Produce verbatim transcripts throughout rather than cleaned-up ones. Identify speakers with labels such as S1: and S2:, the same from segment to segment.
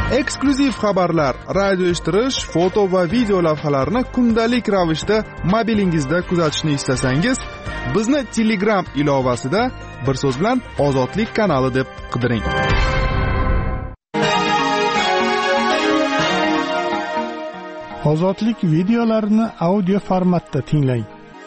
S1: Eksklyuziv xabarlar, radio eshittirish, foto va video lavhalarni kundalik ravishda mobilingizda kuzatishni istasangiz, bizni Telegram ilovasida bir so'z bilan Ozodlik kanali deb qidiring.
S2: Ozodlik videolarini audio formatda tinglang.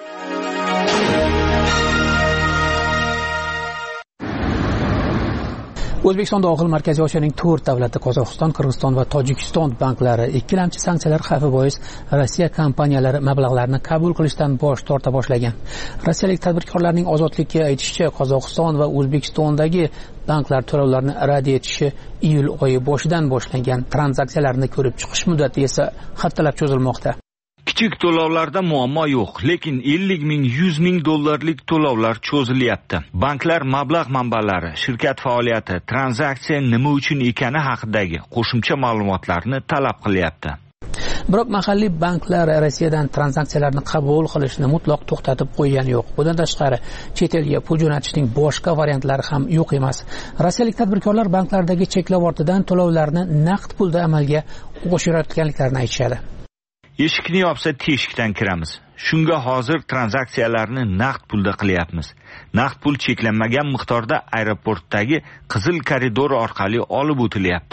S3: O'zbekiston dohil Markaziy Osiyoning to'rt davlati Qozog'iston, Qirg'iziston va Tojikiston banklari ikkilamchi sanksiyalar xavfi bois Rossiya kompaniyalari mablag'larni qabul qilishdan bosh torta boshlagan. Rossiyalik tadbirkorlarning Ozodlikka aytishicha, Qozog'iston va O'zbekistondagi banklar to'lovlarni rad etishi iyul oyi boshidan boshlangan. Tranzaksiyalarni ko'rib chiqish muddati esa haftalab cho'zilmoqda.
S4: Kichik to'lovlarda muammo yo'q, lekin ellik ming, yuz ming dollarlik to'lovlar cho'zilyapti. Banklar mablag' manbalari, shirkat faoliyati, tranzaksiya nima uchun ekani haqidagi qo'shimcha ma'lumotlarni talab qilyapti.
S3: Biroq mahalliy banklar Rossiyadan tranzaksiyalarni qabul qilishni mutlaq to'xtatib qo'ygani yo'q. Bundan tashqari, chet elga pul jo'natishning boshqa variantlari ham yo'q emas. Rossiyalik tadbirkorlar banklardagi cheklov ortidan to'lovlarni naqd pulda amalga oshirayotganliklarini aytishadi.
S4: Eshikni yopsa teshikdan kiramiz. Shunga hozir tranzaksiyalarni naqd pulda qilyapmiz. Naqd pul cheklanmagan miqdorda aeroportdagi qizil koridor orqali olib o'tilyapti.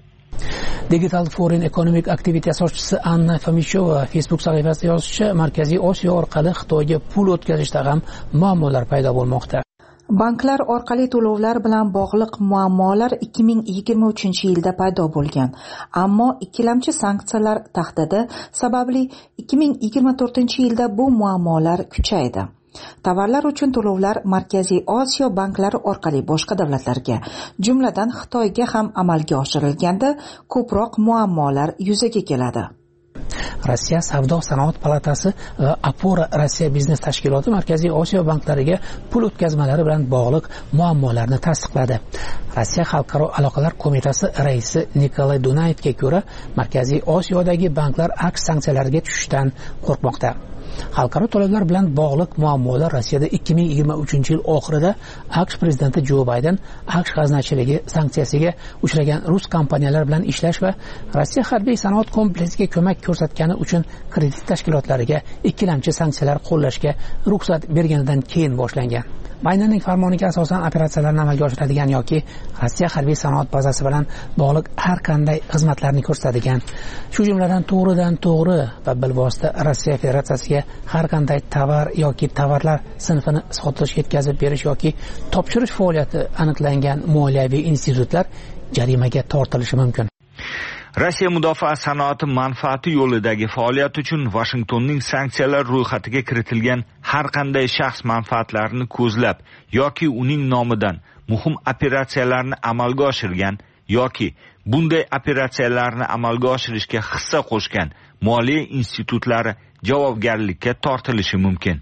S3: Digital Foreign Economic Activity asoschisi Anna Fomichova Facebook sahifasida yozishicha, Markaziy Osiyo orqali Xitoyga pul o'tkazishda ham muammolar paydo bo'lmoqda.
S5: Banklar orqali to'lovlar bilan bog'liq muammolar ikki ming yigirma uchinchi yilda paydo bo'lgan. Ammo ikkilamchi sanksiyalar tahdidi sababli ikki ming yigirma to'rtinchi yilda bu muammolar kuchaydi. Tovarlar uchun to'lovlar Markaziy Osiyo banklari orqali boshqa davlatlarga, jumladan Xitoyga ham amalga oshirilganda ko'proq muammolar yuzaga keladi.
S3: Rossiya Savdo sanoat palatasi va Apora Rossiya biznes tashkiloti Markaziy Osiyo banklariga pul o'tkazmalari bilan bog'liq muammolarni tasdiqladi. Rossiya Xalqaro aloqalar qo'mitasi raisi Nikolay Dunayevga ko'ra, Markaziy Osiyodagi banklar aks sanksiyalariga tushishdan qo'rqmoqda. Xalqaro to'lovlar bilan bog'liq muammolar Rossiyada ikki ming yigirma uchinchi yil oxirida AQSh prezidenti Jo Bayden AQSh g'aznachiligi sanksiyasiga uchragan rus kompaniyalar bilan ishlash va Rossiya harbiy sanoat kompleksiga ko'mak ko'rsatgani uchun kredit tashkilotlariga ikkilamchi sanksiyalar qo'llashga ruxsat berganidan keyin boshlangan. Baydenning farmoniga asosan operatsiyalarni amalga oshiradigan yoki Rossiya harbiy sanoat bazasi bilan bog'liq har qanday xizmatlarni ko'rsatadigan, shu jumladan to'g'ridan to'g'ri va bilvosita Rossiya Federatsiyasiga har qanday tovar yoki tovarlar sinfini sotish, yetkazib berish yoki topshirish faoliyati aniqlangan moliyaviy institutlar jarimaga tortilishi mumkin.
S4: Rossiya mudofaa sanoati manfaati yo'lidagi faoliyat uchun Washingtonning sanksiyalar ro'yxatiga kiritilgan har qanday shaxs manfaatlarini ko'zlab yoki uning nomidan muhim operatsiyalarni amalga oshirgan yoki bunday operatsiyalarni amalga oshirishga hissa qo'shgan moliya institutlari javobgarlikka tortilishi mumkin.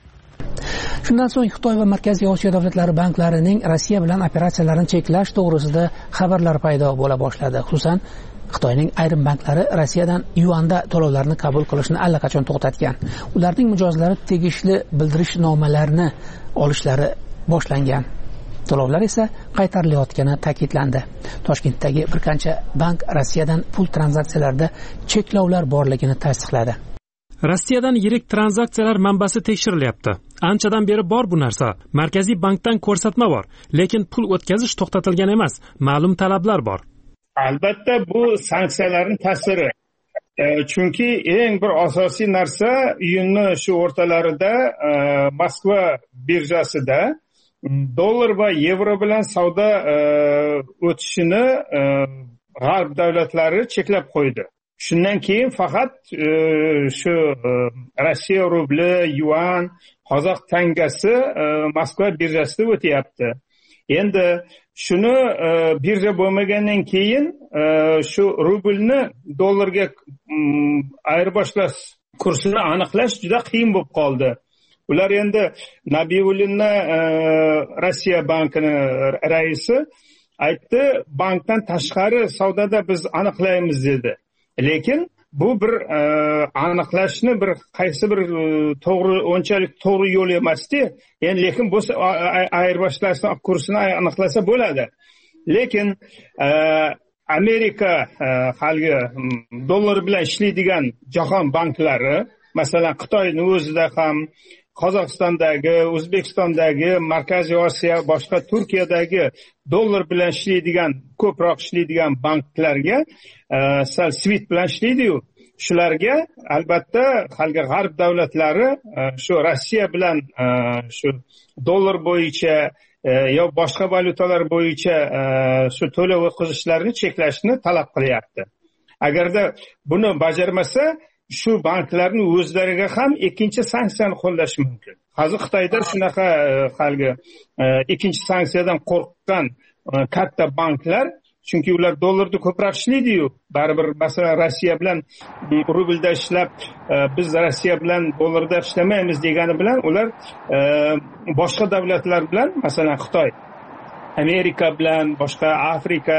S3: Shundan so'ng Xitoy va Markaziy Osiyo davlatlari banklarining Rossiya bilan operatsiyalarini cheklash to'g'risida xabarlar paydo bo'la boshladi. Xususan, Xitoyning ayrim banklari Rossiyadan yuanda to'lovlarni qabul qilishni allaqachon to'xtatgan. Ularning mijozlari tegishli bildirishnomalarini olishlari boshlangan. To'lovlar esa qaytarilayotgani ta'kidlandi. Toshkentdagi bir qancha bank Rossiyadan pul tranzaksiyalarida cheklovlar borligini tasdiqladi.
S6: Rossiyadan yirik tranzaksiyalar manbasi tekshirilyapti. Anchadan beri bor bu narsa. Markaziy bankdan ko'rsatma bor, lekin pul o'tkazish to'xtatilgan emas. Ma'lum talablar bor.
S7: Albatta bu sanksiyalarning ta'siri. E, chunki eng bir asosiy narsa iyunning shu o'rtalarida e, Moskva birjasida dollar va yevro bilan savdo e, o'tishini e, g'arb davlatlari cheklab qo'ydi. Shundan keyin faqat e, shu e, Rossiya rubli, yuan, qozoq tangasi e, Moskva birjasida o'tyapti. Endi shuni e, birja bo'lmagandan keyin e, shu rublni dollarga mm, ayirboshlash kursini aniqlash juda qiyin bo'lib qoldi. Ular endi Nabiyullinni e, Rossiya bankini raisi aytdi, bankdan tashqari savdoda biz aniqlaymiz dedi. Lekin bu bir e, aniqlashni bir qaysi bir e, to'g'ri unchalik to'g'ri yo'l emasdi. Endi lekin bu ayirboshlashni kursini aniqlasa bo'ladi. Lekin e, Amerika haligi dollar bilan ishlaydigan jahon banklari, masalan Xitoyning o'zida ham, Qozog'istondagi, O'zbekistondagi, Markaziy Osiyo, boshqa Turkiyadagi dollar bilan ishlaydigan, ko'proq ishlaydigan banklarga sal svit bilan ishlaydi-yu, shularga albatta haligi g'arb davlatlari shu Rossiya bilan shu dollar bo'yicha yo boshqa valyutalar bo'yicha shu to'lov o'tkazishlarini cheklashni talab qilyapti. Agarda buni bajarmasa, shu banklarni o'zlariga ham ikkinchi sanksiyani qo'llash mumkin. Hozir Xitoyda shunaqa haligi ikkinchi sanksiyadan qo'rqqan katta banklar, chunki ular dollarda ko'proq ishlaydi-yu, baribir masalan Rossiya bilan rublda ishlab, biz Rossiya bilan dollarda ishlamaymiz degani bilan ular boshqa davlatlar bilan, masalan Xitoy, Amerika bilan, boshqa Afrika,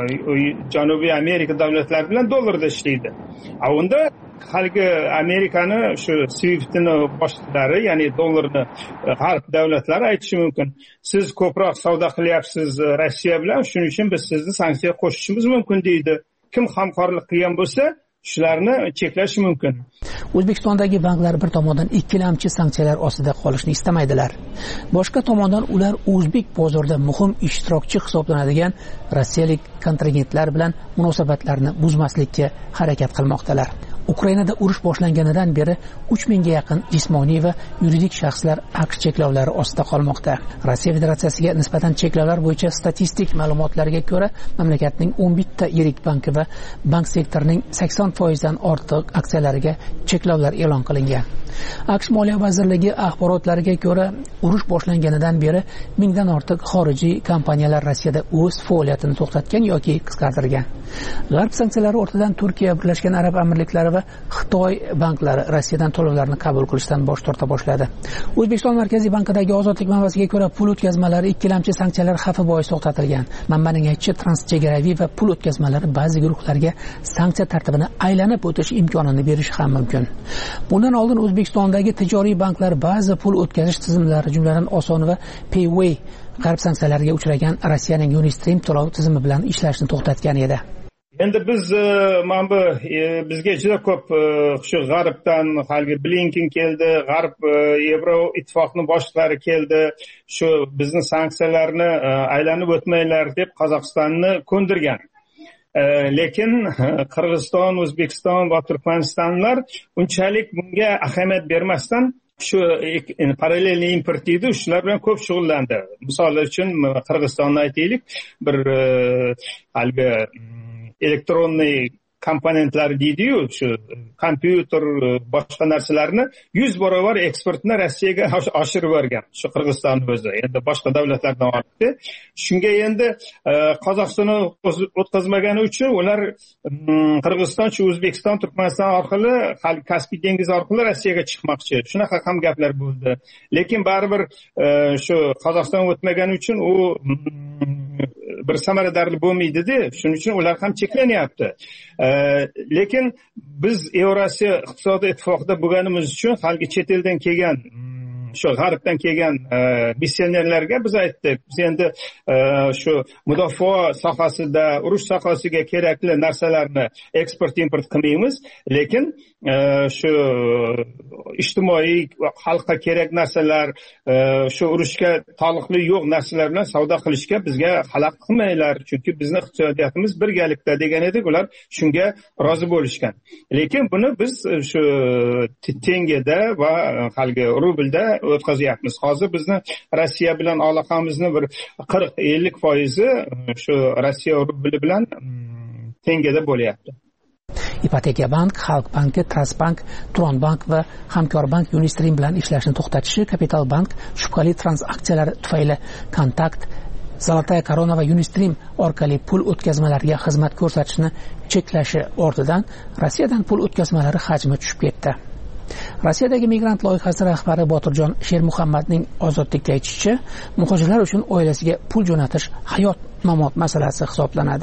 S7: Janubiy Amerika davlatlari bilan dollarda ishlaydi. A unda haligi Amerikani shu Swift'ni boshliqlari, ya'ni dollarni g'arb davlatlari aytishi mumkin. Siz ko'proq savdo qilyapsiz Rossiya bilan, shuning uchun biz sizni sanksiya qo'shishimiz mumkin deydi. Kim hamkorlik qilgan bo'lsa, shularni cheklash mumkin.
S3: O'zbekistondagi banklar bir tomondan ikkilamchi sanksiyalar ostida qolishni istamaydilar. Boshqa tomondan ular o'zbek bozorida muhim ishtirokchi hisoblanadigan rossiyalik kontragentlar bilan munosabatlarni buzmaslikka harakat qilmoqdalar. Ukrainada urush boshlanganidan beri uch mingga yaqin jismoniy va yuridik shaxslar AQSh cheklovlari ostida qolmoqda. Rossiya Federatsiyasiga nisbatan cheklovlar bo'yicha statistik ma'lumotlarga ko'ra, mamlakatning o'n bitta yirik banki va bank sektorining sakson foiz dan ortiq aksiyalariga cheklovlar e'lon qilingan. AQSh Moliya vazirligi axborotlariga ko'ra, urush boshlanganidan beri mingdan ortiq xorijiy kompaniyalar Rossiyada o'z faoliyatini to'xtatgan yoki qisqartirgan. G'arb sanksiyalari ortidan Turkiya, Birlashgan Arab Amirliklari va Xitoy banklari Rossiyadan to'lovlarni qabul qilishdan bosh torta boshladi. O'zbekiston Markaziy bankidagi ozodlik manbasiga ko'ra, pul o'tkazmalari ikkilamchi sanksiyalar xavfi bois to'xtatilgan. Manbaning aytishicha, transchegaraviy va pul o'tkazmalari ba'zi guruhlarga sanksiya tartibini aylanib o'tish imkonini berishi ham mumkin. Bundan oldin O'zbekistondagi tijoriy banklar ba'zi pul o'tkazish tizimlari, jumladan Oson va Payway g'arb sanksiyalariga uchragan Rossiyaning Unistream to'lov tizimi bilan ishlashni to'xtatgan edi.
S7: Endi biz mana bu bizga juda ko'p shu g'arbdan haligi Blinken keldi, g'arb Yevro ittifoqning boshliqlari keldi, shu bizning sanksiyalarni aylanib o'tmanglar deb Qozog'istonni ko'ndirgan. Lekin Qirg'iziston, O'zbekiston va Turkmanistonlar unchalik bunga ahamiyat bermasdan shu parallelniy import deydi, shular bilan ko'p shug'ullandi. Misol uchun Qirg'izistonni aytaylik, bir haligi elektronniy komponentlar deydi-yu, shu kompyuter, boshqa narsalarni yuz barobar eksportni Rossiyaga oshirib bergan, shu Qirg'iziston o'zi. Endi boshqa davlatlardan ortdi. Shunga endi Qozog'istonni o'tkazmagani uchun ular Qirg'iziston, shu O'zbekiston, Turkmaniston orqali, hali Kaspiy dengizi orqali Rossiyaga chiqmoqchi. Shunaqa ham gaplar bo'ldi. Lekin baribir shu Qozog'iston o'tmagani uchun u bir samaradorli bo'lmaydi-da, shuning uchun ular ham cheklanyapti. Lekin biz Yevrosiyo iqtisodiy ittifoqida bo'lganimiz uchun haligi chet eldan kelgan, shu g'arbdan kelgan missionerlarga biz aytdik, biz endi shu mudofaa sohasida, urush sohasiga kerakli narsalarni eksport import qilmaymiz, lekin shu ijtimoiy xalqqa kerak narsalar, shu urushga taalluqli yo'q narsalar bilan savdo qilishga bizga xalaqit qilmanglar, chunki bizning iqtisodiyotimiz birgalikda degan edik, ular shunga rozi bo'lishgan. Lekin buni biz shu tengada va haligi rublda o'tkazyapmiz. Hozir bizni Rossiya bilan aloqamizni bir qirq ellik foizi shu Rossiya rubli bilan tengada bo'lyapti.
S3: Ipoteka bank, Xalq banki, Trustbank, Turonbank va Hamkorbank Unistream bilan ishlashni to'xtatishi, Kapital bank shubhali transaksiyalar tufayli Kontakt, Zolotaya Korona va Unistream orqali pul o'tkazmalariga xizmat ko'rsatishni cheklashi ortidan Rossiyadan pul o'tkazmalari hajmi tushib ketdi. Rossiyadagi migrant loyihasi rahbari Botirjon Shermuhammadning Ozodlikka aytishicha, muhojirlar uchun oilasiga pul jo'natish hayot-mamot masalasi hisoblanadi.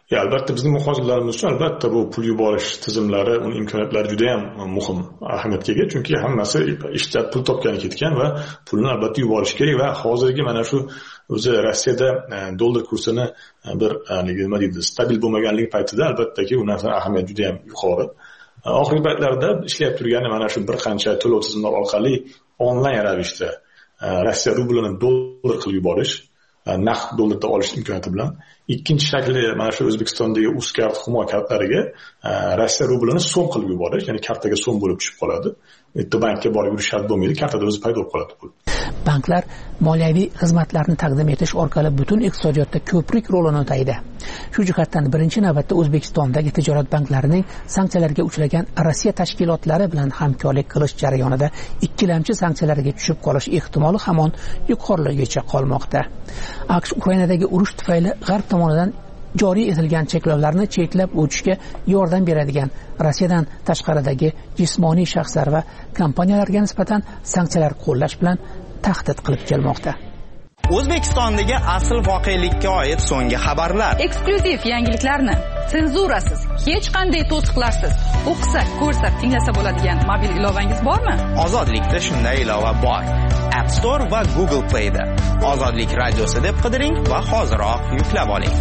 S8: Ya albatta bizning muhojirlarimiz uchun albatta bu pul yuborish tizimlari, uning imkoniyatlari juda ham muhim, ahamiyatga ega, chunki hammasi ishda pul topgani ketgan va pulni albatta yuborish kerak va hozirgi mana shu o'zi Rossiyada dollar kursini bir nima deydi, stabil bo'lmaganligi paytida albattaki u narsa ahamiyati juda ham yuqori. Oxirgi paytlarda ishlab turgani mana shu bir qancha to'lov tizimlari orqali onlayn ravishda Rossiya rublini dollar qilib yuborish, naqd dollarda olish imkoniyati bilan. Ikkinchi shakli mana shu O'zbekistondagi Uzkart Humo kartalariga Rossiya rublini so'm qilib yuborish, ya'ni kartaga so'm bo'lib tushib qoladi. Bitta bankka borib yurish shart bo'lmaydi, kartada o'zi paydo bo'lib qoladi pul.
S3: Banklar moliyaviy xizmatlarni taqdim etish orqali butun iqtisodiyotda ko'prik rolini o'taydi. Shu jihatdan birinchi navbatda O'zbekistondagi tijorat banklarining sanksiyalarga uchragan Rossiya tashkilotlari bilan hamkorlik qilish jarayonida ikkilamchi sanksiyalarga tushib qolish ehtimoli hamon yuqorigacha qolmoqda. AQSh Ukrainadagi urush tufayli G'arb tomonidan joriy etilgan cheklovlarni cheklab o'tishga yordam beradigan Rossiyadan tashqaridagi jismoniy shaxslar va kompaniyalarga nisbatan sanksiyalar qo'llash bilan tahdid qilib kelmoqda.
S9: O'zbekistondagi asl voqelikka oid so'nggi xabarlar,
S10: eksklyuziv yangiliklarni senzurasiz, hech qanday to'siqlarsiz o'qisa, ko'rsa, tinglasa bo'ladigan mobil ilovangiz bormi?
S9: Ozodlikda shunday ilova bor. App Store va Google Play da Ozodlik radiosi deb qidiring va hoziroq yuklab oling.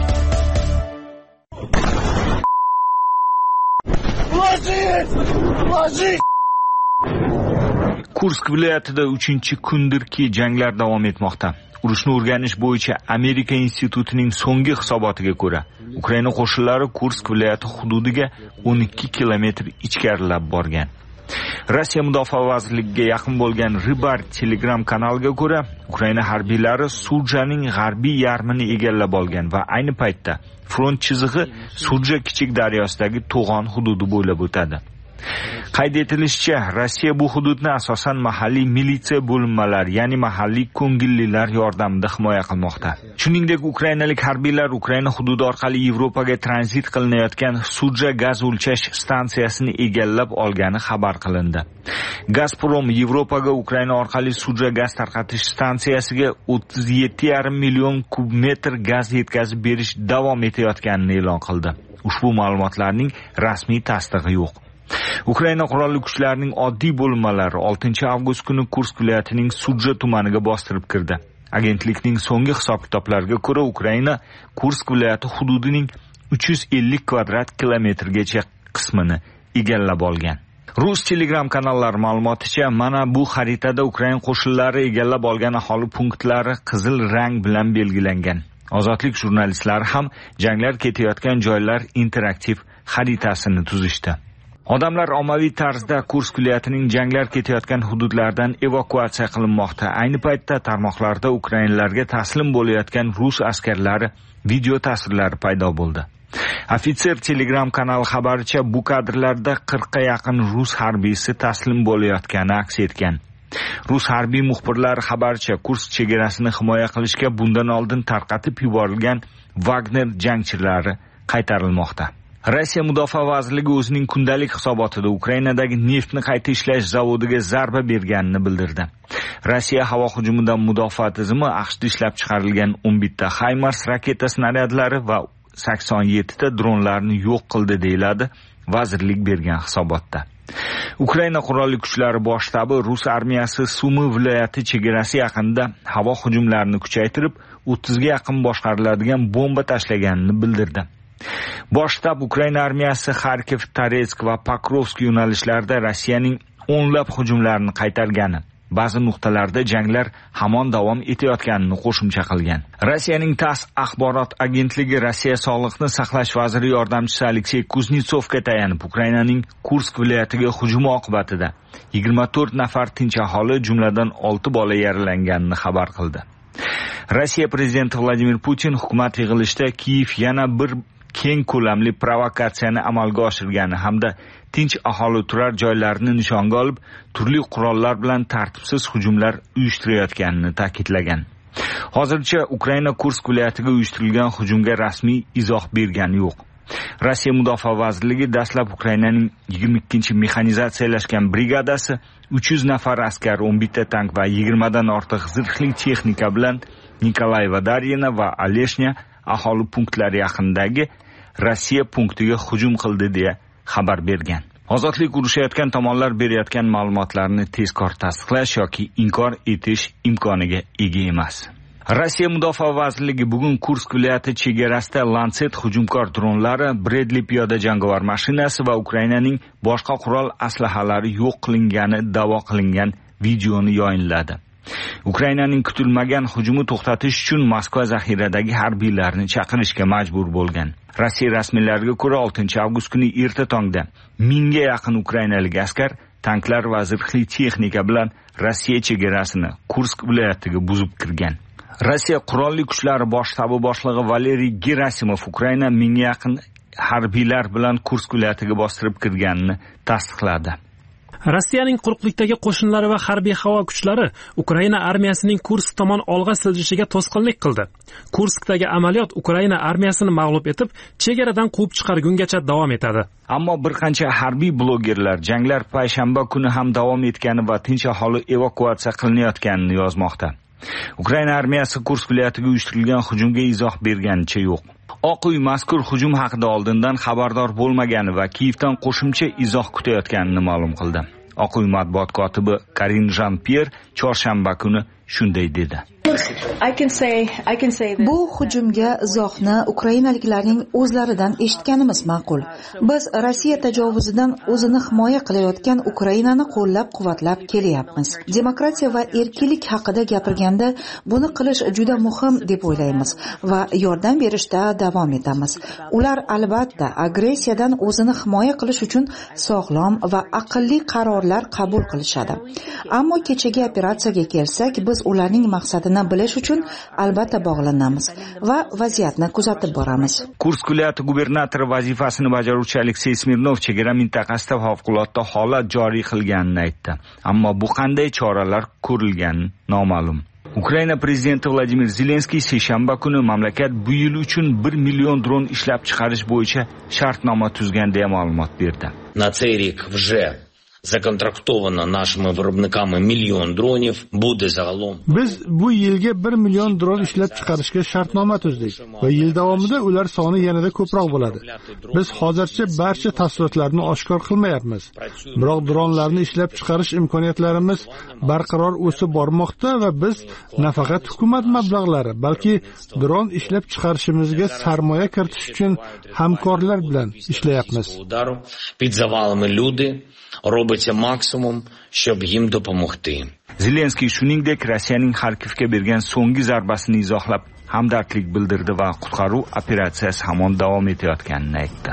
S4: Kursk viloyatida uchinchi kundirki janglar davom etmoqda. Urushni o'rganish bo'yicha Amerika institutining so'nggi hisobotiga ko'ra, Ukraina qo'shinlari Kursk viloyati hududiga o'n ikki kilometr ichkarilab borgan. Rossiya Mudofaa vazirligiga yaqin bo'lgan Rybar Telegram kanaliga ko'ra, Ukraina harbiylari Surjaning g'arbiy yarmini egallab olgan va ayni paytda front chizig'i Surja kichik daryosidagi to'g'on hududi bo'ylab o'tadi. Qayd etilishicha, Rossiya bu hududni asosan mahalliy militsiya bo'linmalari, ya'ni mahalliy ko'ngillilar yordamida himoya qilmoqda. Shuningdek, ukrainalik harbiylar Ukraina hududi orqali Yevropaga tranzit qilinayotgan Surja gaz o'lchash stansiyasini egallab olgani xabar qilindi. Gazprom Yevropaga Ukraina orqali Surja gaz tarqatish stansiyasiga o'ttiz yetti yarim million kub metr gaz yetkazib berish davom etayotganini e'lon qildi. Ushbu ma'lumotlarning rasmiy tasdig'i yo'q. Ukraina qurolli kuchlarining oddiy bo'linmalari oltinchi avgust kuni Kursk viloyatining Surja tumaniga bostirib kirdi. Agentlikning so'nggi hisob-kitoblariga ko'ra, Ukraina Kursk viloyati hududining uch yuz ellik kvadrat kilometrgacha qismini egallab olgan. Rus Telegram kanallari ma'lumoticha, mana bu xaritada Ukraina qo'shinlari egallab olgan aholi punktlari qizil rang bilan belgilangan. Ozodlik jurnalistlari ham janglar ketayotgan joylar interaktiv xaritasini tuzishdi. Odamlar ommaviy tarzda Kursk viloyatining janglar ketayotgan hududlaridan evakuatsiya qilinmoqda. Ayni paytda tarmoqlarda Ukrainalarga taslim bo'layotgan rus askarlari video tasvirlari paydo bo'ldi. Ofitser Telegram kanali xabaricha, bu kadrlarda qirqqa yaqin rus harbiysi taslim bo'layotgani aks etgan. Rus harbiy muxbirlari xabaricha, Kursk chegarasini himoya qilishga bundan oldin tarqatib yuborilgan Wagner jangchilari qaytarilmoqda. Rossiya Mudofaa vazirligi o'zining kundalik hisobotida Ukrainadagi neftni qayta ishlash zavodiga zarba berganini bildirdi. Rossiya havo hujumidan mudofaa tizimi AQShda ishlab chiqarilgan o'n bitta HIMARS raketa snaryadlari va sakson yettita dronlarni yo'q qildi deyiladi vazirlik bergan hisobotda. Ukraina qurolli kuchlari bosh shtabi Rus armiyasi Sumy viloyati chegarasi yaqinida havo hujumlarini kuchaytirib, o'ttizga yaqin boshqariladigan bomba tashlaganini bildirdi. Bosh shtab Ukraina armiyasi Kharkiv, Toretsk va Pokrovsk yo'nalishlarida Rossiyaning o'nlab hujumlarini qaytargani, ba'zi nuqtalarda janglar hamon davom etayotganini qo'shimcha qilgan. Rossiyaning TASS axborot agentligi Rossiya sog'liqni saqlash vaziri yordamchisi Aleksey Kuznetsovga tayanib, Ukrainaning Kursk viloyatiga hujumi oqibatida yigirma to'rt nafar tinch aholi, jumladan olti bola yaralanganini xabar qildi. Rossiya prezidenti Vladimir Putin hukumat yig'ilishida Kiyev yana bir keng ko'lamli provokatsiyani amalga oshirgani hamda tinch aholi turar joylarini nishonga olib, turli qurollar bilan tartibsiz hujumlar uyushtirayotganini ta'kidlagan. Hozircha Ukraina Kursk viloyatiga uyushtirilgan hujumga rasmiy izoh bergani yo'q. Rossiya Mudofaa vazirligi dastlab Ukrainaning yigirma ikkinchi mexanizatsiyalashgan brigadasi uch yuz nafar askar, o'n bitta tank va yigirma dan ortiq zirhli texnika bilan Nikolay va Daryina va Aleshnya aholi punktlari yaqinidagi Rossiya punktiga hujum qildi deya xabar bergan. Ozodlik urushayotgan tomonlar berayotgan ma'lumotlarni tezkor tasdiqlash yoki inkor etish imkoniga ega emas. Rossiya Mudofaa vazirligi bugun Kursk viloyati chegarasida Lancet hujumkor dronlari, Bradley piyoda jangovar mashinasi va Ukrainaning boshqa qurol aslahalari yo'q qilingani da'vo qilingan videoni yayinladi. Ukrainaning kutilmagan hujumi to'xtatish uchun Moskva zaxiradagi harbiylarni chaqirishga majbur bo'lgan. Rossiya rasmiylariga ko'ra oltinchi avgust kuni erta tongda mingga yaqin ukrainalik askar tanklar va zirhli texnika bilan Rossiya chegarasini Kursk viloyatiga buzib kirgan. Rossiya qurolli kuchlari bosh shtabi boshlig'i Valeriy Gerasimov Ukraina mingga yaqin harbiylar bilan Kursk viloyatiga bostirib kirganini tasdiqladi.
S6: Rossiyaning quruqlikdagi qo'shinlari va harbiy havo kuchlari Ukraina armiyasining Kursk tomon olg'a siljishiga to'sqinlik qildi. Kurskdagi amaliyot Ukraina armiyasini mag'lub etib, chegaradan quvib chiqargungacha davom etadi.
S4: Ammo bir qancha harbiy blogerlar janglar payshanba kuni ham davom etgani va tinch aholi evakuatsiya qilinayotganini yozmoqda. Ukraina armiyasi Kursk viloyatiga uyushtirilgan hujumga izoh berganicha yo'q. Oq uy mazkur hujum haqida oldindan xabardor bo'lmagani va Kiyevdan qo'shimcha izoh kutayotganini ma'lum qildi. Oq uy matbuot kotibi Karin Jean-Pierre chorshanba kuni shunday dedi.
S5: Bu hujumga izohni ukrainaliklarning o'zlaridan eshitganimiz ma'qul. Biz Rossiya tajovuzidan o'zini himoya qilayotgan Ukrainani qo'llab-quvvatlab kelyapmiz. Demokratiya va erkinlik haqida gapirganda buni qilish juda muhim deb o'ylaymiz va yordam berishda davom etamiz. Ular albatta agressiyadan o'zini himoya qilish uchun sog'lom va aqlli qarorlar qabul qilishadi. Ammo kechagi operatsiyaga kelsak, biz ularning maqsadini bilish uchun albatta bog'lanamiz va vaziyatni kuzatib boramiz.
S4: Kursk viloyati gubernatori vazifasini bajaruvchi Aleksey Smirnov chegara mintaqasida favqulodda holat joriy qilganini aytdi. Ammo bu qanday choralar ko'rilgani noma'lum. Ukraina prezidenti Vladimir Zelenskiy seshanba kuni mamlakat bu yil uchun bir million dron ishlab chiqarish bo'yicha shartnoma tuzgan deya ma'lumot berdi.
S11: На цей рік вже законтрактовано нашими виробниками мільйон дронів, буде загалом.
S2: Biz bu yilga bir million dron ishlab chiqarishga shartnoma tuzdik va yil davomida ular soni yanada ko'proq bo'ladi. Biz hozircha barcha tafsilotlarni oshkor qilmayapmiz. Biroq dronlarni ishlab chiqarish imkoniyatlarimiz barqaror o'sib bormoqda va biz nafaqat hukumat mablag'lari, balki dron ishlab chiqarishimizga sarmoya kiritish uchun hamkorlar bilan ishlayapmiz.
S11: Під завалами люди робиться максимум, щоб їм допомогти.
S4: Zelenskiy shuningdek Rossiyaning Xarkovga bergan so'nggi zarbasini izohlab, hamdardlik bildirdi va qutqaruv operatsiyasi hamon davom etayotganini aytdi.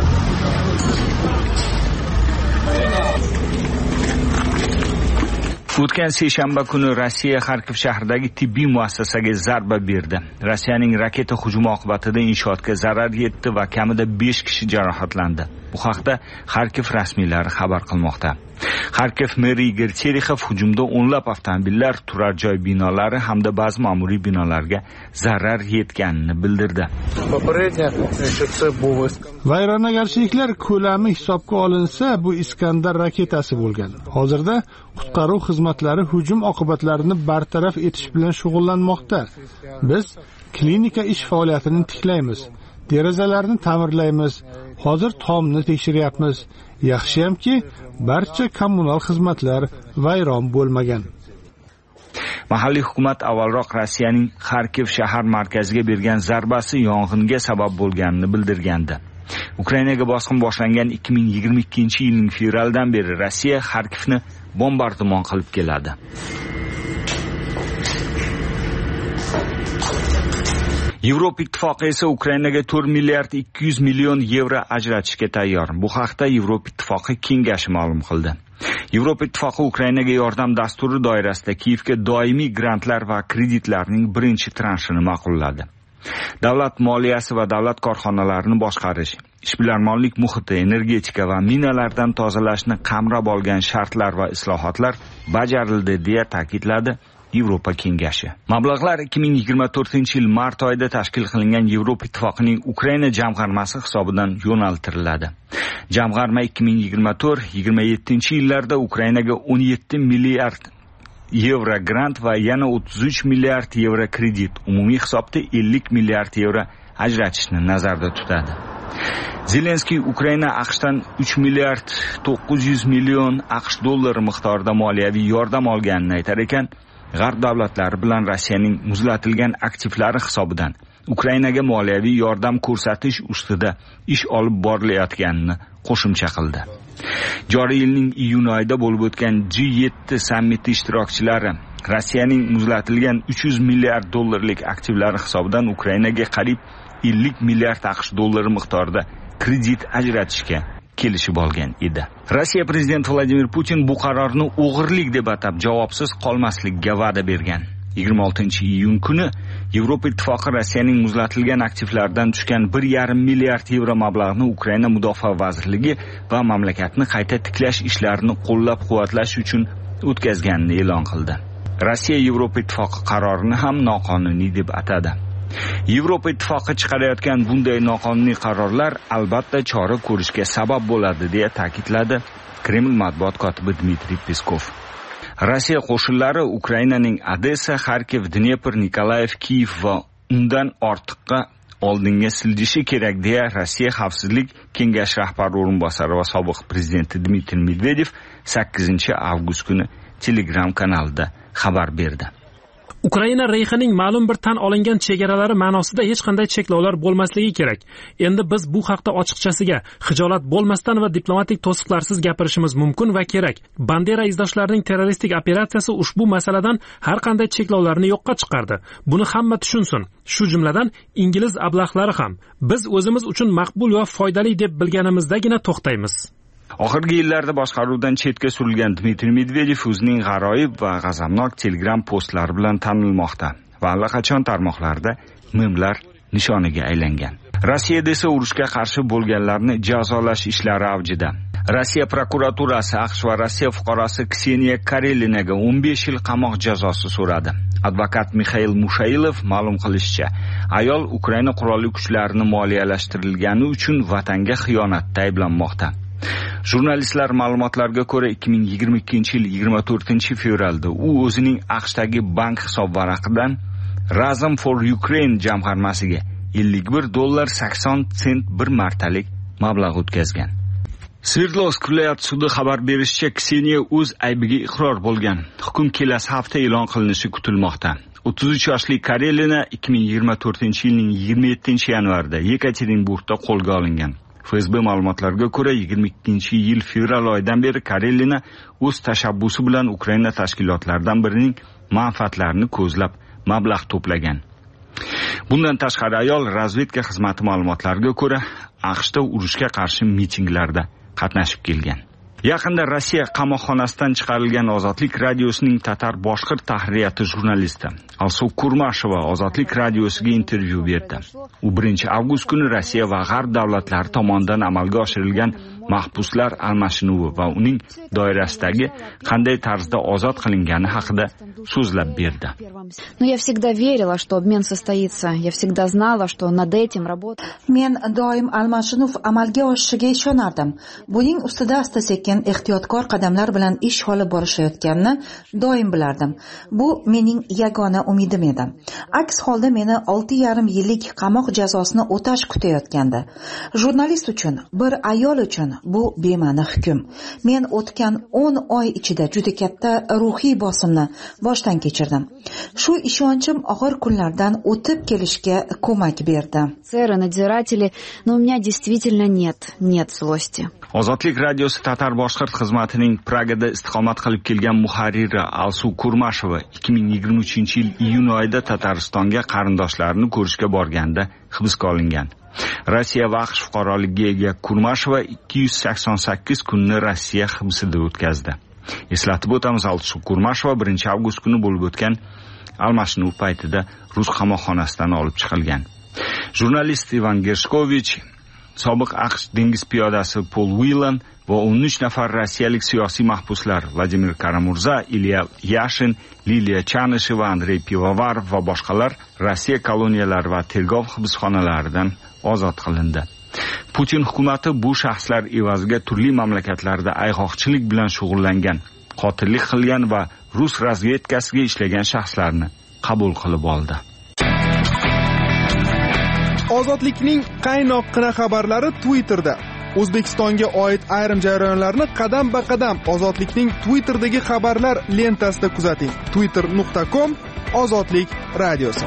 S4: O'tgan seshanba kuni Rossiya Xarkov shahridagi tibbiy muassasaga zarba berdi. Rossiyaning raketa hujumi oqibatida inshootga zarar yetdi va kamida besh kishi jarohatlandi. Bu haqda Xarkov rasmiylari xabar qilmoqda. Xarkov meri Igor Terexov hujumda o'nlab avtomobillar, turar joy binolari hamda ba'zi ma'muriy binolarga zarar yetganini bildirdi.
S2: Vayronagarchiliklar ko'lami hisobga olinsa, bu Iskandar raketasi bo'lgan. Hozirda qutqaruv xizmatlari hujum oqibatlarini bartaraf etish bilan shug'ullanmoqda. Biz klinika ish faoliyatini tiklaymiz. Derazalarni ta'mirlaymiz. Hozir tomni tekshiryapmiz. Yaxshiyamki, barcha kommunal xizmatlar vayron bo'lmagan.
S4: Mahalliy hukumat avvalroq Rossiyaning Xarkov shahar markaziga bergan zarbasi yong'inga sabab bo'lganini bildirgandi. Ukrainaga bosqin boshlangan ikki ming yigirma ikkinchi yilning fevralidan beri Rossiya Xarkovni bombardimon qilib keladi. Yevropa ittifoqi esa Ukrainaga to'rt milliard ikki yuz million yevro ajratishga tayyor. Bu haqda Yevropa ittifoqi kengashi ma'lum qildi. Yevropa ittifoqi Ukrainaga yordam dasturi doirasida Kiyevga doimiy grantlar va kreditlarning birinchi transhini ma'qulladi. Davlat moliyasi va davlat korxonalarini boshqarish, ishbilarmonlik muhiti, energetika va minalardan tozalashni qamrab olgan shartlar va islohotlar bajarildi deya ta'kidladi Yevropa kengashi. Mablag'lar ikki ming yigirma to'rtinchi yil mart oyida tashkil qilingan Yevropa ittifoqining Ukraina jamg'armasi hisobidan yo'naltiriladi. Jamg'arma ikki ming yigirma to'rt yigirma yettinchi yillarda Ukrainaga o'n yetti milliard yevro grant va yana o'ttiz uch milliard yevro kredit, umumiy hisobda ellik milliard yevro ajratishni nazarda tutadi. Zelenskiy Ukraina AQShdan uch milliard to'qqiz yuz million AQSh dollari miqdorida moliyaviy yordam olganini aytar ekan, G'arb davlatlari bilan Rossiyaning muzlatilgan aktivlari hisobidan Ukrainaga moliyaviy yordam ko'rsatish ustida ish olib borilayotganini qo'shimcha qildi. Joriy yilning iyun oyida bo'lib o'tgan G yetti sammiti ishtirokchilari Rossiyaning muzlatilgan uch yuz milliard dollarlik aktivlari hisobidan Ukrainaga qariyb ellik milliard AQSh dollari miqdorida kredit ajratishga kelishib olgan edi. Rossiya prezidenti Vladimir Putin bu qarorni o'g'irlik deb atab javobsiz qolmaslikka va'da bergan. yigirma oltinchi iyun kuni Yevropa Ittifoqi Rossiyaning muzlatilgan aktivlaridan tushgan bir yarim milliard yevro mablag'ni Ukraina Mudofaa vazirligi va mamlakatni qayta tiklash ishlarini qo'llab-quvvatlash uchun o'tkazganini e'lon qildi. Rossiya Yevropa Ittifoqi qarorini ham noqonuniy deb atadi. Yevropa Ittifoqi chiqarayotgan bunday noqonuniy qarorlar albatta chora ko'rishga sabab bo'ladi deya ta'kidladi Kreml matbuot kotibi Dmitriy Peskov. Rossiya qo'shinlari Ukrainaning Odessa, Xarkiv, Dnepr, Nikolayev, Kiyev va undan ortiqqa oldinga siljishi kerak deya Rossiya Xavfsizlik kengashi rahbari o'rinbosari va sobiq prezidenti Dmitriy Medvedev sakkizinchi avgust kuni Telegram kanalida xabar berdi.
S6: Ukraina reyxining ma'lum bir tan olingan chegaralari ma'nosida hech qanday cheklovlar bo'lmasligi kerak. Endi biz bu haqda ochiqchasiga, xijolat bo'lmasdan va diplomatik to'siqlarsiz gapirishimiz mumkin va kerak. Bandera izdoshlarining terroristik operatsiyasi ushbu masaladan har qanday cheklovlarni yo'qqa chiqardi. Buni hamma tushunsin. Shu jumladan ingliz ablaqlari ham. Biz o'zimiz uchun maqbul va foydali deb bilganimizdagina to'xtaymiz.
S4: Oxirgi yillarda boshqaruvdan chetga surilgan Dmitriy Medvedev o'zining g'aroyib va g'azabnok Telegram postlari bilan tanilmoqda va allaqachon tarmoqlarda memlar nishoniga aylangan. Rossiyada esa urushga qarshi bo'lganlarni jazolash ishlari avjida. Rossiya prokuraturasi AQSh va Rossiya fuqarosi Kseniya Karelinaga o'n besh yil qamoq jazosi so'radi. Advokat Mikhail Mushailov ma'lum qilishicha, ayol Ukraina qurolli kuchlarini moliyalashtirilgani uchun vatanga xiyonatda ayblanmoqda. Jurnalistlar ma'lumotlariga ko'ra ikki ming yigirma ikkinchi yil yigirma to'rtinchi fevralda u o'zining AQShdagi bank hisobvaraqidan Razm for Ukraine jamg'armasiga ellik bir dollar sakson sent bir martalik mablag' o'tkazgan. Sverdlovsk viloyat sudi xabar berishicha, Kseniya o'z aybiga iqror bo'lgan. Hukm kelasi hafta e'lon qilinishi kutilmoqda. o'ttiz uch yoshli Karelina ikki ming yigirma to'rtinchi yilning yigirma yettinchi yanvarda Yekaterinburgda qo'lga olingan. F S B ma'lumotlariga ko'ra yigirma ikkinchi yil fevral oyidan beri Karelina o'z tashabbusi bilan Ukraina tashkilotlaridan birining manfaatlarini ko'zlab mablag' to'plagan. Bundan tashqari ayol razvedka xizmati ma'lumotlariga ko'ra AQShda urushga qarshi mitinglarda qatnashib kelgan. Yaqinda Rossiya qamoqxonasidan chiqarilgan Ozodlik radiosining tatar boshqir tahririyati jurnalisti Alsu Kurmashova Ozodlik radiosiga intervyu berdi. U birinchi avgust kuni Rossiya va G'arb davlatlari tomonidan amalga oshirilgan mahbuslar almashinuvi va uning doirasidagi qanday tarzda ozod qilingani haqida so'zlab berdi.
S12: Но я всегда верила, что обмен состоится. Я всегда знала, что над этим работа.
S5: Men doim almashinuv amalga oshishiga ishonardim. Buning ustida asta-sekin ehtiyotkor qadamlar bilan ish olib borishayotganini doim bilardim. Bu mening yagona umidim edi. Aks holda meni olti yarim yillik qamoq jazosini o'tash kutayotgandi. Jurnalist uchun, bir ayol uchun bu bema'ni hukm. Men o'tgan o'n oy ichida juda katta ruhiy bosimni boshdan kechirdim. Shu ishonchim og'ir kunlardan o'tib kelishga ko'mak berdi.
S12: Сэры, надзиратели, но у меня действительно нет, нет злости.
S4: Ozodlik radiosi tatar boshqir xizmatining Pragada istiqomat qilib kelgan muharriri Alsu Kurmashova ikki ming yigirma uchinchi yil iyun oyida Tataristonga qarindoshlarini ko'rishga borganda hibsga olingan. Rossiya va AQSh fuqaroligiga ega Kurmashova ikki yuz sakson sakkiz kunni Rossiya hibsida o'tkazdi. Eslatib o'tamiz, Alsu Kurmashova birinchi avgust kuni bo'lib o'tgan almashinuv paytida rus qamoqxonasidan olib chiqilgan. Jurnalist Ivan Gershkovich, sobiq AQSh dengiz piyodasi Paul Whelan va o'n uch nafar rossiyalik siyosiy mahbuslar Vladimir Karamurza, Ilya Yashin, Liliya Chanisheva, Andrey Pivovarov va boshqalar Rossiya koloniyalari va tergov hibsxonalaridan ozod qilindi. Putin hukumati bu shaxslar evaziga turli mamlakatlarda ayg'oqchilik bilan shug'ullangan, qotillik qilgan va rus razvedkasiga ishlagan shaxslarni qabul qilib oldi.
S1: Ozodlikning qaynoqqina xabarlari Twitterda. O'zbekistonga oid ayrim jarayonlarni qadam-ba-qadam Ozodlikning Twitter'dagi xabarlar lentasida kuzating. twitter nuqta com Ozodlik radiosi.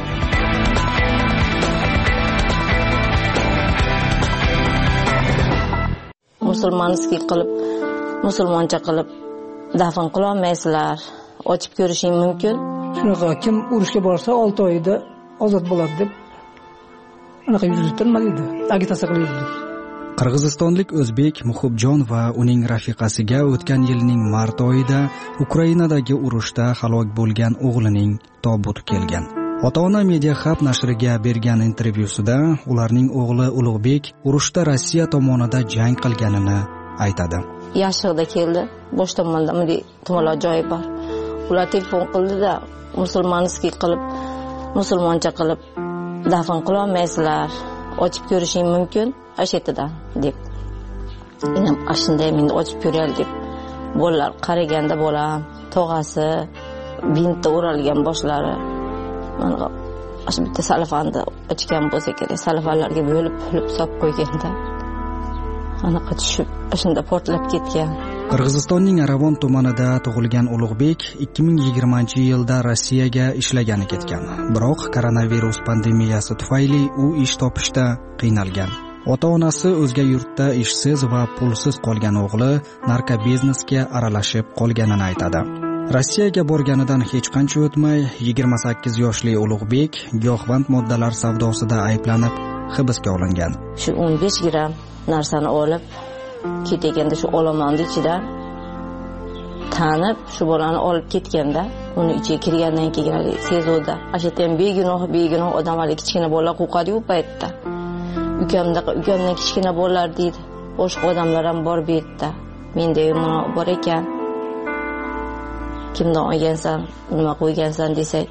S13: Musulmonskiy qilib, musulmoncha qilib dafn qila olmaysizlar. Ochib ko'rishing mumkin.
S14: Shunaqa kim urushga borsa olti oyda ozod bo'ladi deb anaqa yuztirmaydi. Agitatsiya qilyapti.
S15: Qirg'izistonlik o'zbek Muhibjon va uning rafiqasiga o'tgan yilning mart oyida Ukrainadagi urushda halok bo'lgan o'g'lining tobuti kelgan. Ota-ona Media Hub nashriga bergan intervyusida ularning o'g'li Ulug'bek urushda Rossiya tomonida jang qilganini aytadi.
S13: Yashig'da keldi. Bosh tomonda bunday tumanlar joyi bor. Ular telefon qildi-da, musulmonskiy qilib, musulmoncha qilib dafn qila olmaysizlar. Ochib ko'rishing mumkin. Ashetidan deb. Inam ashunday meni ochib ko'raylik deb. Bolalar qaraganda bolam, tog'asi bintda o'ralgan boshlari. Mana ash bitta salafanda ochgan bo'lsa kerak, salafanlarga bo'lib pulib solib qo'yganda. Anaqa tushib, ashunda portlab ketgan.
S15: Qirg'izistonning Aravon tumanida tug'ilgan Ulug'bek ikki ming yigirmanchi yilda Rossiyaga ishlagani ketgan. Biroq koronavirus pandemiyasi tufayli u ish topishda qiynalgan. Ota-onasi o'zga yurtda ishsiz va pulsiz qolgan o'g'li narkobiznesga aralashib qolganini aytadi. Rossiyaga borganidan hech qancha o'tmay yigirma sakkiz yoshli Ulug'bek giyohvand moddalar savdosida ayblanib hibsga olingan.
S13: Shu o'n besh gramm narsani olib ketganda shu olomonning ichidan tanib shu bolani olib ketganda uni ichiga kirgandan keyin sezuvda ashayam begunoh begunoh odamlar kichkina bolalar qo'rqadi-ku paytda. Ukamda ukamdan kichkina bolalar deydi. Boshqa odamlar ham bor bu yerda. Menda mana bor ekan. Kimdan olgansan, nima qo'ygansan desak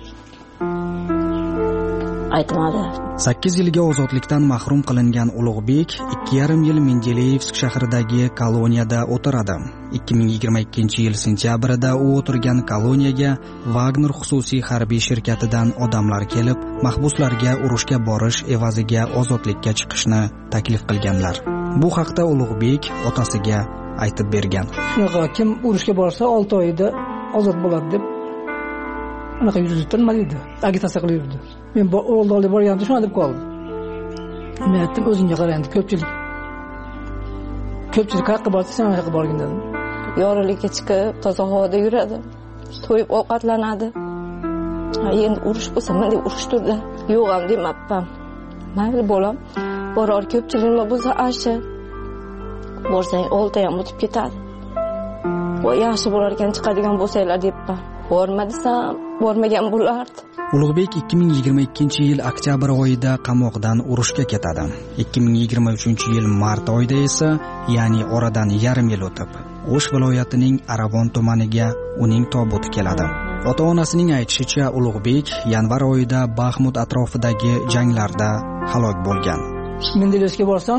S13: aytmadi.
S15: sakkiz yilga ozodlikdan mahrum qilingan Ulug'bek ikki yarim yil Mendeleyevsk shahridagi koloniyada o'tiradi. ikki ming yigirma ikkinchi yil sentyabrida u o'tirgan koloniyaga Wagner xususiy harbiy shirkatidan odamlar kelib, mahbuslarga urushga borish evaziga ozodlikka chiqishni taklif qilganlar. Bu haqda Ulug'bek otasiga aytib bergan.
S14: Shunaqa kim urushga borsa olti oyda ozod bo'ladi deb anaqa yuztirmaydi. Agitatsiya qilyapti. Men o'g'ilni borganimda shuna deb qoldim. Men aytdim, o'zingga qarang, ko'pchilik ko'pchilik haqqa borsa sen haqqa borgin dedim.
S13: Yorug'likka chiqib, toza havoda yuradi. To'yib ovqatlanadi. Endi urush bo'lsa, menday urush turdi. Yo'q ham demabman. Mayli bolam, boror ko'pchilik nima bo'lsa ashi. Borsang olti ham o'tib ketadi. Voy yaxshi bo'lar ekan chiqadigan bo'lsanglar debman. Borma desam, bormagan bo'lardi.
S15: Ulug'bek ikki ming yigirma ikkinchi yil oktyabr oyida qamoqdan urushga ketadi. ikki ming yigirma uchinchi yil mart oyida esa, ya'ni oradan yarim yil o'tib, O'sh viloyatining Aravon tumaniga uning tobuti keladi. Ota-onasining aytishicha, Ulug'bek yanvar oyida Baxmut atrofidagi janglarda halok bo'lgan.
S14: Mendeleyevskga borsam,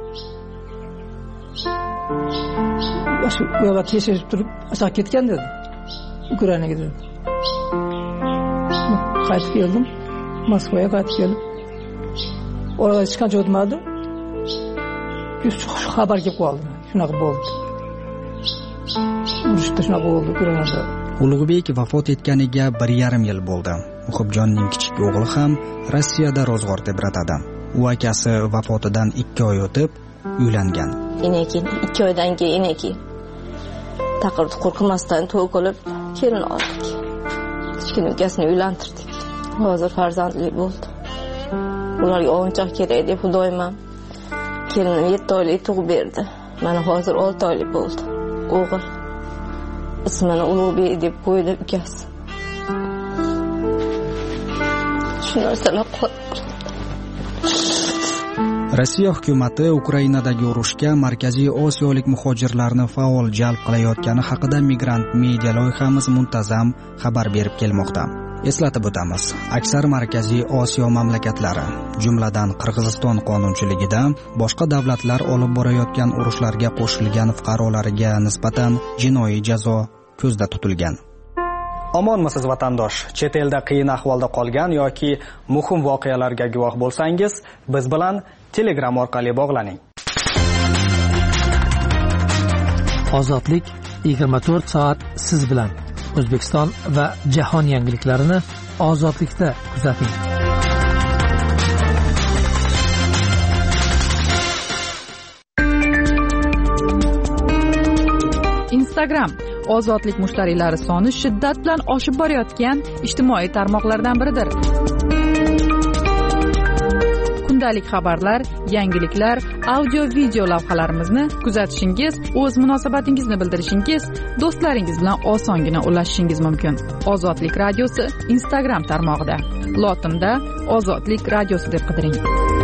S14: shu yo'lga tekshirib turib, aşağı ketgan dedi. Ukrainaga dedi. Qaytib keldim. Moskvaga qaytib keldim. Orada hech qancha o'tmadi. Shu xabar kelib qoldi. Shunaqa bo'ldi. Urushda shunaqa bo'ldi Ukrainada.
S15: Ulug'bek vafot etganiga bir yarim yil bo'ldi. Muhibjonning kichik o'g'li ham Rossiyada ro'zg'or tebratadi. U akasi vafotidan ikki oy o'tib uylangan.
S13: Inekin ikki oydan keyin inekin. Taqirdi qo'rqmasdan to'y qilib kelin oldik. Kichkina ukasini uylantirdik. Hozir farzandli bo'ldi. Ularga o'yinchoq kerak deb xudoyman. Kelinim yetti oylik tug'ib berdi. Mana hozir olti oylik bo'ldi. O'g'il. Ismini Ulug'bek deb qo'ydi ukasi. Shu narsalar qoldi.
S15: Rossiya hukumati Ukrainadagi urushga Markaziy Osiyolik muhojirlarni faol jalb qilayotgani haqida Migrant Media loyihamiz muntazam xabar berib kelmoqda. Eslatib o'tamiz, aksar Markaziy Osiyo mamlakatlari, jumladan Qirg'iziston qonunchiligida boshqa davlatlar olib borayotgan urushlarga qo'shilgan fuqarolariga nisbatan jinoiy jazo ko'zda tutilgan. Omonmisiz vatandosh? Chet elda qiyin ahvolda qolgan yoki muhim voqealarga guvoh bo'lsangiz, biz bilan Telegram orqali bog'laning.
S3: Ozodlik yigirma to'rt soat siz bilan. O'zbekiston va jahon yangiliklarini ozodlikda kuzating.
S10: Instagram ozodlik mushtariylari soni shiddat bilan oshib borayotgan ijtimoiy tarmoqlardan biridir. Kundalik xabarlar, yangiliklar, audio video lavhalarimizni kuzatishingiz, o'z munosabatingizni bildirishingiz, do'stlaringiz bilan osongina ulashishingiz mumkin. Ozodlik radiosi Instagram tarmog'ida. Lotinda Ozodlik radiosi deb qidiring.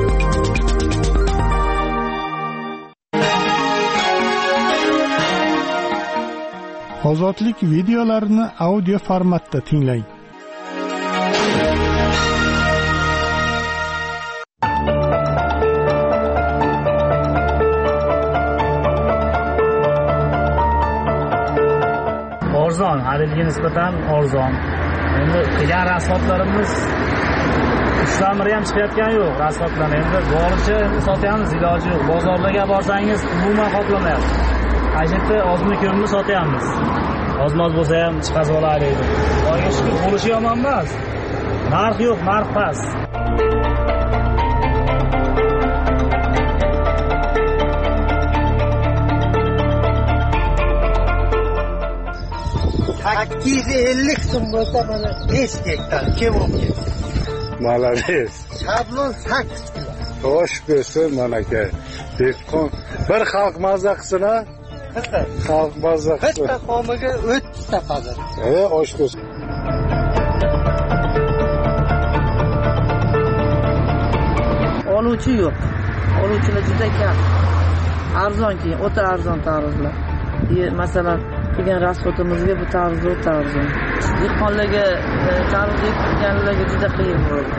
S2: Ozodlik videolarini audio formatda tinglang.
S16: Arzon, haliga nisbatan arzon. Endi qilgan rasvotlarimiz ishlamiri ham chiqayotgani yo'q, rasvotlar. Endi boricha endi sotyapmiz, iloji yo'q. Bozorlarga borsangiz umuman qoplamayapti. Ajitda ozmi ko'mni sotyapmiz. Ozmoz bo'lsa ham chiqazib olaylik. Oyga shukur bo'lishi yomon emas. Narx yo'q, narx past.
S17: sakkiz yuz ellik so'm bo'lsa mana besh gektar kim olib?
S18: Malades.
S17: Shablon sakkiz kilo.
S18: Xo'sh bo'lsin manaka. Dehqon bir xalq mazza qilsin-a? Xalq mazza qilsin.
S17: Bitta qomiga o'ttiz ta faza.
S18: E, osh bo'lsin.
S19: Oluvchi yo'q. Oluvchilar juda kam. Arzon keyin, o'ta arzon tariflar. Masalan, qilgan rasxotimizga bu tarzi o'ta arzon. Dehqonlarga tarz qilganlarga juda qiyin bo'ldi.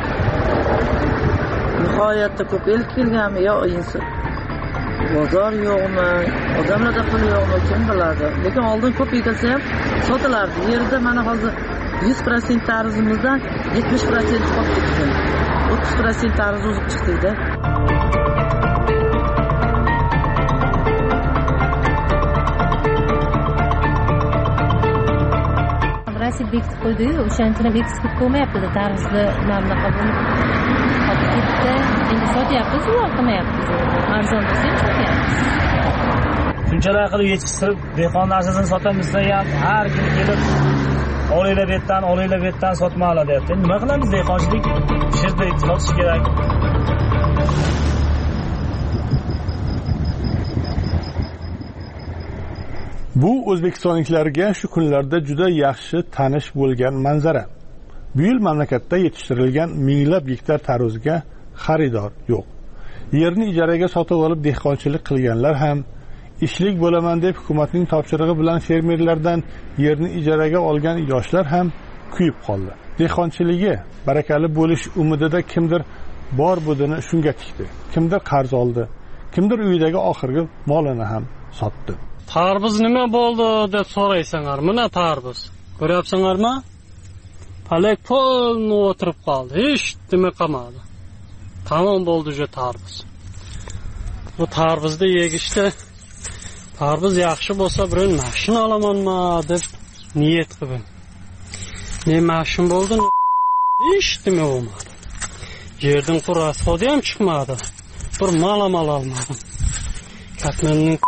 S19: Nihoyatda ko'p el kelganmi yo inson. Bozor yo'qmi, odamlarda pul yo'qmi, kim biladi. Lekin oldin ko'p ekilsa ham sotilardi. Yerda mana hozir yuz foiz tarzimizdan yetmish foiz qolib ketdi. o'ttiz foiz tarz o'zib chiqdi-da.
S20: Rossiya bekitib qo'ydi-yu, o'shaning uchun ham eksport bo'lmayapti-da, tarzni mamlaqa bo'lib qolib ketdi. Endi sotyapmiz, u qilmayapmiz. Arzon bo'lsa ham sotyapmiz.
S16: Shunchalar qilib yetishtirib, dehqon narsasini sotamiz ham har kim kelib olinglar bu yerdan, olinglar bu yerdan sotmoqlar deyapti. Nima qilamiz? Dehqonchilik shirda sotish kerak.
S2: Bu o'zbekistonliklarga shu kunlarda juda yaxshi tanish bo'lgan manzara. Bu yil mamlakatda yetishtirilgan minglab gektar tarvuzga xaridor yo'q. Yerni ijaraga sotib olib dehqonchilik qilganlar ham, ishlik bo'laman deb hukumatning topshirig'i bilan fermerlardan yerni ijaraga olgan yoshlar ham kuyib qoldi. Dehqonchiligi barakali bo'lish umidida kimdir bor budini shunga tikdi. Kimdir qarz oldi, kimdir uyidagi oxirgi molini ham sotdi.
S21: Tarvuz nima bo'ldi deb so'raysanlar, mana tarvuz. Ko'ryapsizlarmi? Palak polni o'tirib qoldi, hech nima qolmadi. Tamom bo'ldi ju tarvuz. Bu tarvuzni yegishda tarvuz yaxshi bo'lsa, bir mashina olamanmi deb niyat qildim. Men mashina bo'ldim, hech nima bo'lmadi. Yerdan qurasi ham chiqmadi. Bir malamal olmadim. Katmanning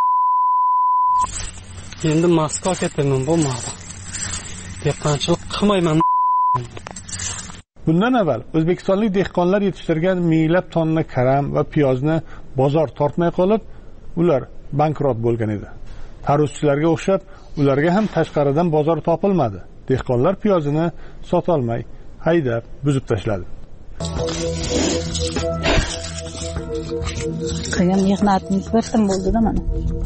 S21: endi Moskva ketaman, bo'lmadi. Dehqonchilik qilmayman.
S2: Bundan avval o'zbekistonlik dehqonlar yetishtirgan minglab tonna karam va piyozni bozor tortmay qolib, ular bankrot bo'lgan edi. Tarvuzchilarga o'xshab, ularga ham tashqaridan bozor topilmadi. Dehqonlar piyozini sota olmay, haydab, buzib tashladi.
S22: Qilgan mehnatimiz bir tim bo'ldi-da mana.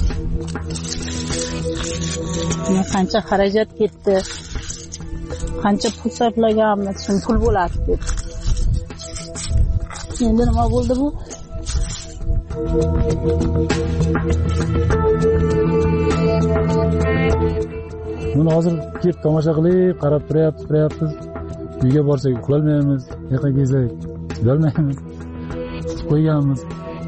S22: Men qancha xarajat ketdi, qancha pul sarflaganmiz, shun pul bo'ladi deb. Endi nima bo'ldi bu?
S7: buni hozir kelib tomosha qilib qarab turayapmiz turayapmiz uyga borsak uxlolmaymiz, yoqqa kelsak uxlolmaymiz, qo'yganmiz.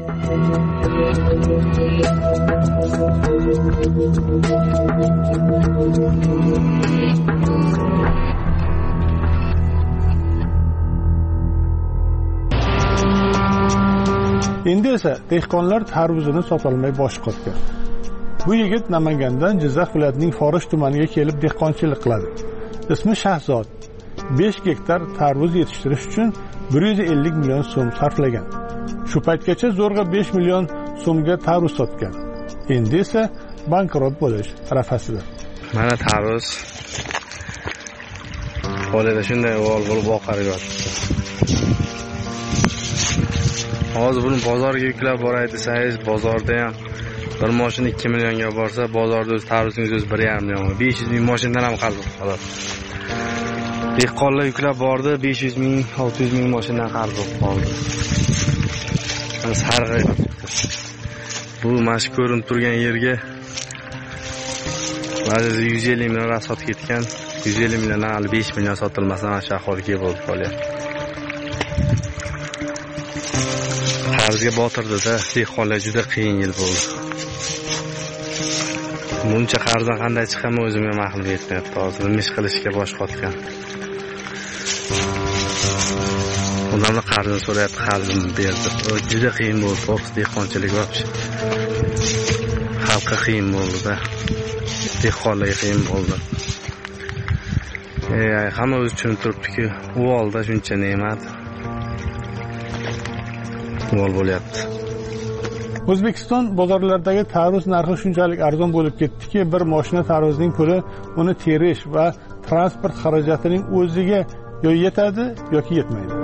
S2: Endi esa dehqonlar tarvuzini sotolmay bosh qotgan. Bu yigit Namangandan Jizzax viloyatining Forish tumaniga kelib dehqonchilik qiladi. Ismi Shahzod. besh gektar tarvuz yetishtirish uchun bir yuz ellik million so'm sarflagan. Shu paytgacha zo'rg'a besh million so'mga tarvuz sotgan. Endi esa bankrot bo'lish arafasida.
S8: Mana tarvuz qo'lida shunday o'g'il bo'lib oqarib yotibdi. Hozir buni bozorga yuklab boray desangiz, bozorda ham bir mashina ikki millionga borsa, bozorda o'z tarvuzingiz o'zi bir yarim million. besh yuz ming mashinadan ham qarz bo'lib qoladi. Dehqonlar yuklab bordi, besh yuz ming, olti yuz ming mashinadan qarz bo'lib qoldi. Sarg'ayib. Bu mana ko'rinib turgan yerga ba'zida yuz ellik million rasot ketgan. yuz ellik milliondan hali besh million sotilmasdan mana shu ahvolga bo'lib qolyapti. Qarzga botirdi-da, dehqonlar juda qiyin yil bo'ldi. Buncha qarzdan qanday chiqaman o'zimga ma'lum etmayapti. Hozir nima ish qilishga bosh qotgan. Odamlar qarzini so'rayapti, qarzimni berdi. Juda qiyin bo'ldi, to'g'risi dehqonchilik vobshe. Xalqqa qiyin bo'ldi-da. Dehqonlarga qiyin bo'ldi. Ey, hamma o'zi tushunib turibdi-ku, u olda shuncha ne'mat mol bo'lyapti.
S2: O'zbekiston bozorlaridagi tarvuz narxi shunchalik arzon bo'lib ketdiki, bir mashina tarvuzning puli uni terish va transport xarajatining o'ziga yo yetadi yoki yetmaydi.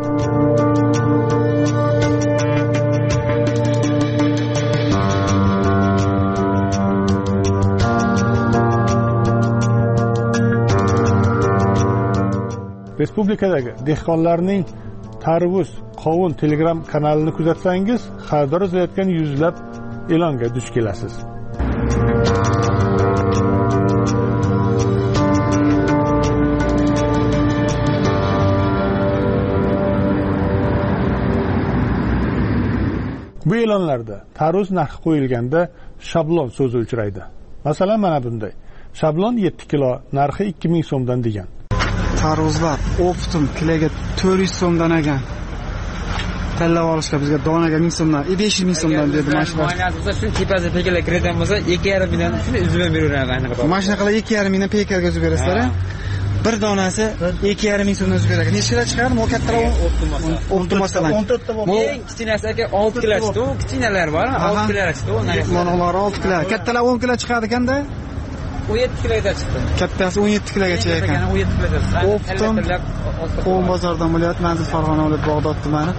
S2: Respublikadagi dehqonlarning tarvuz, qovun Telegram kanalini kuzatsangiz, xaridor izlayotgan yuzlab e'longa duch kelasiz. Bu e'lonlarda tarvuz narxi qo'yilganda shablon so'zi uchraydi. Masalan, mana bunday. Shablon yetti kilo, narxi ikki ming so'mdan degan.
S23: Tarvuzlar optim kiloga to'rt yuz so'mdan ekan. Tanlab olishga bizga donaga ming so'mdan, besh yuz ming so'mdan dedi mashina.
S24: Maynasi shuni tepasida pekalar kiradigan bo'lsa, ikki yarim mingdan shuni uzib beraveradi.
S23: Mashina qilib ikki yarim mingdan pekarga uzib berasizlar. Bir donasi ikki yarim ming so'mdan uzib beradi. Necha kilo chiqadi? Bu kattaroq optim masalan.
S24: o'n to'rtta bor. Eng kichkinasi aka olti kilo chiqdi. Kichkinalar bor, olti kilo chiqdi.
S23: Monolar olti kilo. Kattalar o'n kilo chiqadi ekanda?
S24: o'n yetti kiloga chiqdi.
S23: Kattasi o'n yetti kilogacha ekan.
S24: o'n yetti kiloga chiqdi.
S23: Optim Qo'm bozordan bo'lyapti, manzil Farg'ona viloyat Bog'dod tumani.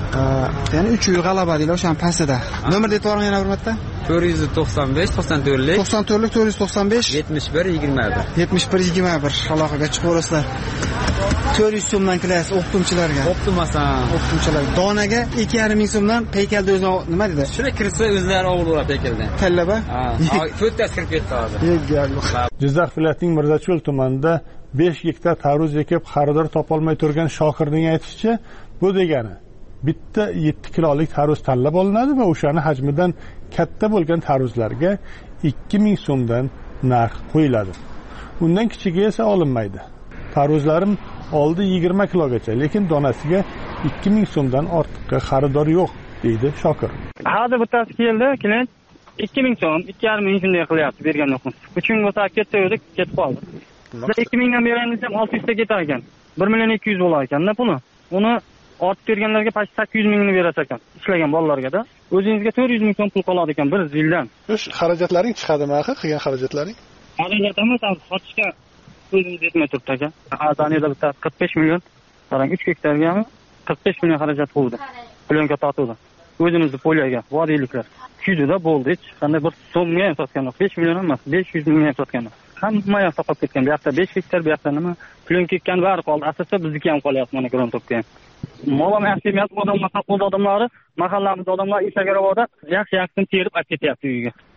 S23: Ya'ni uch uy g'alaba deylar o'sha pastida. Nomer deb qo'ying yana bir marta.
S24: to'rt yuz to'qson besh to'qson to'rt
S23: to'qson to'rt to'rt yuz to'qson besh
S24: yetmish bir yigirma bir
S23: yetmish bir yigirma bir aloqaga chiqaverasizlar. to'rt yuz so'mdan kilaysiz optimchilarga.
S24: Optimasan.
S23: Optimchilar. Donaga ikki yarim ming so'mdan peykalda o'zi nima dedi?
S24: Shuni kirsa o'zlari olurlar peykaldan.
S23: Tallaba?
S24: Ha, to'rttasi kirib ketdi hozir.
S2: Jizzax viloyatining Mirzacho'l tumanida besh gektar tarvuz ekib xaridor topolmay turgan Shokirning aytishicha, bu degani bitta yetti kilolik tarvuz tanlab olinadi va o'shani hajmidan katta bo'lgan tarvuzlarga ikki ming so'mdan narx qo'yiladi. Undan kichigi esa olinmaydi. Tarvuzlarim oldi yigirma kilogacha, lekin donasiga ikki ming so'mdan ortiqqa xaridor yo'q, deydi Shokir.
S25: Hozir bittasi keldi, klient ikki ming so'm, ikki yarim ming shunday qilyapti bergan yo'qmiz. uch ming bo'lsa ketdi, ketib qoldi. Biz ikki mingdan beraymiz ham olti yuzta ketar ekan. bir million ikki yuz bo'lar ekan-da puli. Uni ortib berganlarga past sakkiz yuz mingni berar ekan. Ishlagan bolalarga-da. O'zingizga to'rt yuz ming so'm pul qoladi ekan bir yildan.
S2: O'sh xarajatlaring chiqadimi, axir qilgan xarajatlaring?
S25: Xarajatimiz sotishga o'zimiz yetmay turibdi aka. Azaniyada bitta qirq besh million, qarang uch gektargami qirq besh million xarajat bo'ldi. Plyonka tortuvdi. O'zimizni polyaga, vodiyliklar. Kuzida bo'ldi, hech qanday bir so'mga ham sotgan yo'q. besh million emas, besh yuz mingga ham sotgan yo'q. Hamma yoq sotib ketgan. Bu yoqda besh gektar, bu yoqda nima? Plyonka ketgan bari qoldi. Asosda bizniki ham qolyapti mana gron topga. Molam yaxshi emas, odamlar, qoldi odamlari, mahallamiz odamlar Instagramda yaxshi-yaxshini terib olib ketyapti uyiga.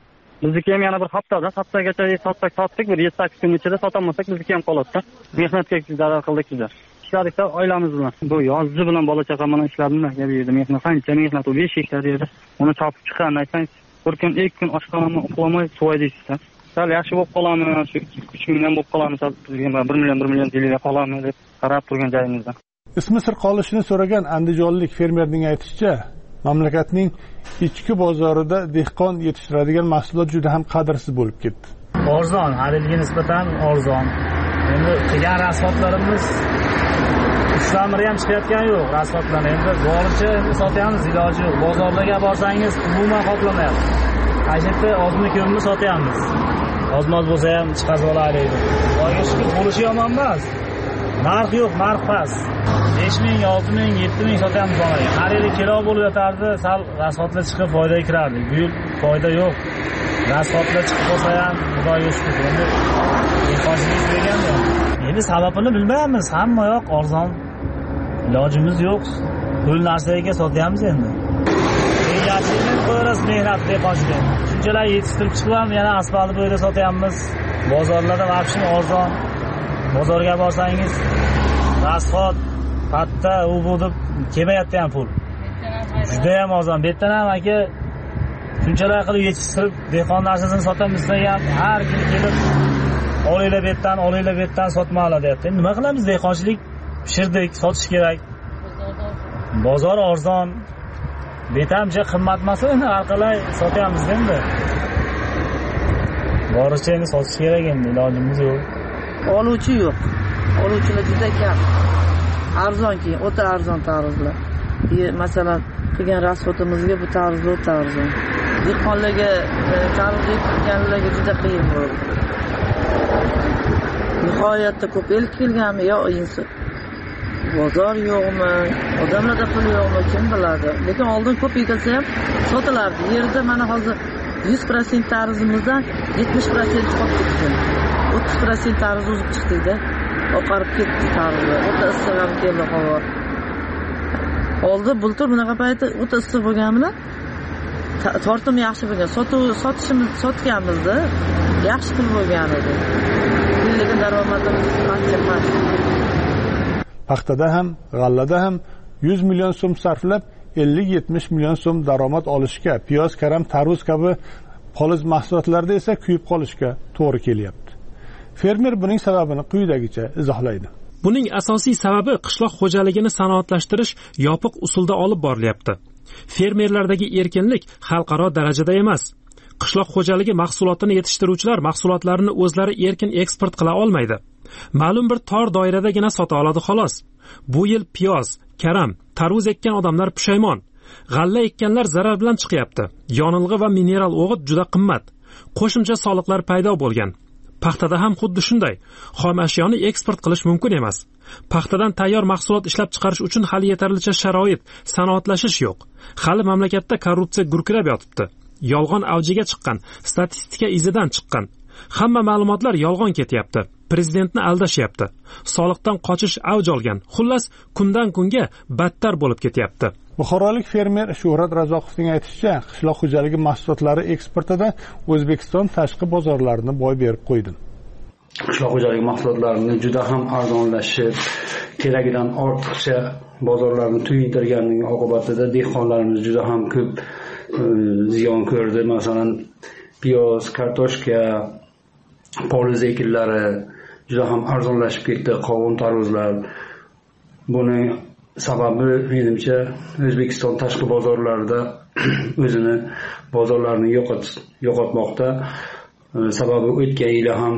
S25: bizniki ham yana bir haftada haftagacha sotsak sotdik, bir yetti sakkiz kun ichida sotolmasak bizniki ham qoladi-da. Mehnatga zarar qildik bizlar. Ishladikda oilamiz bilan. Bu yozchi bilan bola chaqa bilan ishladim-da, bu yerda mehnat qancha mehnat, u besh gektar edi. Uni chopib chiqqan aytsangiz, bir kun, ikki kun oshxonamni uxlamay suvaydingizda. Sal yaxshi bo'lib qolamiz, shu uch million bo'lib qolamiz, bizga bir million bir million deyilib qolamiz deb qarab turgan joyimizda.
S2: Ismi sir qolishini so'ragan andijonlik fermerning aytishicha, mamlakatning ichki bozorida dehqon yetishtiradigan mahsulot juda ham qadrsiz bo'lib ketdi.
S16: Arzon, har yilga nisbatan arzon. Endi qilgan rasxodlarimiz ishlamiri ham chiqayotgani yo'q, rasxodlar endi boricha endi sotyapmiz, iloji yo'q. Bozorlarga borsangiz umuman qoplamayapti. Qayerda ozmi ko'mni sotyapmiz. Ozmoz bo'lsa ham chiqarib olaylik. Xudoga shukr, bo'lishi yomon emas. Narx yo'q, narx past. besh ming, olti ming, yetti ming sotyapmiz onaga. Har yili kilo bo'lib yotardi, sal rasxodlar chiqib foydaga kirardi. Bu yil foyda yo'q. Rasxodlar chiqib qolsa ham xudoga shukr. Endi dehqonchilik deganda endi sababini bilmaymiz. Hamma yoq arzon. Ilojimiz yo'q. Pul narsaga sotyapmiz endi. Yaxshilik qo'yamiz mehnat dehqonchilik. Shunchalar yetishtirib chiqib ham yana asfaltni bo'yida sotyapmiz. Bozorlarda vaqtin arzon. Bozorga borsangiz rasxod, patta, u bu deb kelmayapti ham pul. Juda ham arzon. Bu yerdan ham aka shunchalar qilib yetishtirib dehqon narsasini sotamiz degan har kim kelib olinglar bu yerdan, olinglar bu yerdan sotmoqlar deyapti. Nima qilamiz? Dehqonchilik pishirdik, sotish kerak. Bozor arzon. Betamcha qimmat emas, endi har qalay sotyapmiz endi. Boricha endi sotish kerak endi, ilojimiz yo'q.
S19: Oluvchi yo'q. Oluvchilar juda kam. Arzon keyin, o'ta arzon tarzlar. Masalan, qilgan rasxodimizga bu tarzda o'ta arzon. Dehqonlarga tarzda qilganlarga juda qiyin bo'ldi. Nihoyatda ko'p el kelganmi yo inson. Bozor yo'qmi, odamlarda pul yo'qmi, kim biladi. Lekin oldin ko'p ekilsa ham sotilardi. Yerda mana hozir yuz foiz tarzimizdan yetmish foiz chiqib ketdi. o'ttiz foiz tarz o'zib chiqdi-da. Oqarib ketdi tarzi. O'ta issiq ham keldi havo. Oldin bultur bunaqa payti o'ta issiq bo'lgani bilan tortim yaxshi bo'lgan. Sotuv sotishimiz sotganmizda yaxshi pul bo'lgan edi. Lekin daromadimiz qancha past.
S2: Paxtada ham, g'allada ham yuz million so'm sarflab ellik yetmish million so'm daromad olishga, piyoz, karam, tarvuz kabi poliz mahsulotlarda esa kuyib qolishga to'g'ri kelyapti. Fermer buning sababini quyidagicha izohlaydi.
S5: Buning asosiy sababi qishloq xo'jaligini sanoatlashtirish yopiq usulda olib borilyapti. Fermerlardagi erkinlik xalqaro darajada emas. Qishloq xo'jaligi mahsulotini yetishtiruvchilar mahsulotlarini o'zlari erkin eksport qila olmaydi. Ma'lum bir tor doiradagina sota oladi xolos. Bu yil piyoz, karam, tarvuz ekkan odamlar pushaymon. G'alla ekkanlar zarar bilan chiqyapti. Yonilg'i va mineral o'g'it juda qimmat. Qo'shimcha soliqlar paydo bo'lgan. Paxtada ham xuddi shunday. Xom ashyoni eksport qilish mumkin emas. Paxtadan tayyor mahsulot ishlab chiqarish uchun hali yetarlicha sharoit, sanoatlashish yo'q. Hali mamlakatda korrupsiya gurkirab yotibdi. Yolg'on avjiga chiqqan, statistika izidan chiqqan. Hamma ma'lumotlar yolg'on ketyapti. Prezidentni aldashyapti. Soliqdan qochish avj olgan. Xullas, kundan kunga battar bo'lib ketyapti.
S2: Buxorolik fermer Shuhrat Razoqovning aytishicha, qishloq xo'jaligi mahsulotlari eksportida O'zbekiston tashqi bozorlarini boy berib qo'ydi.
S6: Qishloq xo'jaligi mahsulotlarini juda ham arzonlashib, keragidan ortiqcha bozorlarni tuyintirganning oqibatida dehqonlarimiz juda ham ko'p ziyon ko'rdi. Masalan, piyoz, kartoshka, poliz ekinlari juda ham arzonlashib ketdi, qovun, tarvuzlar. Buni sababi menimcha O'zbekiston tashqi bozorlarida o'zini bozorlarini yo'qotmoqda. Sababi o'tgan yil ham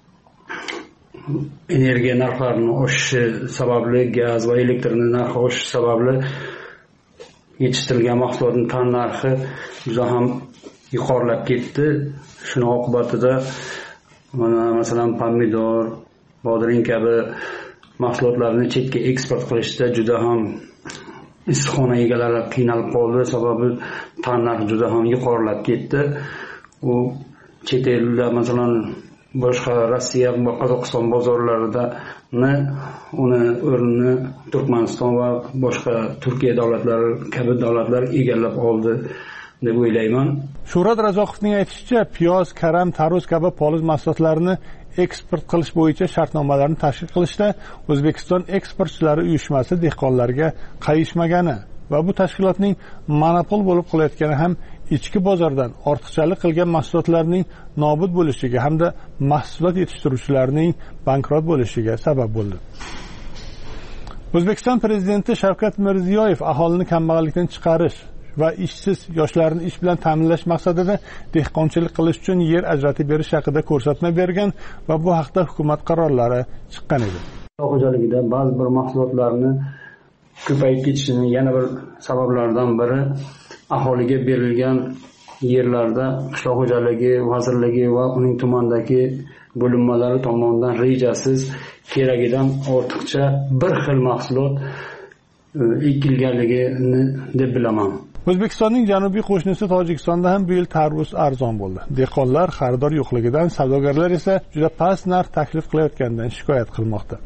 S6: energiya narxlarining oshishi sababli, gaz va elektr narxi oshishi sababli yetishtirilgan mahsulotning tan narxi juda ham yuqorilab ketdi. Shuning oqibatida mana masalan pomidor, bodring kabi mahsulotlarni chetga eksport qilishda juda ham issiqxona egalari qiynalib qoldi. Sababi tan narxi juda ham yuqorilab ketdi. U chet elda masalan boshqa Rossiya va Qozog'iston bozorlarida uni o'rnini Turkmaniston va boshqa Turkiya davlatlari kabi davlatlar egallab oldi. deb o'ylayman.
S2: Shuhrat Razoqovning aytishicha, piyoz, karam, tarvuz kabi poliz mahsulotlarini eksport qilish bo'yicha shartnomalarni tashkil qilishda O'zbekiston eksportchilari uyushmasi dehqonlarga qayishmagani va bu tashkilotning monopol bo'lib qolayotgani ham ichki bozordan ortiqchalik qilgan mahsulotlarning nobud bo'lishiga hamda mahsulot yetishtiruvchilarning bankrot bo'lishiga sabab bo'ldi. O'zbekiston prezidenti Shavkat Mirziyoyev aholini kambag'allikdan chiqarish va ishsiz yoshlarni ish bilan ta'minlash maqsadida dehqonchilik qilish uchun yer ajratib berish haqida ko'rsatma bergan va bu haqda hukumat qarorlari chiqqan edi.
S6: Qishloq xo'jaligida ba'zi bir mahsulotlarni ko'payib ketishining yana bir sabablaridan biri aholiga berilgan yerlarda qishloq xo'jaligi vazirligi va uning tumandagi bo'linmalari tomonidan rejasiz keragidan ortiqcha bir xil mahsulot ekilganligini deb bilaman.
S2: O'zbekistonning janubiy qo'shnisi Tojikistonda ham bu yil tarvuz arzon bo'ldi. Dehqonlar xaridor yo'qligidan, savdogarlar esa juda past narx taklif qilayotganidan shikoyat qilmoqda.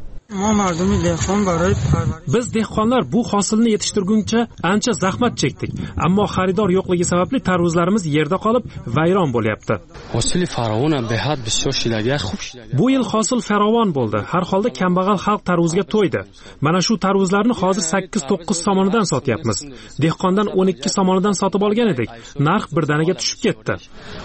S5: Biz dehqonlar bu hosilni yetishtirguncha ancha zahmat chekdik, ammo xaridor yo'qligi sababli tarvuzlarimiz yerda qolib vayron bo'lyapti. Bu yil hosil farovon bo'ldi. Har holda kambag'al xalq tarvuzga to'ydi. Mana shu tarvuzlarni hozir sakkiz to'qqiz somonidan sotyapmiz. Dehqondan o'n ikki somonidan sotib olgan edik. Narx birdaniga tushib ketdi.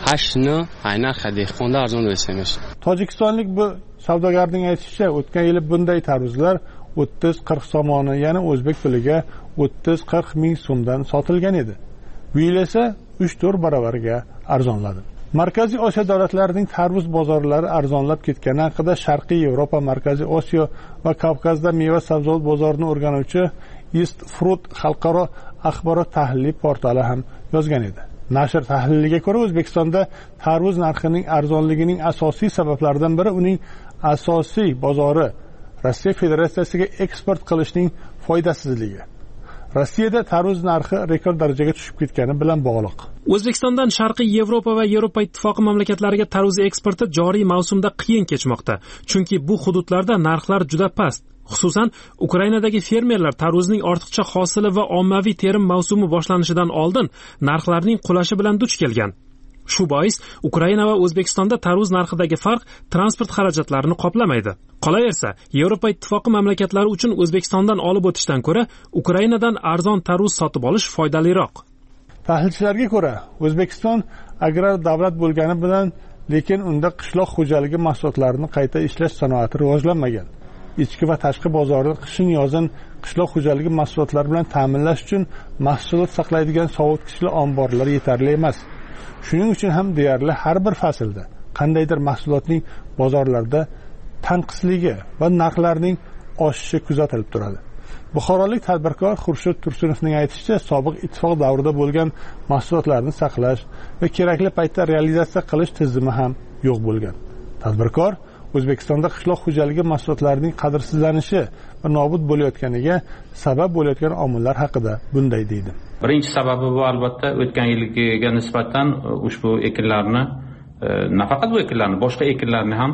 S2: Tojikistonlik bu savdogarning aytishicha, o'tgan yili bunday tarvuzlar o'ttiz qirq somoni, ya'ni o'zbek piliga o'ttiz qirq ming so'mdan sotilgan edi. Bu yil esa uch to'rt barobarga arzonladi. Markaziy Osiyo davlatlarining tarvuz bozorlari arzonlab ketgani haqida Sharqiy Yevropa, Markaziy Osiyo va Kavkazda meva sabzavot bozorini o'rganuvchi East Fruit xalqaro axborot tahliliy portali ham yozgan edi. Nashr tahliliga ko'ra, O'zbekistonda tarvuz narxining arzonligining asosiy sabablaridan biri uning asosiy bozori Rossiya Federatsiyasiga eksport qilishning foydasizligi. Rossiyada tarvuz narxi rekord darajaga tushib ketgani bilan bog'liq.
S5: O'zbekistondan Sharqiy Yevropa va Yevropa ittifoqi mamlakatlariga tarvuz eksporti joriy mavsumda qiyin kechmoqda, chunki bu hududlarda narxlar juda past. Xususan, Ukrainadagi fermerlar tarvuzning ortiqcha hosili va ommaviy terim mavsumi boshlanishidan oldin narxlarning qulashi bilan duch kelgan. Shu bois Ukraina va O'zbekistonda tarvuz narxidagi farq transport xarajatlarini qoplamaydi. Qolaversa, Yevropa ittifoqi mamlakatlari uchun O'zbekistondan olib o'tishdan ko'ra Ukrainadan arzon tarvuz sotib olish foydaliroq.
S2: Tahlilchilarga ko'ra, O'zbekiston agrar davlat bo'lgani bilan, lekin unda qishloq xo'jaligi mahsulotlarini qayta ishlash sanoati rivojlanmagan. Ichki va tashqi bozorni qishin-yozin qishloq xo'jaligi mahsulotlari bilan ta'minlash uchun mahsulot saqlaydigan sovutgichli omborlar yetarli emas. Shuning uchun ham deyarli har bir faslda qandaydir mahsulotning bozorlarda tanqisligi va narxlarning oshishi kuzatilib turadi. Buxorolik tadbirkor Xurshid Tursunovning aytishicha, sobiq ittifoq davrida bo'lgan mahsulotlarni saqlash va kerakli paytda realizatsiya qilish tizimi ham yo'q bo'lgan. Tadbirkor O'zbekistonda qishloq xo'jaligi mahsulotlarining qadrsizlanishi va nobud bo'layotganiga sabab bo'layotgan omillar haqida bunday deydi.
S1: Birinchi sababi bu albatta o'tgan yilgiga nisbatan ushbu ekinlarni, nafaqat bu ekinlarni, boshqa ekinlarni ham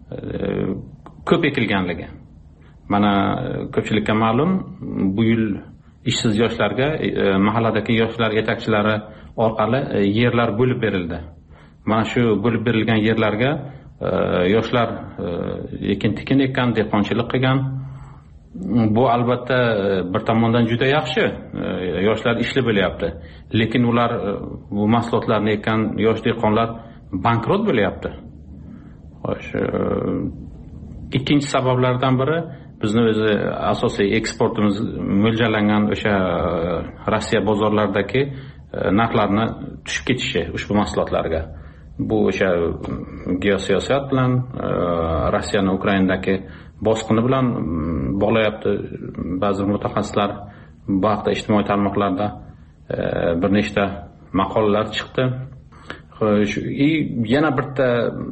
S1: ko'p ekilganligi. Mana ko'pchilikka ma'lum, bu yil ishsiz yoshlarga mahalladagi yoshlar yetakchilari orqali yerlar bo'lib berildi. Mana shu bo'lib berilgan yerlarga yoshlar ekin-tikin ekkan, dehqonchilik qilgan. Bu albatta bir tomondan juda yaxshi. Yoshlar ishli bo'lyapti. Lekin ular bu mahsulotlarni ekkan yosh dehqonlar bankrot bo'lyapti. Xo'sh, ikkinchi sabablardan biri bizni o'zi asosiy eksportimiz mo'ljallangan o'sha Rossiya bozorlaridagi narxlarni tushib ketishi ushbu mahsulotlarga. Bu o'sha geosiyosat bilan, Rossiyani Ukrainadagi bosqini bilan bog'layapti. Ba'zi mutaxassislar bu haqda ijtimoiy tarmoqlarda bir nechta maqolalar chiqdi. Xo'sh, yana bitta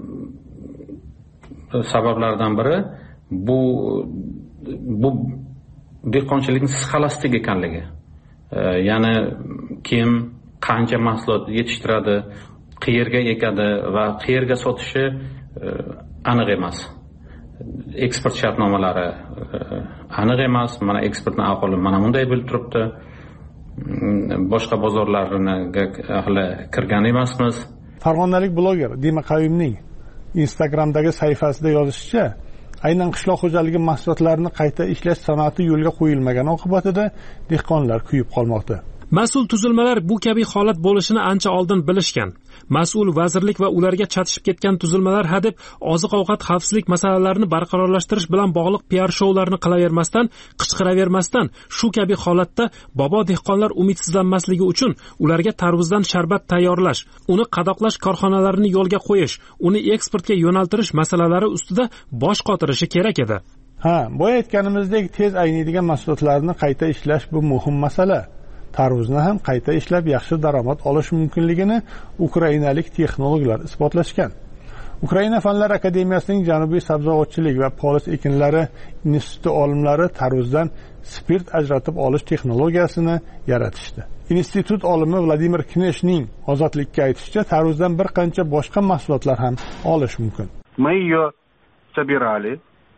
S1: sabablardan biri bu bu dehqonchilikning sxolastik ekanligi. Ya'ni kim qancha mahsulot yetishtiradi, qayerga ekadi va qayerga sotishi aniq emas. Eksport shartnomalari aniq emas. Mana eksportning ahvoli mana bunday bo'lib turibdi. boshqa bozorlariga hali kirgan emasmiz.
S2: Farg'onalik bloger Dima Qayumning Instagramdagi sahifasida yozishicha, aynan qishloq xo'jaligi mahsulotlarini qayta ishlash sanoati yo'lga qo'yilmagani oqibatida dehqonlar kuyib qolmoqda.
S5: Mas'ul tuzilmalar bu kabi holat bo'lishini ancha oldin bilishgan. Mas'ul vazirlik va ularga chatishib ketgan tuzilmalar hadeb oziq-ovqat xavfsizlik masalalarini barqarorlashtirish bilan bog'liq P R shoularni qilavermasdan, qichqiravermasdan, shu kabi holatda bobo dehqonlar umidsizlanmasligi uchun ularga tarvuzdan sharbat tayyorlash, uni qadoqlash korxonalarini yo'lga qo'yish, uni eksportga yo'naltirish masalalari ustida bosh qotirishi kerak edi.
S2: Ha, boya aytganimizdek, tez ayniydigan mahsulotlarni qayta ishlash bu muhim masala. Tarvuzni ham qayta ishlab yaxshi daromad olish mumkinligini ukrainalik texnologlar isbotlashgan. Ukraina Fanlar akademiyasining Janubiy sabzavotchilik va polis ekinlari instituti olimlari tarvuzdan spirt ajratib olish texnologiyasini yaratishdi. Institut olimi Vladimir Kneshning Ozodlikka aytishicha, tarvuzdan bir qancha boshqa mahsulotlar ham olish mumkin.
S4: Мы ее собирали,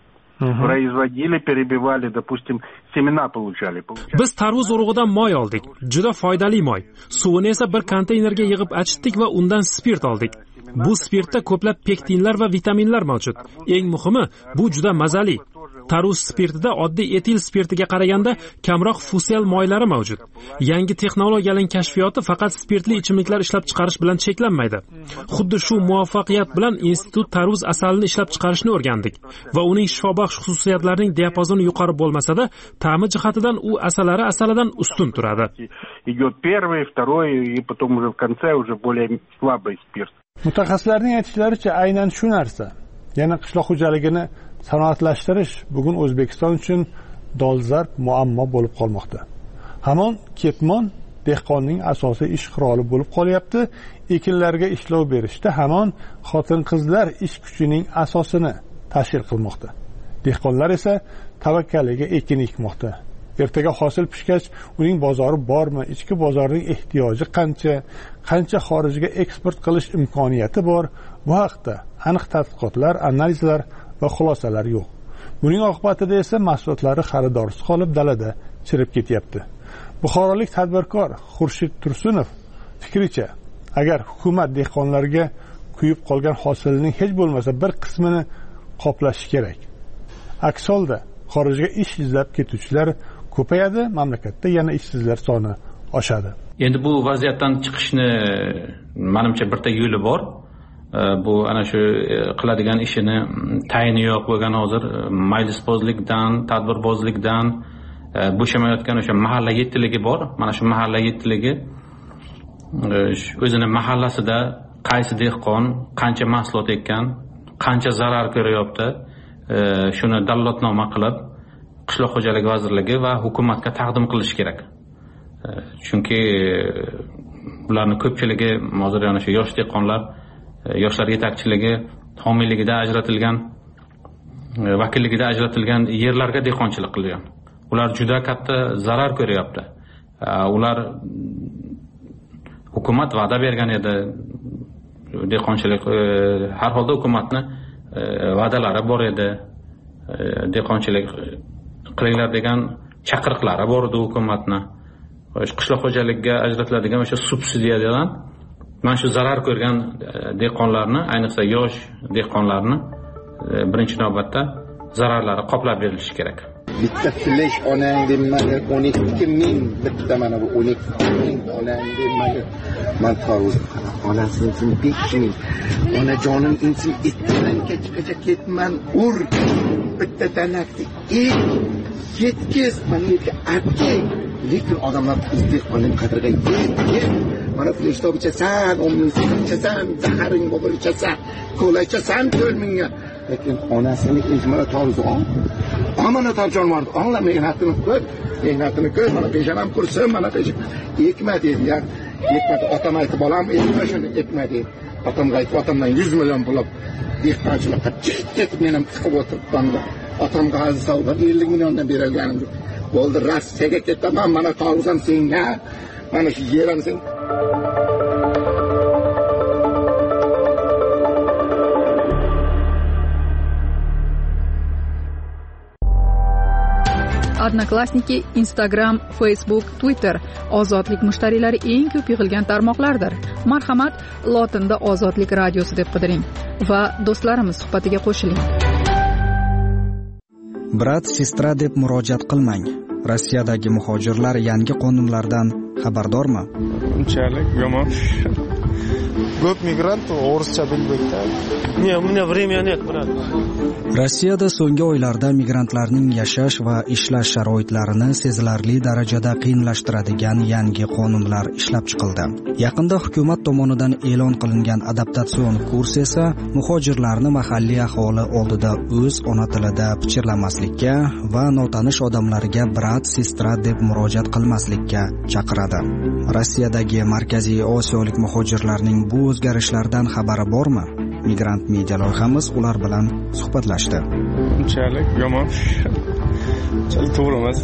S4: производили, перебивали, допустим, semena получали.
S5: Biz tarvuz urug'idan moy oldik. Juda foydali moy. Suvini esa bir konteynerga yig'ib achitdik va undan spirt oldik. Bu spirtda ko'plab pektinlar va vitaminlar mavjud. Eng muhimi, bu juda mazali. Tarvuz spirtida oddiy etil spirtiga qaraganda kamroq fusel moylari mavjud. Yangi texnologiyaning kashfiyoti faqat spirtli ichimliklar ishlab chiqarish bilan cheklanmaydi. Xuddi shu muvaffaqiyat bilan institut tarvuz asalini ishlab chiqarishni o'rgandik va uning shifobaxsh xususiyatlarining diapazoni yuqori bo'lmasa-da, ta'mi jihatidan u asalari asalidan ustun turadi.
S4: Идет первый, второй и потом уже в конце уже более слабый спирт.
S2: Mutaxassislarning aytishlaricha, aynan shu narsa, yana qishloq xo'jaligini sanoatlashtirish bugun O'zbekiston uchun dolzarb muammo bo'lib qolmoqda. Hamon ketmon dehqonning asosiy ish quroli bo'lib qolyapti. Ekinlarga ishlov berishda hamon xotin-qizlar ish kuchining asosini tashkil qilmoqda. Dehqonlar esa tavakkaliga ekin ekmoqda. Ertaga hosil pishgach, uning bozori bormi, ichki bozorning ehtiyoji qancha, qancha xorijga eksport qilish imkoniyati bor, bu haqda aniq tadqiqotlar, analizlar va xulosalar yo'q. Buning oqibatida esa mahsulotlari xaridorsiz qolib dalada chirib ketyapti. Buxorolik tadbirkor Xurshid Tursunov fikricha, agar hukumat dehqonlarga kuyib qolgan hosilning hech bo'lmasa bir qismini qoplashi kerak. Aks holda xorijga ish izlab ketuvchilar ko'payadi, mamlakatda yana ishsizlar soni oshadi.
S1: Endi bu vaziyatdan chiqishni menimcha birta yo'li bor. Bu ana shu qiladigan ishini tayini yo'q bo'lgan hozir majlisbozlikdan, tadbirbozlikdan bo'shamayotgan o'sha mahalla yettiligi bor. Mana shu mahalla yettiligi o'zini mahallasida qaysi dehqon qancha mahsulot ekkan, qancha zarar ko'ryapti, shuni dallotnoma qilib qishloq xo'jaligi vazirligi va hukumatga taqdim qilish kerak. Chunki ularning ko'pchiligi hozir yana shu yosh dehqonlar, yoshlar yetakchiligi homiyligida ajratilgan, vakilligida ajratilgan yerlarga dehqonchilik qilgan. Ular juda katta zarar ko'ryapti. Ular hukumat va'da bergan edi, dehqonchilik har holda hukumatni va'dalari bor edi. Dehqonchilik qilinglar degan chaqiriqlari bor edi hukumatni. Qishloq xo'jaligiga ajratiladigan o'sha subsidiyadan mana shu zarar ko'rgan dehqonlarni, ayniqsa yosh dehqonlarni birinchi navbatda zararlari qoplab berilishi kerak.
S9: Bitta flash onang demaga o'n ikki ming, bitta mana bu o'n ikki ming onang demaga man tarvuz onasi uchun besh ming. Onajonim uchun itdan kechgacha ketman ur. Bitta tanakni ek, ketkiz, mana yerga artgay. Lekin odamlar dehqonning qadriga yetgan. Mana fleshtob ichasan, o'n ming ichasan, zaharing bo'lib ichasan, kola ichasan to'rt mingga. Lekin onasini ezmara tarvuz ol. Amana tarjon var. Allah mehnatini ko'r, mehnatini ko'r, mana peshanam qursin, mana peshan. Ekma dedi ya. Ekmadi, otam aytib, bolam ekma shuni, ekma dedi. Otamga aytib, otamdan yuz million pul olib dehqonchilikqa ketib men ham chiqib o'tiribman. Otamga hozir savdo ellik milliondan berilganim yo'q. Bo'ldi, Rossiyaga ketaman, mana tarvuzam senga. Mana shu yerim sen.
S10: Odnoklassniki, Instagram, Facebook, Twitter ozodlik mushtariylari eng ko'p yig'ilgan tarmoqlardir. Marhamat, lotinda Ozodlik radiosi deb qidiring va do'stlarimiz suhbatiga qo'shiling.
S11: Brat, sestra deb murojaat qilmang. Rossiyadagi muhojirlar yangi qonunlardan xabardormi?
S12: Unchalik yomon. Ko'p migrant o'rischa bilmaydi. Ne, у меня времени нет, брат.
S11: Rossiyada so'nggi oylarda migrantlarning yashash va ishlash sharoitlarini sezilarli darajada qiyinlashtiradigan yangi qonunlar ishlab chiqildi. Yaqinda hukumat tomonidan e'lon qilingan adaptatsion kurs esa muhojirlarni mahalliy aholi oldida o'z ona tilida pichirlamaslikka va notanish odamlarga brat, sestra deb murojaat qilmaslikka chaqiradi. Rossiyadagi Markaziy Osiyolik muhojirlarning bu o'zgarishlardan xabari bormi? Migrant media loyihamiz ular bilan suhbatlashdi.
S12: Unchalik yomon. Unchalik to'g'ri emas.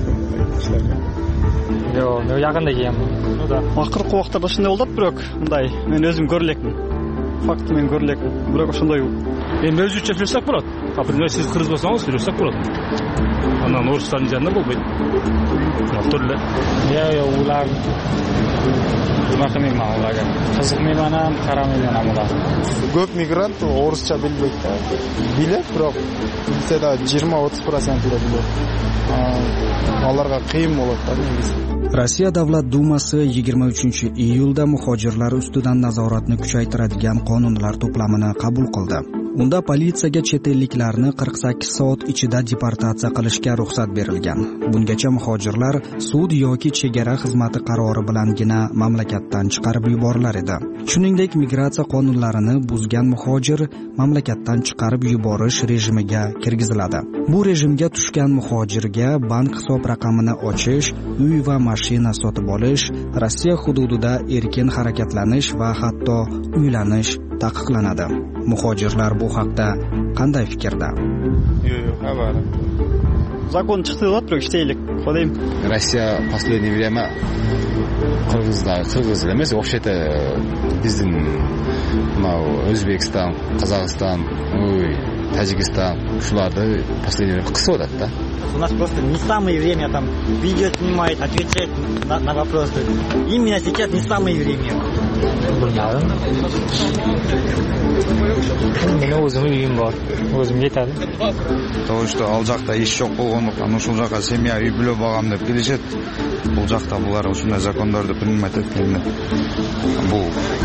S13: Yo'q, yaqinda kelganman.
S23: Oxirgi vaqtda shunday bo'ldi, biroq bunday men o'zim ko'rlekman. Fakt men ko'rlekman. Biroq shunday yo'q.
S13: Endi o'zingcha so'zsak bo'ladi. Aprimda siz qiz bo'lsangiz so'zsak bo'ladi. Ana O'zbekiston janna bo'lmaydi. Turli. Yo'q, yo'q, ular nima qilmayman ularga. Qiziqmayman ham, qaramayman ham ular.
S12: Ko'p migrant o'rischa bilmaydi. Biladi, biroq bilsa-da yigirma o'ttiz foiz biladi. Ularga qiyin bo'ladi negizda.
S11: Rossiya Davlat Dumasi yigirma uchinchi iyulda muhojirlar ustidan nazoratni kuchaytiradigan qonunlar to'plamini qabul qildi. Unda politsiyaga chet elliklarni qirq sakkiz soat ichida deportatsiya qilishga ruxsat berilgan. Bungacha muhojirlar sud yoki chegara xizmati qarori bilangina mamlakatdan chiqarib yuborilar edi. Shuningdek, migratsiya qonunlarini buzgan muhojir mamlakatdan chiqarib yuborish rejimiga kirgiziladi. Bu rejimga tushgan muhojirga bank hisob raqamini ochish, uy va mashina sotib olish, Rossiya hududida erkin harakatlanish va hatto uylanish taqiqlanadi. Muhojirlar bu haqda qanday fikrda?
S12: Yo'q, yo'q, xabarim.
S23: Zakon chiqdi, biroq ishlaylik. Qo'ydim.
S14: Rossiya последнее время Qirg'izlar, Qirg'izlar emas, o'xshata bizning O'zbekiston, Qozog'iston, Tojikiston shularda последнее время qisqo'datda.
S23: У нас просто не самое время там видео снимает, отвечает на, на вопросы. Именно сейчас не самое время.
S13: Bilmadim. Meni o'zim uyim bor. O'zim yetadi.
S15: To'g'ri, что al joqda ish yo'q bo'lganligidan ana shu joqqa semya uy bo'lib olgam deb kelishadi. Bu joqda bular shunday zakonlarni bilmaydi. Bu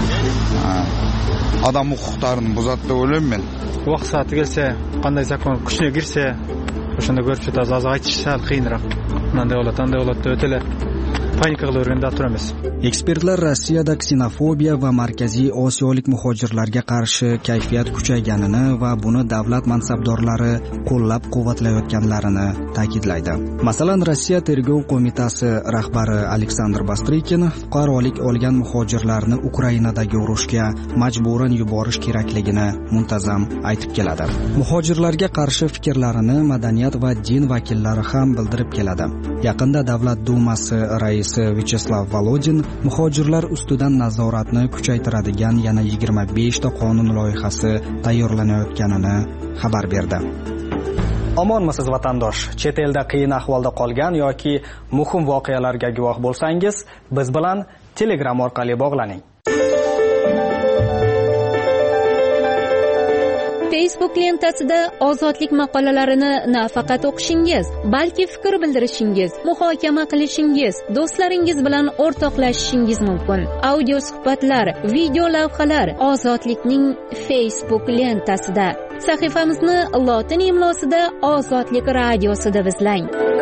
S15: odam huquqlarini buzadi deb o'ylayman men.
S23: Vaqt soati kelsa, qanday zakon kuchga kirsa, o'shanda ko'rib chiqamiz. Hozir aytish sal qiyinroq. Bunday holat, bunday holatda o'tila panika qilaverganda turamiz.
S11: Ekspertlar Rossiyada ksenofobiya va Markaziy Osiyolik muhojirlarga qarshi kayfiyat kuchayganini va buni davlat mansabdorlari qo'llab-quvvatlayotganlarini ta'kidlaydi. Masalan, Rossiya Tergov qo'mitasi rahbari Aleksandr Bastrikin fuqarolik olgan muhojirlarni Ukrainadagi urushga majburan yuborish kerakligini muntazam aytib keladi. Muhojirlarga qarshi fikrlarini madaniyat va din vakillari ham bildirib keladi. Yaqinda Davlat Dumasi raisi Vyacheslav Volodin muhojirlar ustidan nazoratni kuchaytiradigan yana yigirma besh ta qonun loyihasi tayyorlanayotganini xabar berdi.
S26: Omonmisiz vatandosh? Chet elda qiyin ahvolda qolgan yoki muhim voqealarga guvoh bo'lsangiz, biz bilan Telegram orqali bog'laning.
S27: Facebook lentasida ozodlik maqolalarini nafaqat o'qishingiz, balki fikr bildirishingiz, muhokama qilishingiz, do'stlaringiz bilan o'rtoqlashishingiz mumkin. Audio suhbatlar, video lavhalar Ozodlikning Facebook lentasida. Sahifamizni lotin imlosida Ozodlik radiosida izlang.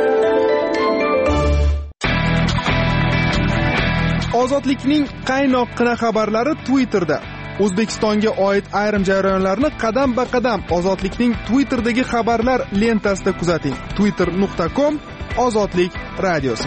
S28: Ozodlikning qaynoqqina xabarlari Twitterda. O'zbekistonga oid ayrim jarayonlarni qadam-ba-qadam Ozodlikning Twitterdagi xabarlar lentasida kuzating. twitter nuqta com Ozodlik radiosi.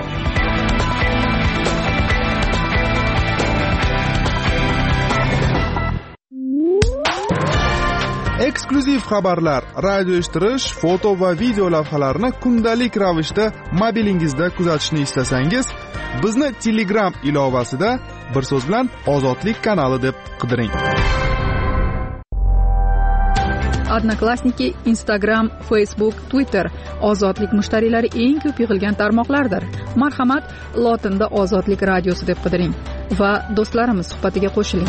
S28: Eksklyuziv xabarlar, radio eshittirish, foto va video lavhalarni kundalik ravishda mobilingizda kuzatishni istasangiz, bizni Telegram ilovasida bir so'z bilan Ozodlik kanali deb qidiring.
S10: Odnoklassniki, Instagram, Facebook, Twitter ozodlik mushtariylari eng ko'p yig'ilgan tarmoqlardir. Marhamat, lotinda ozodlik radiosi deb qidiring va do'stlarimiz suhbatiga qo'shiling.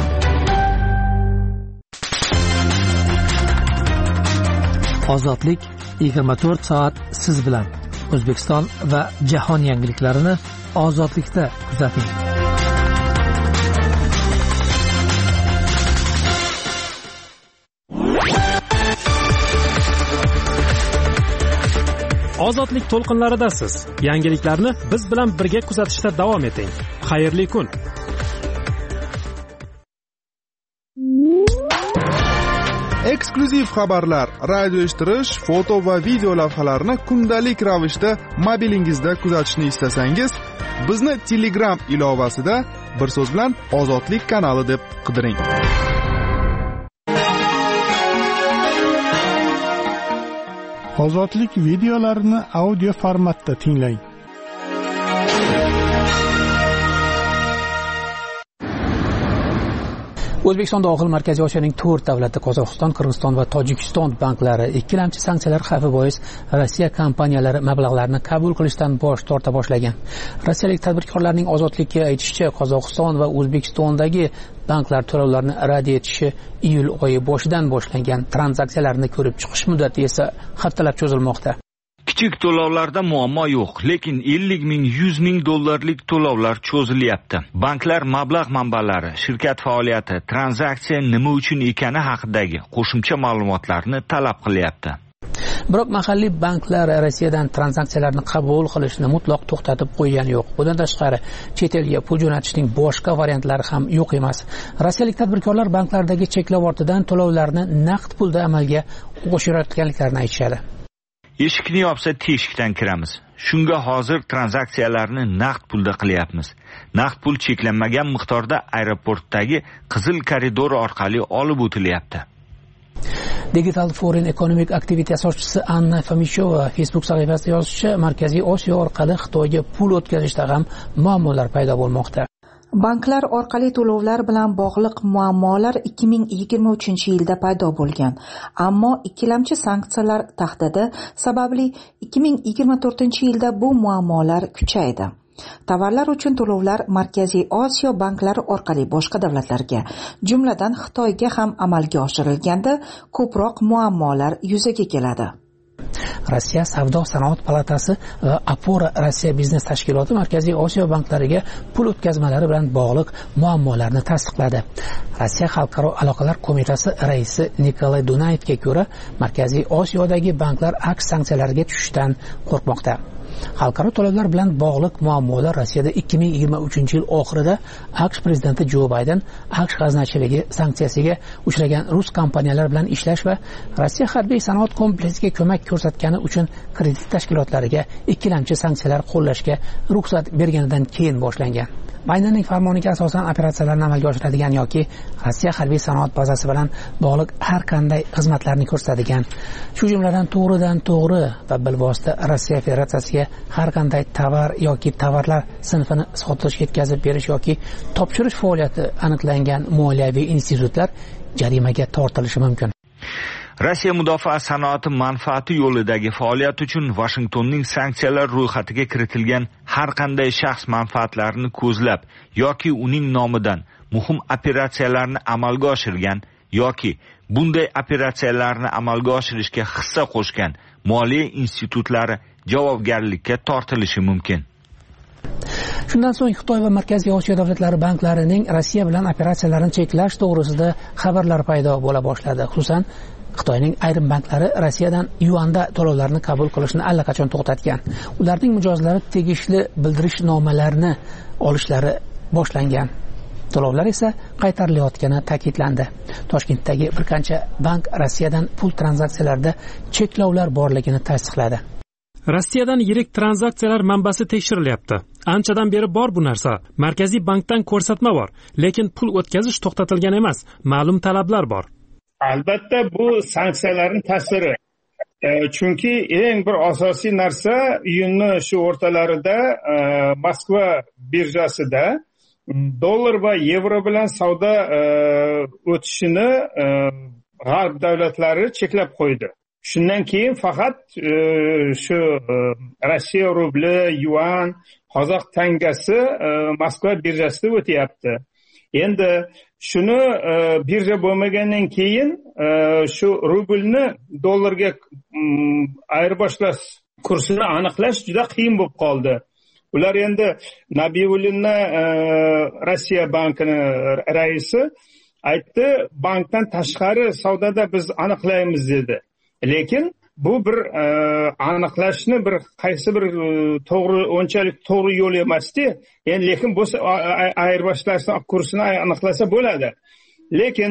S3: Ozodlik yigirma to'rt soat siz bilan. O'zbekiston va jahon yangiliklarini ozodlikda kuzating.
S5: Ozodlik to'lqinlaridasiz. Yangiliklarni biz bilan birga kuzatishda davom eting. Xayrli kun.
S28: Eksklyuziv xabarlar, radio eshittirish, foto va video lavhalarni kundalik ravishda mobilingizda kuzatishni istasangiz, bizni Telegram ilovasida bir so'z bilan Ozodlik kanali deb qidiring.
S2: Ozodlik videolarini audio formatda tinglang.
S3: O'zbekiston dohil Markaziy Osiyoning to'rt davlati Qozog'iston, Qirg'iziston va Tojikiston banklari ikkilamchi sanksiyalar xavfi bois Rossiya kompaniyalari mablag'larni qabul qilishdan bosh torta boshlagan. Rossiyalik tadbirkorlarning ozodlikka aytishicha, Qozog'iston va O'zbekistondagi banklar to'lovlarni rad etishi iyul oyi boshidan boshlangan. Tranzaksiyalarni ko'rib chiqish muddati esa haftalab cho'zilmoqda.
S7: Kichik to'lovlarda muammo yo'q, lekin ellik ming, yuz ming dollarlik to'lovlar cho'zilyapti. Banklar mablag' manbalari, shirkat faoliyati, tranzaksiya nima uchun ekani haqidagi qo'shimcha ma'lumotlarni talab qilyapti.
S3: Biroq mahalliy banklar Rossiyadan tranzaksiyalarni qabul qilishni mutlaq to'xtatib qo'ygani yo'q. Bundan tashqari, chet elga pul jo'natishning boshqa variantlari ham yo'q emas. Rossiyalik tadbirkorlar banklardagi cheklov ortidan to'lovlarni naqd pulda amalga oshirayotganliklarini aytishadi.
S7: Eshikni yopsa teshikdan kiramiz. Shunga hozir tranzaksiyalarni naqd pulda qilyapmiz. Naqd pul cheklanmagan miqdorda aeroportdagi qizil koridor orqali olib o'tilyapti.
S3: Digital Foreign Economic Activity asoschisi Anna Fomichova Facebook sahifasida yozishicha, Markaziy Osiyo orqali Xitoyga pul o'tkazishda ham muammolar paydo bo'lmoqda.
S8: Banklar orqali to'lovlar bilan bog'liq muammolar ikki ming yigirma uchinchi yilda paydo bo'lgan. Ammo ikkilamchi sanksiyalar tahdidi sababli ikki ming yigirma to'rtinchi yilda bu muammolar kuchaydi. Tovarlar uchun to'lovlar Markaziy Osiyo banklari orqali boshqa davlatlarga, jumladan Xitoyga ham amalga oshirilganda ko'proq muammolar yuzaga keladi.
S3: Rossiya Savdo sanoat palatasi va Apora Rossiya biznes tashkiloti Markaziy Osiyo banklariga pul o'tkazmalari bilan bog'liq muammolarni tasdiqladi. Rossiya Xalqaro aloqalar qo'mitasi raisi Nikolay Dunayevga ko'ra, Markaziy Osiyodagi banklar aks sanksiyalarga tushishdan qo'rqmoqda. Xalqaro to'lovlar bilan bog'liq muammolar Rossiyada ikki ming yigirma uchinchi yil oxirida AQSh prezidenti Jo Bayden AQSh g'aznachiligi sanksiyasiga uchragan rus kompaniyalari bilan ishlash va Rossiya harbiy sanoat kompleksiga ko'mak ko'rsatgani uchun kredit tashkilotlariga ikkilamchi sanksiyalar qo'llashga ruxsat berganidan keyin boshlangan. Baydenning farmoniga asosan operatsiyalarni amalga oshiradigan yoki Rossiya harbiy sanoat bazasi bilan bog'liq har qanday xizmatlarni ko'rsatadigan, shu jumladan to'g'ridan to'g'ri va bilvosita Rossiya Federatsiyasiga har qanday tovar yoki tovarlar sinfini sotish, yetkazib berish yoki topshirish faoliyati aniqlangan moliyaviy institutlar jarimaga tortilishi mumkin.
S7: Rossiya mudofaa sanoati manfaati yo'lidagi faoliyat uchun Washingtonning sanksiyalar ro'yxatiga kiritilgan har qanday shaxs manfaatlarini ko'zlab yoki uning nomidan muhim operatsiyalarni amalga oshirgan yoki bunday operatsiyalarni amalga oshirishga hissa qo'shgan moliya institutlari javobgarlikka tortilishi mumkin.
S3: Shundan so'ng Xitoy va Markaziy Osiyo davlatlari banklarining Rossiya bilan operatsiyalarini cheklash to'g'risida xabarlar paydo bo'la boshladi. Xususan, Xitoyning ayrim banklari Rossiyadan yuanda to'lovlarni qabul qilishni allaqachon to'xtatgan. Ularning mijozlari tegishli bildirishnomalarni olishlari boshlangan. To'lovlar esa qaytarilayotgani ta'kidlandi. Toshkentdagi bir qancha bank Rossiyadan pul tranzaksiyalarida cheklovlar borligini tasdiqladi.
S5: Rossiyadan yirik tranzaksiyalar manbasi tekshirilyapti. Anchadan beri bor bu narsa. Markaziy bankdan ko'rsatma bor, lekin pul o'tkazish to'xtatilgan emas. Ma'lum talablar bor.
S17: Albatta bu sanksiyalarning ta'siri. E, chunki eng bir asosiy narsa iyunning shu o'rtalarida e, Moskva birjasida dollar va yevro bilan savdo e, o'tishini e, g'arb davlatlari cheklab qo'ydi. Shundan keyin faqat shu Rossiya rubli, yuan, qozoq tangasi Moskva birjasida o'tyapti. Endi shuni birja bo'lmagandan keyin shu rublni dollarga ayirboshlash kursini aniqlash juda qiyin bo'lib qoldi. Ular endi Nabiyullinni Rossiya bankini raisi aytdi, bankdan tashqari savdoda biz aniqlaymiz dedi. Lekin bu bir aniqlashni bir qaysi bir to'g'ri unchalik to'g'ri yo'l emasdi. Endi lekin bu ayirboshlash kursini aniqlasa bo'ladi. Lekin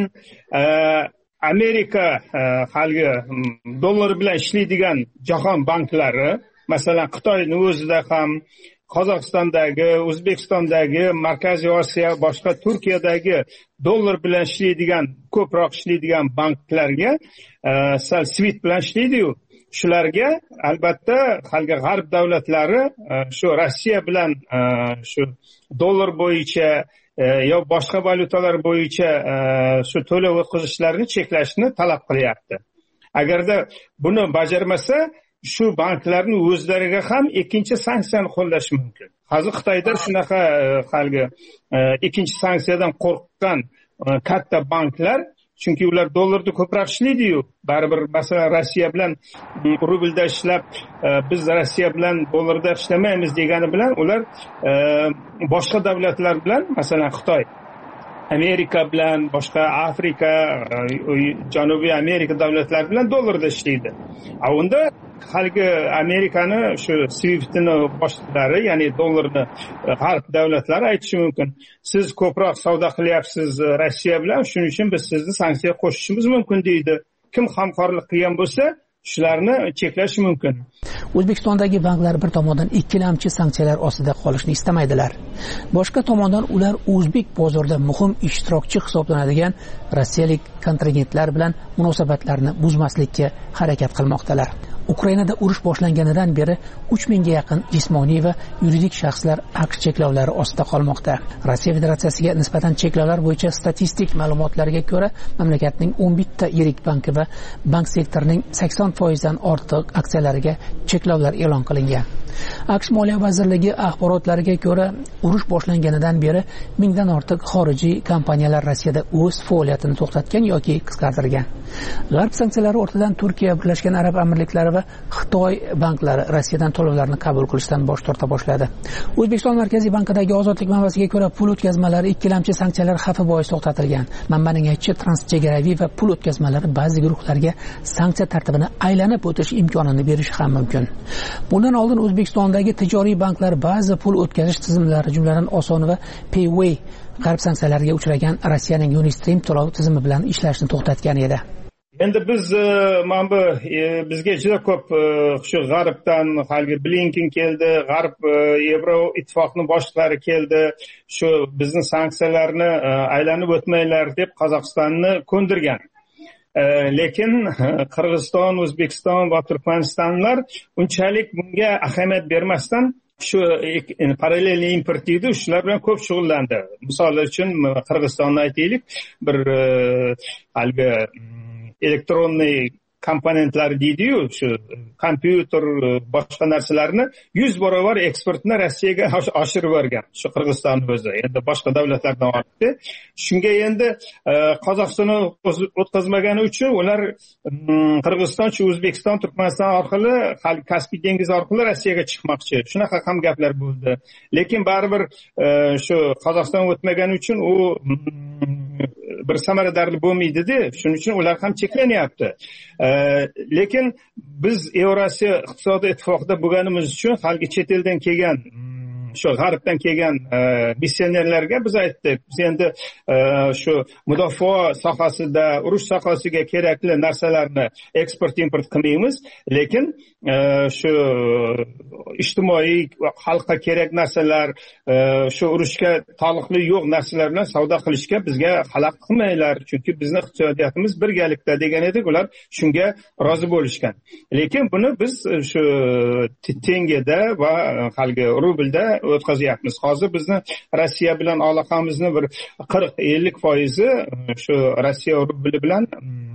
S17: Amerika halgi dollar bilan ishlaydigan jahon banklari, masalan Xitoyning o'zida ham, Qozog'istondagi, O'zbekistondagi, Markaziy Osiyo, boshqa Turkiyadagi dollar bilan ishlaydigan, ko'proq ishlaydigan banklarga sal SWIFT bilan ishlaydi-yu. Shularga albatta halgi g'arb davlatlari shu Rossiya bilan shu dollar bo'yicha yo boshqa valyutalar bo'yicha shu to'lov o'tkazishlarini cheklashni talab qilyapti. Agarda buni bajarmasa, shu banklarning o'zlariga ham ikkinchi sanksiyani qo'llash mumkin. Hozir Xitoyda shunaqa halgi ikkinchi sanksiyadan qo'rqqan katta banklar, chunki ular dollarda ko'proq ishlaydi-yu. Baribir masalan Rossiya bilan rublda ishlab, biz Rossiya bilan dollarda ishlamaymiz degani bilan ular boshqa davlatlar bilan, masalan Xitoy, Amerika bilan, boshqa Afrika, Janubiy Amerika davlatlari bilan dollarda ishlaydi. A unda halgi Amerikani shu SWIFT'ni boshliqlari, ya'ni dollarni g'arb davlatlari aytishi mumkin. Siz ko'proq savdo qilyapsiz Rossiya bilan, shuning uchun biz sizni sanksiya qo'shishimiz mumkin deydi. Kim hamkorlik qilgan bo'lsa, shularni cheklash mumkin.
S3: O'zbekistondagi banklar bir tomondan ikkilamchi sanksiyalar ostida qolishni istamaydilar. Boshqa tomondan ular o'zbek bozorida muhim ishtirokchi hisoblanadigan rossiyalik kontragentlar bilan munosabatlarni buzmaslikka harakat qilmoqdalar. Ukrainada urush boshlanganidan beri uch mingga yaqin jismoniy va yuridik shaxslar aqsh cheklovlari ostida qolmoqda. Rossiya Federatsiyasiga nisbatan cheklovlar bo'yicha statistik ma'lumotlarga ko'ra, mamlakatning o'n bitta yirik banki va bank sektorining sakson foiz dan ortiq aksiyalariga cheklovlar e'lon qilingan. Aqsh Moliya vazirligi axborotlariga ko'ra, urush boshlanganidan beri mingdan ortiq xorijiy kompaniyalar Rossiyada o'z faoliyatini to'xtatgan yoki qisqartirgan. G'arb sanksiyalari ortidan Turkiya, Birlashgan Arab Amirliklari va Xitoy banklari Rossiyadan to'lovlarni qabul qilishdan bosh torta boshladi. O'zbekiston Markaziy bankidagi ozodlik manbasiga ko'ra, pul o'tkazmalari ikkilamchi sanksiyalar xavfi bois to'xtatilgan. Manbaning aytishicha, transchegaraviy va pul o'tkazmalari ba'zi guruhlarga sanksiya tartibini aylanib o'tish imkonini berishi ham mumkin. Bundan oldin O'zbekistondagi tijoriy banklar ba'zi pul o'tkazish tizimlari, jumladan Oson va Payway g'arb sanksiyalarga uchragan Rossiyaning Unistream to'lov tizimi bilan ishlashni to'xtatgan edi.
S17: Endi biz mana bu bizga juda ko'p shu g'arbdan halgi Blinken keldi, g'arb Yevro ittifoqni boshliqlari keldi, shu bizni sanksiyalarni aylanib o'tmanglar deb Qozog'istonni ko'ndirgan. Lekin Qirg'iziston, O'zbekiston va Turkmanistonlar unchalik bunga ahamiyat bermasdan shu parallelniy import deydi, shular bilan ko'p shug'ullandi. Misol uchun Qirg'izistonni aytaylik, bir halgi elektronniy komponentlar deydi-yu, shu kompyuter, boshqa narsalarni yuz barobar eksportni Rossiyaga oshirib bergan. Shu Qirg'iziston o'zi, endi boshqa davlatlardan ortdi. Shunga endi Qozog'istonni o'tkazmagani uchun ular Qirg'iziston, shu O'zbekiston, Turkmaniston orqali, Kaspiy dengizi orqali Rossiyaga chiqmoqchi. Shunaqa ham gaplar bo'ldi. Lekin baribir shu Qozog'iston o'tmagani uchun u bir samaradorli bo'lmaydi-da. Shuning uchun ular ham cheklanyapti. Lekin biz Yevrosiyo iqtisodiy ittifoqida bo'lganimiz uchun halgi chet eldan kelgan, shu g'arbdan kelgan missionerlarga biz aytdik, biz endi shu mudofaa sohasida, urush sohasiga kerakli narsalarni eksport import qilmaymiz, lekin shu ijtimoiy xalqqa kerak narsalar, shu urushga taalluqli yo'q narsalar bilan savdo qilishga bizga xalaqit qilmanglar, chunki bizning iqtisodiyotimiz birgalikda degan edik. Ular shunga rozi bo'lishgan. Lekin buni biz shu tengada va halgi rublda o'tkazyapmiz. Hozir bizni Rossiya bilan aloqamizni bir qirq ellik foizi shu Rossiya rubli bilan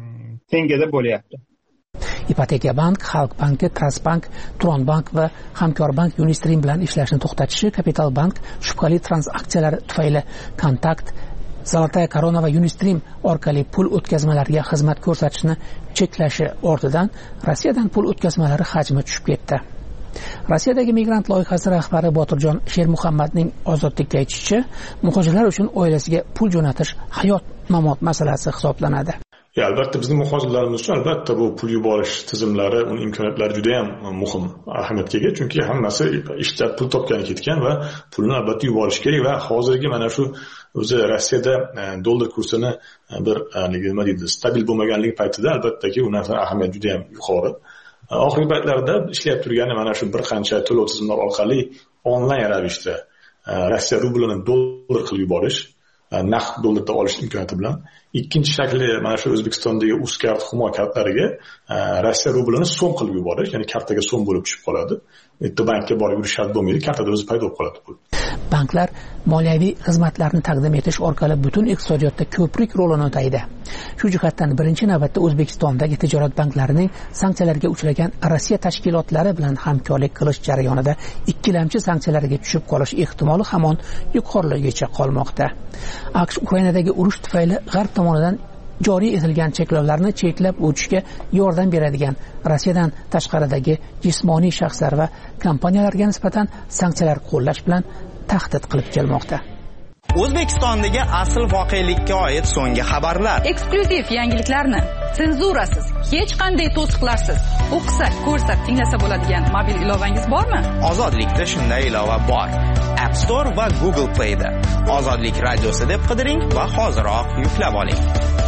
S17: tengada bo'lyapti.
S3: Ipoteka bank, Xalq banki, Trustbank, Turon bank va Hamkorbank Unistream bilan ishlashni to'xtatishi, Kapital bank shubhali transaksiyalar tufayli Kontakt, Zolotaya Korona va Unistream orqali pul o'tkazmalariga xizmat ko'rsatishni cheklashi ortidan Rossiyadan pul o'tkazmalari hajmi tushib ketdi. Rossiyadagi migrant loyihasi rahbari Botirjon Shermuhammadning ozodlikda aytishicha, muhojirlar uchun oilasiga pul jo'natish hayot-mamot masalasi hisoblanadi.
S16: Ya, albatta bizning muhojirlarimiz uchun albatta bu pul yuborish tizimlari, uning imkoniyatlari juda ham muhim, ahamiyatga ega, chunki hammasi ishlab pul topgani ketgan va pulni albatta yuborish kerak va hozirgi mana shu o'zi Rossiyada dollar kursini bir nima deydi, stabil bo'lmaganligi paytida albattaki u narsa ahamiyati juda ham yuqori. Oxirgi paytlarda ishlab turgani mana shu bir qancha to'lov tizimlari orqali onlayn ravishda Rossiya rublini dollar qilib yuborish, naqd dollarda olish imkoniyati bilan. Ikkinchi shakli mana shu O'zbekistondagi Uzkart Humo kartalariga Rossiya rublini so'm qilib yuborish, ya'ni kartaga so'm bo'lib tushib qoladi. Bitta bankka borib yurish shart bo'lmaydi, kartada o'zi paydo bo'lib qoladi pul.
S3: Banklar moliyaviy xizmatlarni taqdim etish orqali butun iqtisodiyotda ko'prik rolini o'taydi. Shu jihatdan birinchi navbatda O'zbekistondagi tijorat banklarining sanksiyalarga uchragan Rossiya tashkilotlari bilan hamkorlik qilish jarayonida ikkilamchi sanksiyalarga tushib qolish ehtimoli hamon yuqorigacha qolmoqda. AQSh Ukrainadagi urush tufayli G'arb tomonidan joriy etilgan cheklovlarni cheklab o'tishga yordam beradigan Rossiyadan tashqaridagi jismoniy shaxslar va kompaniyalarga nisbatan sanksiyalar qo'llash bilan tahdid qilib kelmoqda.
S26: O'zbekistondagi asl voqelikka oid so'nggi xabarlar,
S10: eksklyuziv yangiliklarni senzurasiz, hech qanday to'siqlarsiz o'qisa, ko'rsa, tinglasa bo'ladigan mobil ilovangiz bormi?
S26: Ozodlikda shunday ilova bor. App Store va Google Play da Ozodlik radiosi deb qidiring va hoziroq yuklab oling.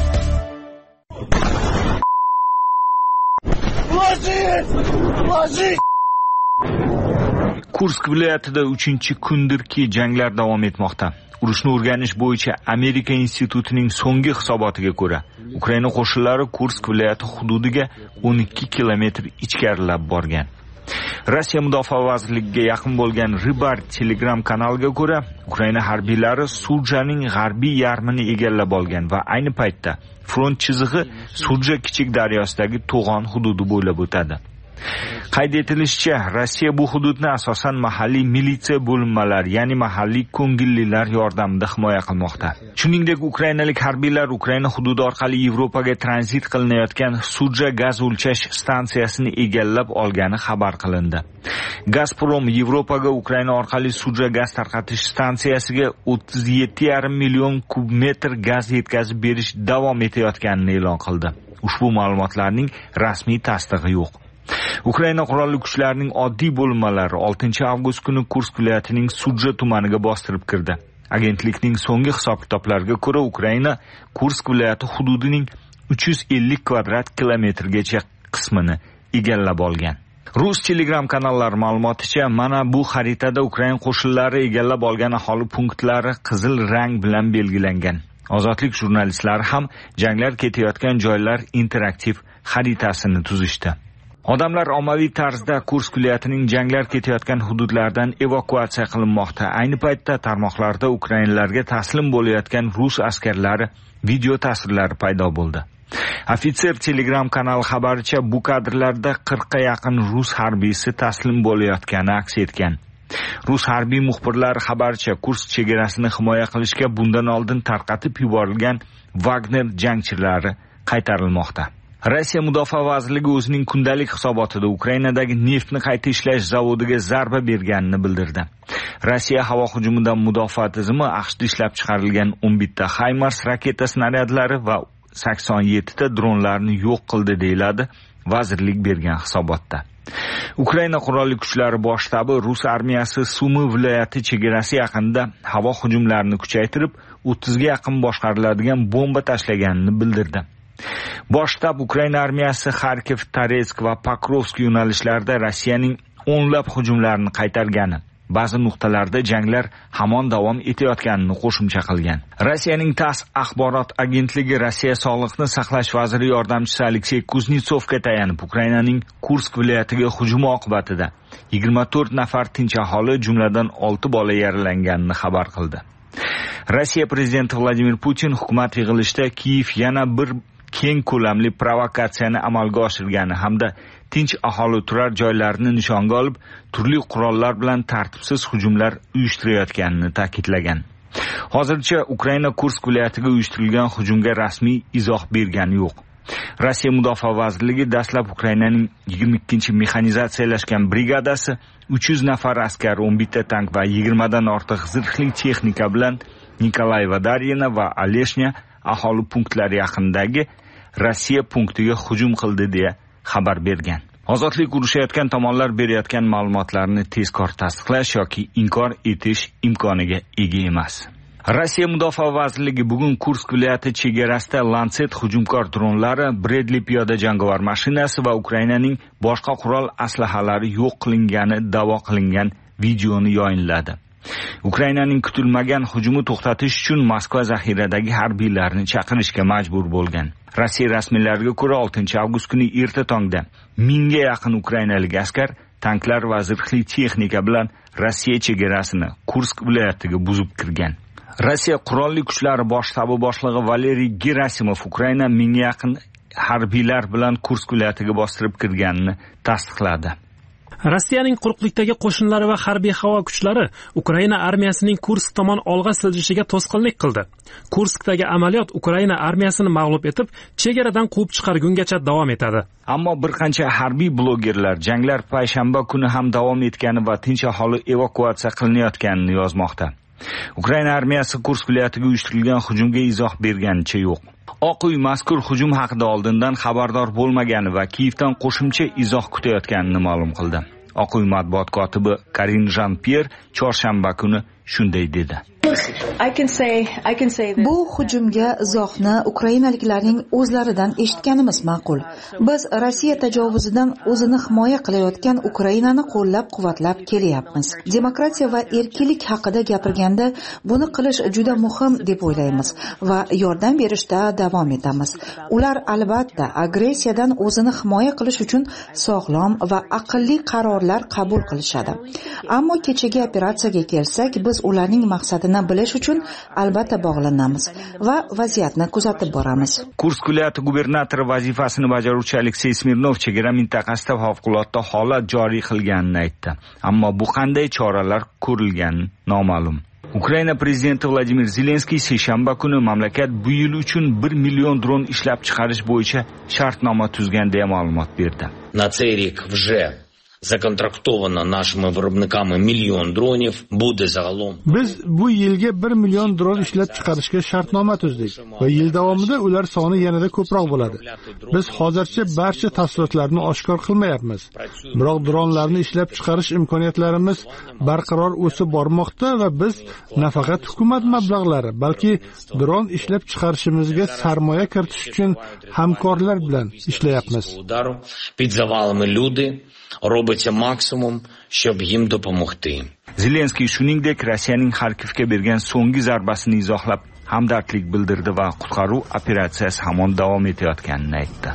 S7: Kursk viloyatida uchinchi kundirki janglar davom etmoqda. Urushni o'rganish bo'yicha Amerika institutining so'nggi hisobotiga ko'ra, Ukraina qo'shinlari Kursk viloyati hududiga o'n ikki kilometr ichkarilab borgan. Rossiya Mudofaa vazirligiga yaqin bo'lgan Ribar Telegram kanaliga ko'ra, Ukraina harbiylari Surjaning g'arbiy yarmini egallab olgan va ayni paytda front chizig'i Surja kichik daryosidagi to'g'on hududi bo'ylab o'tadi. Qayd etilishicha, Rossiya bu hududni asosan mahalliy militsiya bo'linmalari, ya'ni mahalliy ko'ngillilar yordamida himoya qilmoqda. Shuningdek, ukrainalik harbiylar Ukraina hududi orqali Yevropaga tranzit qilinayotgan Surja gaz o'lchash stansiyasini egallab olgani xabar qilindi. Gazprom Yevropaga Ukraina orqali Surja gaz tarqatish stansiyasiga o'ttiz yetti yarim million kub metr gaz yetkazib berish davom etayotganini e'lon qildi. Ushbu ma'lumotlarning rasmiy tasdig'i yo'q. Ukraina qurolli kuchlarining oddiy bo'linmalari oltinchi avgust kuni Kursk viloyatining Surja tumaniga bostirib kirdi. Agentlikning so'nggi hisob-kitoblariga ko'ra, Ukraina Kursk viloyati hududining uch yuz ellik kvadrat kilometrgacha qismini egallab olgan. Rus Telegram kanallari ma'lumoticha, mana bu xaritada Ukraina qo'shinlari egallab olgan aholi punktlari qizil rang bilan belgilangan. Ozodlik jurnalistlari ham janglar ketayotgan joylar interaktiv xaritasini tuzishdi. Odamlar ommaviy tarzda Kursk viloyatining janglar ketayotgan hududlaridan evakuatsiya qilinmoqda. Ayni paytda tarmoqlarda ukrainalarga taslim bo'layotgan rus askarlari video tasvirlari paydo bo'ldi. Ofitser Telegram kanali xabaricha, bu kadrlarda qirqqa yaqin rus harbiysi taslim bo'layotgani aks etgan. Rus harbiy muxbirlari xabaricha, Kursk chegarasini himoya qilishga bundan oldin tarqatib yuborilgan Wagner jangchilari qaytarilmoqda. Rossiya Mudofaa vazirligi o'zining kundalik hisobotida Ukrainadagi neftni qayta ishlash zavodiga zarba berganini bildirdi. Rossiya havo hujumidan mudofaa tizimi AQShda ishlab chiqarilgan o'n bitta HIMARS raketa snaryadlari va sakson yettita dronlarni yo'q qildi deyiladi vazirlik bergan hisobotda. Ukraina qurolli kuchlari bosh shtabi Rus armiyasi Sumy viloyati chegarasi yaqinida havo hujumlarini kuchaytirib, o'ttizga yaqin boshqariladigan bomba tashlaganini bildirdi. Bosh shtab Ukraina armiyasi Kharkiv, Toretsk va Pokrovsk yo'nalishlarida Rossiyaning o'nlab hujumlarini qaytargani, ba'zi nuqtalarda janglar hamon davom etayotganini qo'shimcha qilgan. Rossiyaning TASS axborot agentligi Rossiya sog'liqni saqlash vaziri yordamchisi Aleksey Kuznetsovga tayanib, Ukrainaning Kursk viloyatiga hujumi oqibatida yigirma to'rt nafar tinch aholi, jumladan olti bola yaralanganini xabar qildi. Rossiya prezidenti Vladimir Putin hukumat yig'ilishida Kiyev yana bir keng ko'lamli provokatsiyani amalga oshirgani hamda tinch aholi turar joylarini nishonga olib turli qurollar bilan tartibsiz hujumlar uyushtirayotganini ta'kidlagan. Hozircha Ukraina Kursk viloyatiga uyushtirilgan hujumga rasmiy izoh bergani yo'q. Rossiya Mudofaa vazirligi dastlab Ukrainaning yigirma ikkinchi mexanizatsiyalashgan brigadasi uch yuz nafar askar, o'n bitta tank va yigirma dan ortiq zirhli texnika bilan Nikolaeva Daryina va Aleshnya aholi punktlari yaqinidagi Rossiya punktiga hujum qildi deya xabar bergan. Ozodlik urushayotgan tomonlar berayotgan ma'lumotlarni tezkor tasdiqlash yoki inkor etish imkoniga ega emas. Rossiya Mudofaa vazirligi bugun Kursk viloyati chegarasida Lancet hujumkor dronlari, Bradley piyoda jangovar mashinasi va Ukrainaning boshqa qurol aslahalari yo'q qilingani da'vo qilingan videoni yayinladi. Ukrainaning kutilmagan hujumi to'xtatish uchun Moskva zaxiradagi harbiylarni chaqirishga majbur bo'lgan. Rossiya rasmiylariga ko'ra oltinchi avgust kuni erta tongda mingga yaqin ukrainalik askar tanklar va zirhli texnika bilan Rossiya chegarasini Kursk viloyatiga buzib kirgan. Rossiya qurolli kuchlari bosh shtabi boshlig'i Valeriy Gerasimov Ukraina mingga yaqin harbiylar bilan Kursk viloyatiga bostirib kirganini tasdiqladi.
S5: Rossiyaning quruqlikdagi qo'shinlari va harbiy havo kuchlari Ukraina armiyasining Kursk tomon olg'a siljishiga to'sqinlik qildi. Kurskdagi amaliyot Ukraina armiyasini mag'lub etib, chegaradan quvib chiqargungacha davom etadi.
S7: Ammo bir qancha harbiy blogerlar janglar payshanba kuni ham davom etgani va tinch aholi evakuatsiya qilinayotganini yozmoqda. Ukraina armiyasi Kursk viloyatiga uyushtirilgan hujumga izoh berganicha yo'q. Oq uy mazkur hujum haqida oldindan xabardor bo'lmagani va Kiyevdan qo'shimcha izoh kutayotganini ma'lum qildi. Oq uy matbuot kotibi Karin Jean-Pierre chorshanba kuni shunday dedi.
S8: Bu hujumga izohni ukrainaliklarning o'zlaridan eshitganimiz ma'qul. Biz Rossiya tajovuzidan o'zini himoya qilayotgan Ukrainani qo'llab-quvvatlab kelyapmiz. Demokratiya va erkinlik haqida gapirganda buni qilish juda muhim deb o'ylaymiz va yordam berishda davom etamiz. Ular albatta agressiyadan o'zini himoya qilish uchun sog'lom va aqlli qarorlar qabul qilishadi. Ammo kechagi operatsiyaga kelsak, biz ularning maqsadini bilish uchun albatta bog'lanamiz va vaziyatni kuzatib boramiz.
S7: Kursk viloyati gubernatori vazifasini bajaruvchi Aleksey Smirnov chegara mintaqasida favqulodda holat joriy qilganini aytdi. Ammo bu qanday choralar ko'rilgani noma'lum. Ukraina prezidenti Vladimir Zelenskiy seshanba kuni mamlakat bu yil uchun bir million dron ishlab chiqarish bo'yicha shartnoma tuzgan deya ma'lumot berdi.
S6: На цей рік вже законтрактовано нашими виробниками мільйон дронів, буде загалом.
S2: Biz bu yilga bir million dron ishlab chiqarishga shartnoma tuzdik va yil davomida ular soni yanada ko'proq bo'ladi. Biz hozircha barcha tafsilotlarni oshkor qilmayapmiz. Biroq dronlarni ishlab chiqarish imkoniyatlarimiz barqaror o'sib bormoqda va biz nafaqat hukumat mablag'lari, balki dron ishlab chiqarishimizga sarmoya kiritish uchun hamkorlar bilan ishlayapmiz.
S6: Під завалами люди робиться максимум, щоб їм допомогти.
S7: Zelenskiy shuningdek Rossiyaning Xarkovga bergan so'nggi zarbasini izohlab hamdardlik bildirdi va qutqaruv operatsiyasi hamon davom etayotganini aytdi.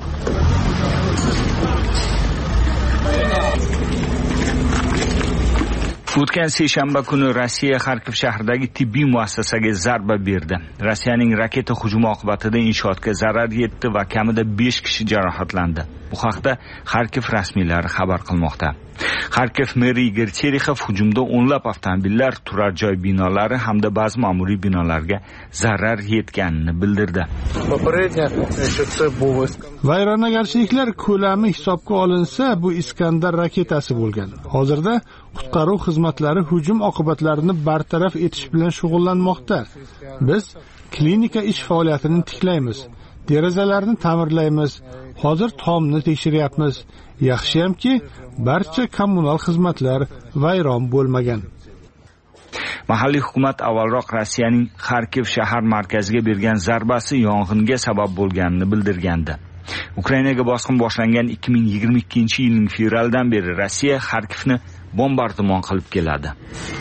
S7: O'tgan seshanba kuni Rossiya Xarkov shahridagi tibbiy muassasaga zarba berdi. Rossiyaning raketa hujumi oqibatida inshootga zarar yetdi va kamida besh kishi jarohatlandi. Bu haqda Xarkov rasmiylari xabar qilmoqda. Xarkov meri Igor Terexov hujumda o'nlab avtomobillar, turar joy binolari hamda ba'zi ma'muriy binolarga zarar yetganini bildirdi.
S2: Vayronagarchiliklar ko'lami hisobga olinsa, bu Iskandar raketasi bo'lgan. Hozirda qutqaruv xizmatlari hujum oqibatlarini bartaraf etish bilan shug'ullanmoqda. Biz klinika ish faoliyatini tiklaymiz, derazalarni ta'mirlaymiz, hozir tomni tekshiryapmiz. Yaxshiyamki, barcha kommunal xizmatlar vayron bo'lmagan.
S7: Mahalliy hukumat avvalroq Rossiyaning Xarkov shahar markaziga bergan zarbasi yong'inga sabab bo'lganini bildirgandi. Ukrainaga bosqin boshlangan ikki ming yigirma ikkinchi yilning fevralidan beri Rossiya Xarkovni bombardimon qilib keladi.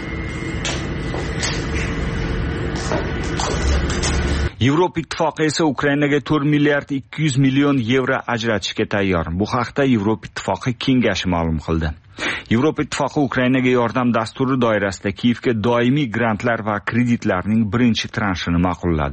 S7: Yevropa Ittifoqi esa Ukrainaga to'rt milliard ikki yuz million yevro ajratishga tayyor. Bu haqda Yevropa Ittifoqi kengashi ma'lum qildi. Yevropa Ittifoqi Ukrainaga yordam dasturi doirasida Kiyevga doimiy grantlar va kreditlarning birinchi transhini ma'qulladi.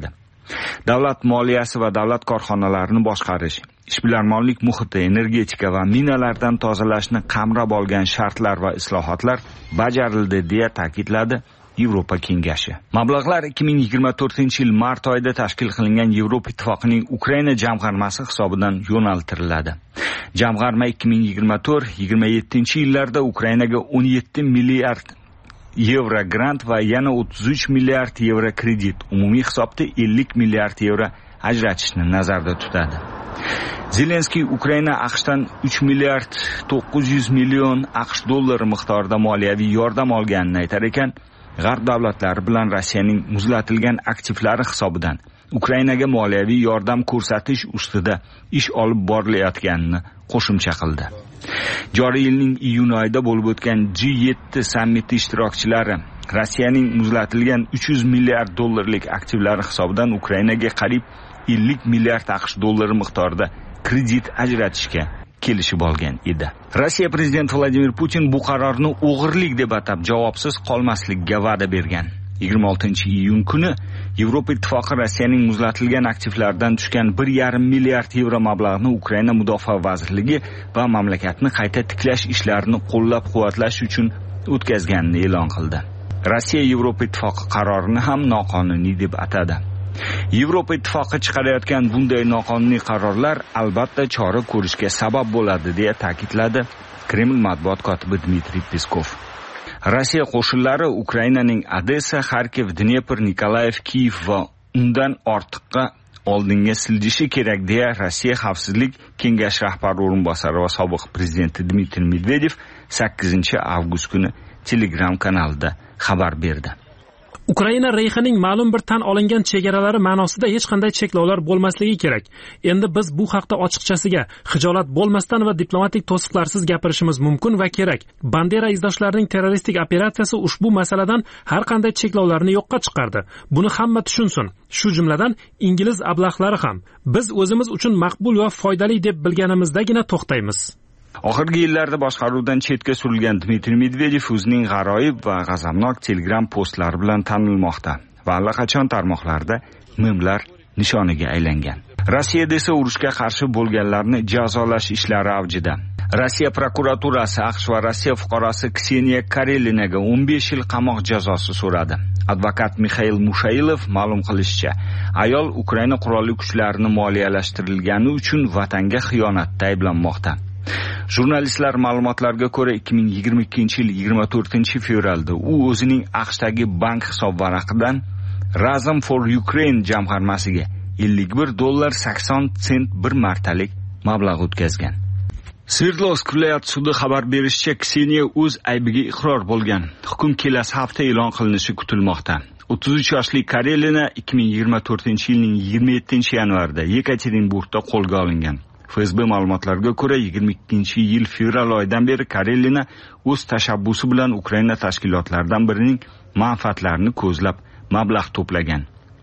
S7: davlat moliyasi va davlat korxonalarini boshqarish, ishbilarmonlik muhiti, energetika va minalardan tozalashni qamrab olgan shartlar va islohotlar bajarildi deya ta'kidladi Yevropa Kengashi. Mablag'lar ikki ming yigirma to'rtinchi yil mart oyida tashkil qilingan Yevropa Ittifoqining Ukraina jamg'armasi hisobidan yo'naltiriladi. Jamg'arma ikki ming yigirma to'rt yigirma yettinchi yillarda Ukrainaga o'n yetti milliard yevro grant va yana o'ttiz uch milliard yevro kredit, umumiy hisobda ellik milliard yevro ajratishni nazarda tutadi. Zelenskiy Ukraina AQShdan uch milliard to'qqiz yuz million AQSh dollari miqdorida moliyaviy yordam olganini aytar ekan, G'arb davlatlari bilan Rossiyaning muzlatilgan aktivlari hisobidan Ukrainaga moliyaviy yordam ko'rsatish ustida ish olib borilayotganini qo'shimcha qildi. Joriy yilning iyun oyida bo'lib o'tgan G yetti sammiti ishtirokchilari Rossiyaning muzlatilgan uch yuz milliard dollarlik aktivlari hisobidan Ukrainaga qariyb ellik milliard AQSh dollari miqdorida kredit ajratishga kelishib olgan edi. Rossiya prezidenti Vladimir Putin bu qarorni o'g'irlik deb atab javobsiz qolmaslikka va'da bergan. yigirma oltinchi iyun kuni Yevropa Ittifoqi Rossiyaning muzlatilgan aktivlaridan tushgan bir yarim milliard yevro mablag'ni Ukraina Mudofaa vazirligi va mamlakatni qayta tiklash ishlarini qo'llab-quvvatlash uchun o'tkazganini e'lon qildi. Rossiya Yevropa Ittifoqi qarorini ham noqonuniy deb atadi. Yevropa Ittifoqi chiqarayotgan bunday noqonuniy qarorlar albatta chora ko'rishga sabab bo'ladi deya ta'kidladi Kreml matbuot kotibi Dmitriy Peskov. Rossiya qo'shinlari Ukrainaning Odessa, Xarkiv, Dnepr, Nikolayev, Kiyev va undan ortiqqa oldinga siljishi kerak deya Rossiya Xavfsizlik kengashi rahbari o'rinbosari va sobiq prezidenti Dmitriy Medvedev sakkizinchi avgust kuni Telegram kanalida xabar berdi.
S5: Ukraina reyxining ma'lum bir tan olingan chegaralari ma'nosida hech qanday cheklovlar bo'lmasligi kerak. Endi biz bu haqda ochiqchasiga, xijolat bo'lmasdan va diplomatik to'siqlarsiz gapirishimiz mumkin va kerak. Bandera izdoshlarining terroristik operatsiyasi ushbu masaladan har qanday cheklovlarni yo'qqa chiqardi. Buni hamma tushunsin. Shu jumladan ingliz ablaqlari ham. Biz o'zimiz uchun maqbul va foydali deb bilganimizdagina to'xtaymiz.
S7: Oxirgi yillarda boshqaruvdan chetga surilgan Dmitriy Medvedev o'zining g'aroyib va g'azabnok Telegram postlari bilan tanilmoqda va allaqachon tarmoqlarda memlar nishoniga aylangan. Rossiyada esa urushga qarshi bo'lganlarni jazolash ishlari avjida. Rossiya prokuraturasi AQSh va Rossiya fuqarosi Kseniya Karelinaga o'n besh yil qamoq jazosi so'radi. Advokat Mikhail Mushailov ma'lum qilishicha, ayol Ukraina qurolli kuchlarini moliyalashtirilgani uchun vatanga xiyonatda ayblanmoqda. Jurnalistlar ma'lumotlariga ko'ra ikki ming yigirma ikkinchi yil yigirma to'rtinchi fevralda u o'zining AQShdagi bank hisob varaqidan Razom for Ukraine jamg'armasiga ellik bir dollar sakson sent bir martalik mablag' o'tkazgan. Sverdlovsk viloyat sudi xabar berishicha, Kseniya o'z aybiga iqror bo'lgan. Hukm kelasi hafta e'lon qilinishi kutilmoqda. o'ttiz uch yoshli Karelina ikki ming yigirma to'rtinchi yilning yigirma yettinchi yanvarida Yekaterinburgda qo'lga olingan. F S B ma'lumotlariga ko'ra yigirma ikkinchi yil fevral oyidan beri Karelina o'z tashabbusi bilan Ukraina tashkilotlaridan birining manfaatlarini ko'zlab mablag' to'plagan.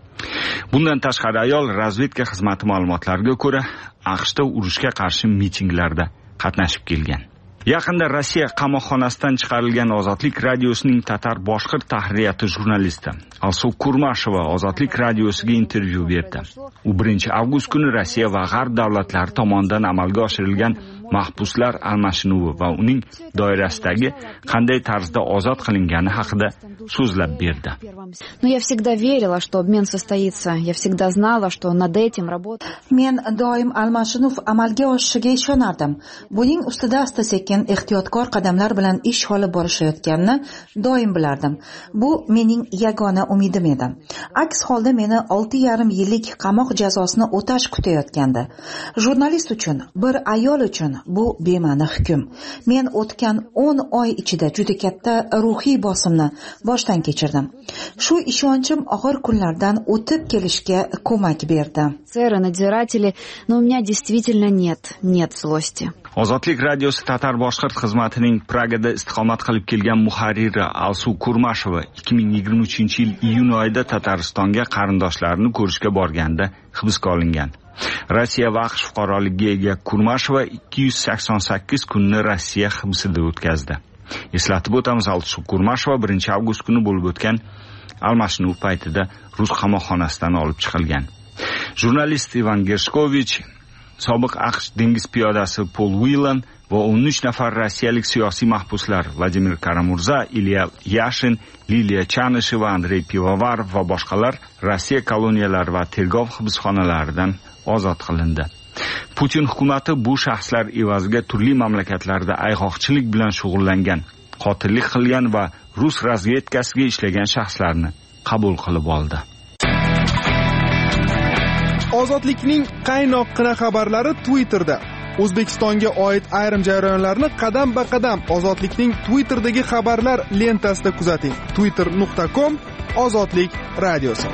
S7: Bundan tashqari ayol razvedka xizmati ma'lumotlariga ko'ra AQShda urushga qarshi mitinglarda qatnashib kelgan. Yaqinda Rossiya qamoqxonasidan chiqarilgan Ozodlik radiosining tatar boshqirt tahririyati jurnalisti Alsu Kurmashova Ozodlik radiosiga intervyu berdi. U birinchi avgust kuni Rossiya va G'arb davlatlari tomonidan amalga oshirilgan mahbuslar almashinuvi va uning doirasidagi qanday tarzda ozod qilingani haqida so'zlab berdi.
S4: Но я всегда верила, что обмен состоится. Я всегда знала, что над этим работа.
S8: Men doim almashinuv amalga oshishiga ishonardim. Buning ustida asta-sekin ehtiyotkor qadamlar bilan ish olib borishayotganini doim bilardim. Bu mening yagona umidim edi. Aks holda meni olti yarim yillik qamoq jazosini o'tash kutayotgandi. Jurnalist uchun, bir ayol uchun bu bema'ni hukm. Men o'tgan o'n oy ichida juda katta ruhiy bosimni boshdan kechirdim. Shu ishonchim og'ir kunlardan o'tib kelishga ko'mak berdi.
S4: Церы, надзиратели, но у меня действительно нет, нет злости.
S7: Ozodlik radiosi tatar boshqirt xizmatining Pragada istiqomat qilib kelgan muharriri Alsu Kurmashova ikki ming yigirma uchinchi yil iyun oyida Tataristonga qarindoshlarini ko'rishga borganda hibsga olingan. Rossiya va AQSh fuqaroligiga ega Kurmashova ikki yuz sakson sakkiz kunni Rossiya hibsida o'tkazdi. Eslatib o'tamiz, Alsu Kurmashova birinchi avgust kuni bo'lib o'tgan almashinuv paytida rus qamoqxonasidan olib chiqilgan. Jurnalist Ivan Gershkovich, sobiq AQSh dengiz piyodasi Paul Whelan va o'n uch nafar rossiyalik siyosiy mahbuslar Vladimir Karamurza, Ilya Yashin, Liliya Chanisheva, Andrey Pivovarov va boshqalar Rossiya koloniyalari va tergov hibsxonalaridan ozod qilindi. Putin hukumati bu shaxslar evaziga turli mamlakatlarda ayg'oqchilik bilan shug'ullangan, qotillik qilgan va rus razvedkasiga ishlagan shaxslarni qabul qilib oldi.
S28: Ozodlikning qaynoqqina xabarlari Twitterda. O'zbekistonga oid ayrim jarayonlarni qadam-ba-qadam Ozodlikning Twitterdagi xabarlar lentasida kuzating. twitter nuqta com Ozodlik radiosi.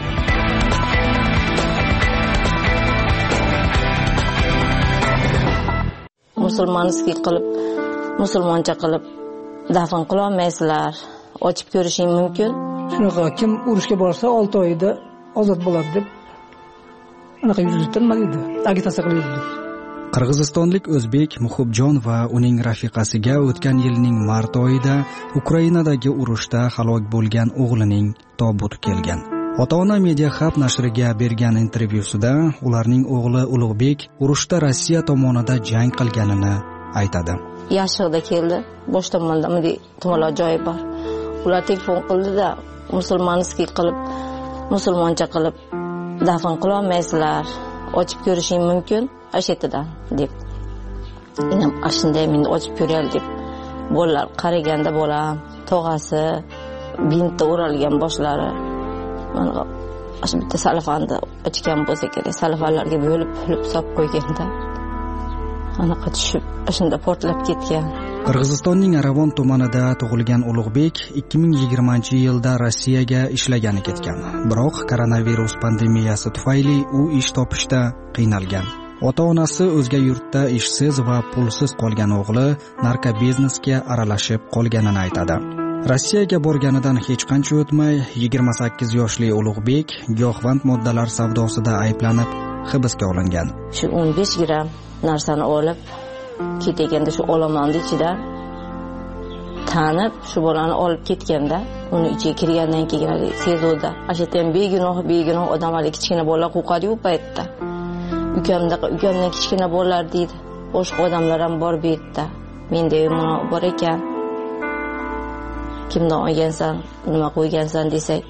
S1: Musulmonskiy qilib, musulmoncha qilib dafn qila olmaysizlar. Ochib ko'rishing mumkin.
S18: Shunaqa kim urushga borsa olti oyda ozod bo'ladi deb unaqa yuzdan edi. Agitatsiya qildi.
S11: Qirg'izistonlik o'zbek Muhibjon va uning rafiqasiga o'tgan yilning mart oyida Ukrainadagi urushda halok bo'lgan o'g'lining tobuti kelgan. Ota-ona Media Hub nashriga bergan intervyusida ularning o'g'li Ulug'bek urushda Rossiya tomonidan jang qilganini aytadi.
S1: Yashig'da keldi. Bosh tomonda bunday tumanlar joyi bor. Ular telefon qildi-da, musulmonskiy qilib, musulmoncha qilib dafn qila olmaysizlar. Ochib ko'rishing mumkin ashetidan deb. Inam ashunday meni ochib ko'rayal deb. Bolalar qaraganda bolam, tog'asi bintda o'ralgan boshlari. Mana shu bitta salafanda ochgan bo'lsa kerak, salafanlarga bo'lib bo'lib solib qo'yganda. Anaqa tushib, shunda portlab ketgan.
S11: Qirg'izistonning Aravon tumanida tug'ilgan Ulug'bek ikki ming yigirmanchi yilda Rossiyaga ishlagani ketgan. Biroq koronavirus pandemiyasi tufayli u ish topishda qiynalgan. Ota-onasi o'zga yurtda ishsiz va pulsiz qolgan o'g'li narkobiznesga aralashib qolganini aytadi. Rossiyaga borganidan hech qancha o'tmay yigirma sakkiz yoshli Ulug'bek giyohvand moddalar savdosida ayblanib hibsga olingan.
S1: Shu o'n besh gramm narsani olib ketganda shu olomonning ichida tanib shu bolani olib ketganda uni ichiga kirgandan keyin sezuvda ashatan begunoh begunoh odamlar kichkina bolalar qo'rqadi-ku paytda. Ukamda ukamdan kichkina bolalar deydi. Boshqa odamlar ham bor bu yerda. Menda mana bor ekan. Kimdan olgansan, nima qo'ygansan desak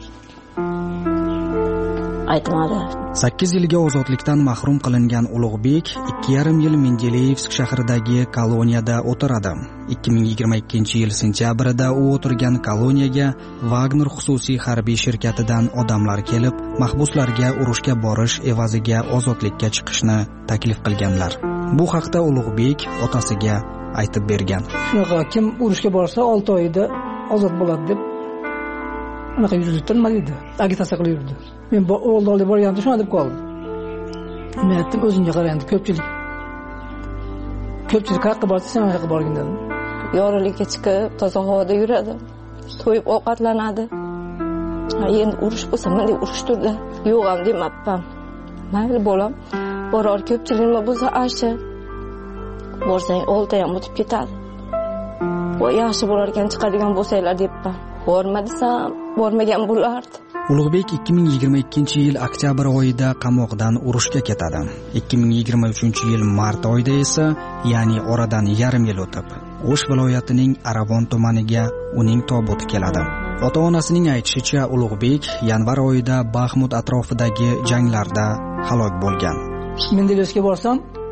S1: aytmadi.
S11: sakkiz yilga ozodlikdan mahrum qilingan Ulug'bek ikki yarim yil Mendeleyevsk shahridagi koloniyada o'tiradi. ikki ming yigirma ikkinchi yil sentyabrida u o'tirgan koloniyaga Wagner xususiy harbiy shirkatidan odamlar kelib, mahbuslarga urushga borish evaziga ozodlikka chiqishni taklif qilganlar. Bu haqda Ulug'bek otasiga aytib bergan.
S18: Shunaqa kim urushga borsa olti oyda ozod bo'ladi deb unaqa yuzdan edi. Agitatsiya qilib yurdi. Men bu o'g'ilni olib borganimda shuna deb qoldim. Men aytdim, o'zingga qara endi ko'pchilik. Ko'pchilik haqqa borsa sen haqqa borgin dedim.
S1: Yorug'likka chiqib, toza havoda yuradi. To'yib ovqatlanadi. Endi urush bo'lsa, menday urush turdi. Yo'q ham demabman. Mayli bolam, boror ko'pchilik nima bo'lsa ashi. Borsang olti ham o'tib ketadi. Voy yaxshi bo'lar ekan chiqadigan bo'lsanglar debman. Borma desam, bormagan bo'lardi.
S11: Ulug'bek ikki ming yigirma ikkinchi yil oktyabr oyida qamoqdan urushga ketadi. ikki ming yigirma uchinchi yil mart oyida esa, ya'ni oradan yarim yil o'tib, O'sh viloyatining Aravon tumaniga uning tobuti keladi. Ota-onasining aytishicha, Ulug'bek yanvar oyida Baxmut atrofidagi janglarda halok bo'lgan.
S18: Mendeleyevskga borsam,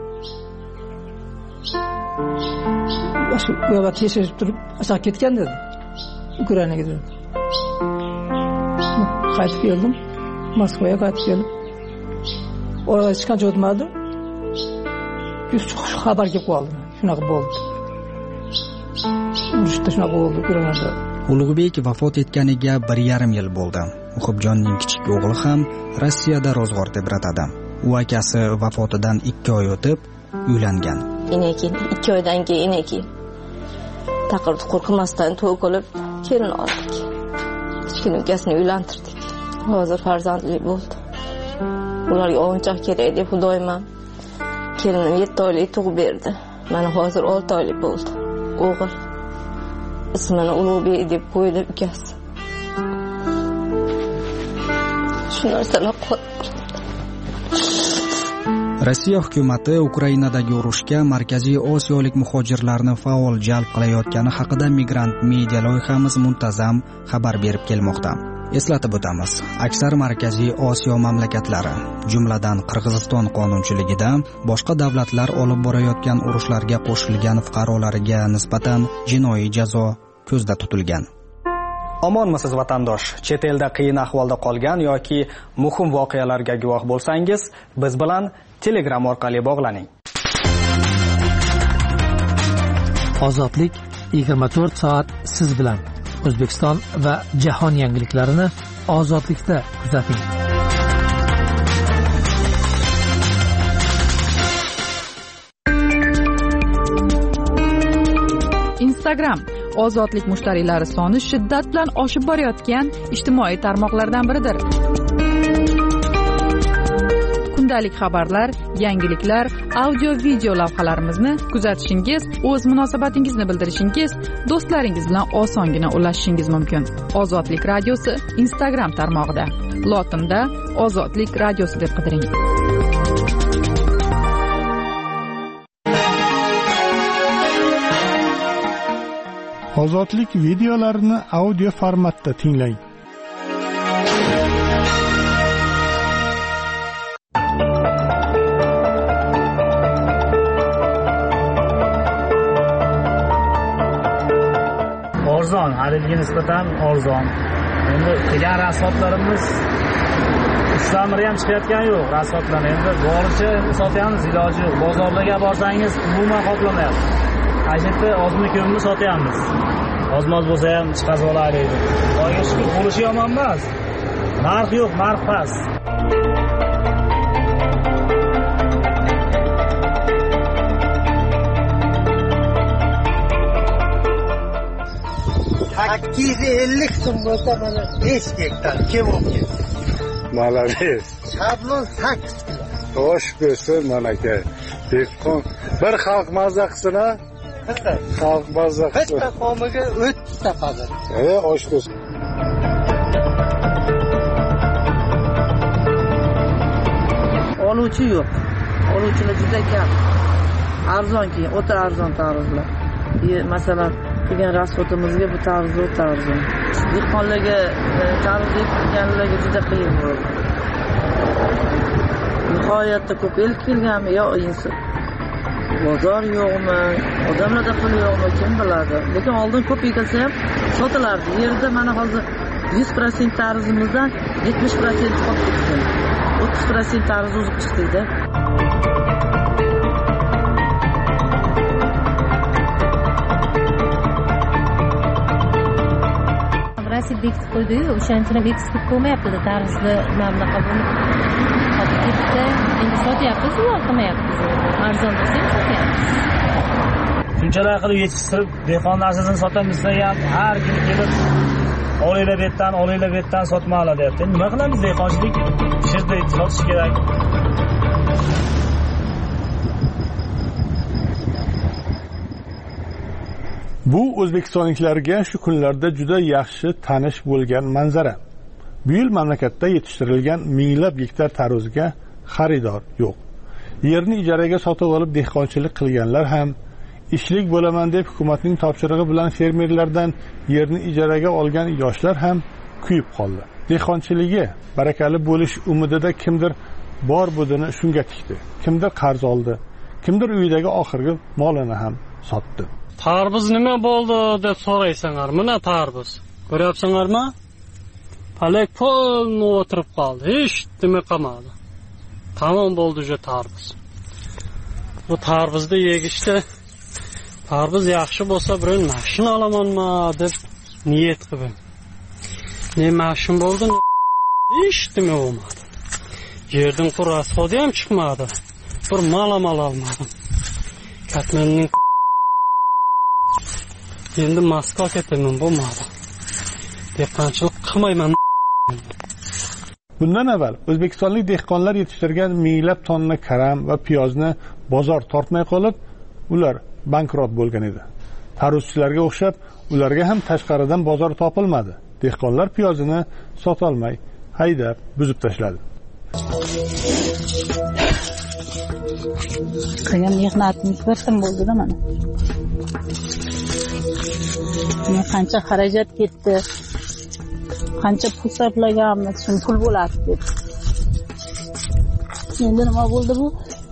S18: shu yo'lda kechirib turib, asaq ketgan dedi. Ukrainaga dedi. Qaytib keldim. Moskvaga qaytib keldim. Orada hech qancha o'tmadi. Shu xabar kelib qoldi. Shunaqa bo'ldi. Urushda shunaqa bo'ldi Ukrainada.
S11: Ulug'bek vafot etganiga bir yarim yil bo'ldi. Muhibjonning kichik o'g'li ham Rossiyada ro'zg'or tebratadi. U akasi vafotidan ikki oy o'tib uylangan.
S1: Enekin ikki oydan keyin enekin. Taqir qo'rqmasdan to'y qilib kelin oldik. Kichkina ukasini uylantirdik. Hozir farzandli bo'ldi. Ularga o'yinchoq kerak deb xudoyman. Kelinim yetti oylik tug'ib berdi. Mana hozir olti oylik bo'ldi. O'g'il. Ismini Ulug'bek deb qo'ydi ukasi. shu narsalar qolib.
S11: Rossiya hukumati Ukrainadagi urushga Markaziy Osiyolik muhojirlarni faol jalb qilayotgani haqida Migrant Media loyihamiz muntazam xabar berib kelmoqda. Eslatib o'tamiz, aksar Markaziy Osiyo mamlakatlari, jumladan Qirg'iziston qonunchiligida boshqa davlatlar olib borayotgan urushlarga qo'shilgan fuqarolariga nisbatan jinoiy jazo ko'zda tutilgan.
S26: Omonmisiz vatandosh? Chet elda qiyin ahvolda qolgan yoki muhim voqealarga guvoh bo'lsangiz, biz bilan Telegram orqali bog'laning.
S3: Ozodlik yigirma to'rt soat siz bilan. O'zbekiston va jahon yangiliklarini ozodlikda kuzating.
S10: Instagram ozodlik mushtariylari soni shiddat bilan oshib borayotgan ijtimoiy tarmoqlardan biridir. Kundalik xabarlar, yangiliklar, audio video lavhalarimizni kuzatishingiz, o'z munosabatingizni bildirishingiz, do'stlaringiz bilan osongina ulashishingiz mumkin. Ozodlik radiosi Instagram tarmog'ida. Lotinda Ozodlik radiosi deb qidiring.
S2: Ozodlik videolarini audio formatda tinglang.
S9: Arzon, haliga nisbatan arzon. Endi qilgan rasvotlarimiz uchtamiri ham chiqayotgani yo'q, rasvotlar. Endi boricha sotyapmiz, iloji yo'q. Bozorlarga borsangiz umuman qoplamayapti. Ajitda ozmi ko'mni sotyapmiz. Ozmoz bo'lsa ham chiqazib olaylik. Xudoga shukr, bo'lishi yomon emas. Narx yo'q, narx past.
S12: ikki yuz ellik so'm bo'lsa mana besh gektar kim o'qiydi?
S19: Malades.
S12: Shablon sakkiz kilo.
S19: Xo'sh bo'lsin malaka. Dehqon bir xalq mazza qilsin-a? Xalq mazza qilsin.
S12: Bitta xomiga o'ttiz ta qazir.
S19: E, osh bo'lsin.
S20: Oluvchi yo'q. Oluvchilar juda kam. Arzon keyin, o'ta arzon tarzlar. Masalan, degan rasvotimizga bu tarz o'ta arzon. Dehqonlarga tarz qilganlarga juda qiyin bo'ldi. Nihoyatda ko'p el kelganmi yo inson. Bozor yo'qmi, odamlarda pul yo'qmi, kim biladi. Lekin oldin ko'p ekilsa ham sotilardi. Yerda mana hozir yuz foiz tarzimizdan yetmish foiz qolib ketdi. o'ttiz foiz tarz o'zib chiqdi.
S21: Rasib bekitib qo'ydi-yu, o'shanchini bekitib qo'ymayapti-da, tarzni mamlaqa bo'lib qolib ketdi. Endi sotyapmiz, ular qilmayapmiz. Arzon bo'lsa ham sotyapmiz.
S9: Shunchalar qilib yetishtirib, dehqon narsasini sotamiz ham har kuni kelib olinglar bu yerdan, olinglar bu yerdan sotmoqlar deyapti. Nima qilamiz, dehqonchilik shirda sotish kerak.
S2: Bu o'zbekistonliklarga shu kunlarda juda yaxshi tanish bo'lgan manzara. Bu yil mamlakatda yetishtirilgan minglab gektar tarvuzga xaridor yo'q. Yerni ijaraga sotib olib dehqonchilik qilganlar ham, ishlik bo'laman deb hukumatning topshirig'i bilan fermerlardan yerni ijaraga olgan yoshlar ham kuyib qoldi. Dehqonchiligi barakali bo'lish umidida kimdir bor budini shunga tikdi. Kimdir qarz oldi, kimdir uyidagi oxirgi molini ham sotdi.
S22: Tarvuz nima bo'ldi deb so'raysanlar. Mana tarvuz. Ko'ryapsizlarmi? Palak polni o'tirib qoldi. Hech nima qolmadi. Tamom bo'ldi o'sha tarvuz. Bu tarvuzni yegishda tarvuz yaxshi bo'lsa bir mashina olamanmi deb niyat qildim. Ne mashina bo'ldi, hech nima bo'lmadi. Yerdan qur'as xodi ham chiqmadi. Bir mal ham olmadim. Katmanning endi Moskva ketaman bo'lmadi. Dehqonchilik qilmayman.
S2: Bundan avval o'zbekistonlik dehqonlar yetishtirgan minglab tonna karam va piyozni bozor tortmay qolib, ular bankrot bo'lgan edi. Tarvuzchilarga o'xshab, ularga ham tashqaridan bozor topilmadi. Dehqonlar piyozini sota olmay haydab buzib tashladi.
S13: Qilgan mehnatimiz bir so'm bo'ldi-da mana. Men qancha xarajat ketdi, qancha pul sarflaganmiz, shun pul bo'ladi deb. Endi nima bo'ldi bu?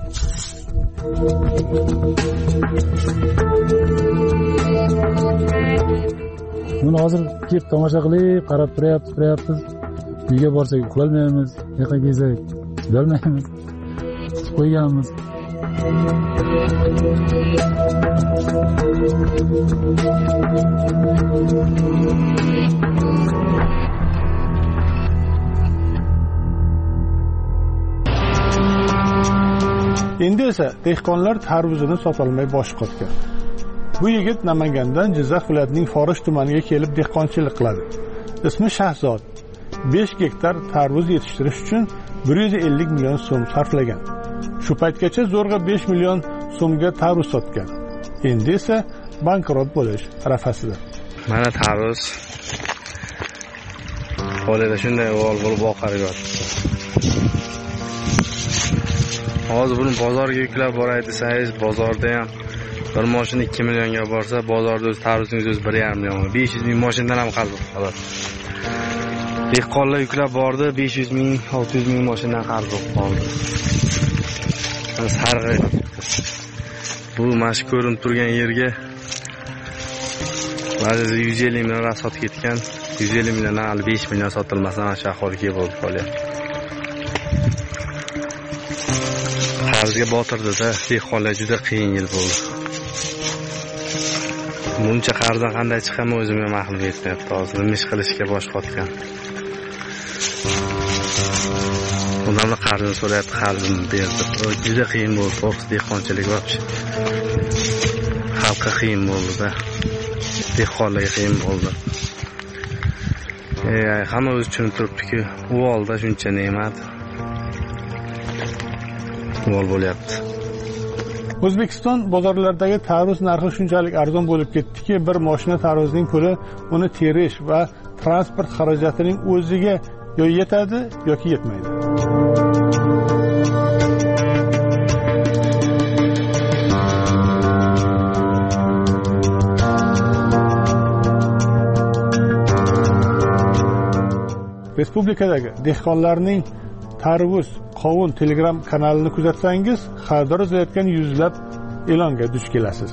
S14: Buni hozir kelib tomosha qilib, qarab turayapmiz, turayapmiz. Uyga borsak uxlolmaymiz, yoqqa kelsak chidolmaymiz. Chiqib qo'yganmiz.
S2: Endi esa dehqonlar tarvuzini sotolmay bosh qotgan. Bu yigit Namangandan Jizzax viloyatining Forish tumaniga kelib dehqonchilik qiladi. Ismi Shahzod. besh gektar tarvuz yetishtirish uchun bir yuz ellik million so'm sarflagan. Shu paytgacha zo'rg'a besh million so'mga tarvuz sotgan. Endi esa bankrot bo'lish arafasida.
S15: Mana tarvuz qo'lida shunday o'g'il bo'lib oqargan. Hozir buni bozorga yuklab boray desangiz, bozorda ham bir mashina ikki millionga borsa, bozorda o'z tarvuzingiz o'zi bir yarim million. besh yuz ming mashinadan ham qarz qoladi. Dehqonlar yuklab bordi, besh yuz ming, olti yuz ming mashinadan qarz qoldi. Sarg'i. Bu mana shu ko'rinib turgan yerga ba'zida yuz ellik million rasot ketgan. yuz ellik million hali besh million sotilmasa mana shu ahvolga kelib bo'lib qolyapti. Qarzga botirdi-da, dehqonlar juda qiyin yil bo'ldi. Buncha qarzdan qanday chiqaman o'zim ham aqlim yetmayapti hozir. Nima ish qilishga bosh qotgan. Odamlar qarzini so'rayapti, qarzimni berdi. Juda qiyin bo'ldi, to'g'risi dehqonchilik vobchi. Xalqqa qiyin bo'ldi-da. Dehqonlarga qiyin bo'ldi. Ey, hamma o'zi tushunib turibdi-ku, u olda shuncha ne'mat. Mol bo'lyapti.
S2: O'zbekiston bozorlaridagi tarvuz narxi shunchalik arzon bo'lib ketdiki, bir mashina tarvuzning puli uni terish va transport xarajatining o'ziga yo yetadi yoki yetmaydi. Respublikadagi dehqonlarning tarvuz, qovun Telegram kanalini kuzatsangiz, xaridor izlayotgan yuzlab e'longa duch kelasiz.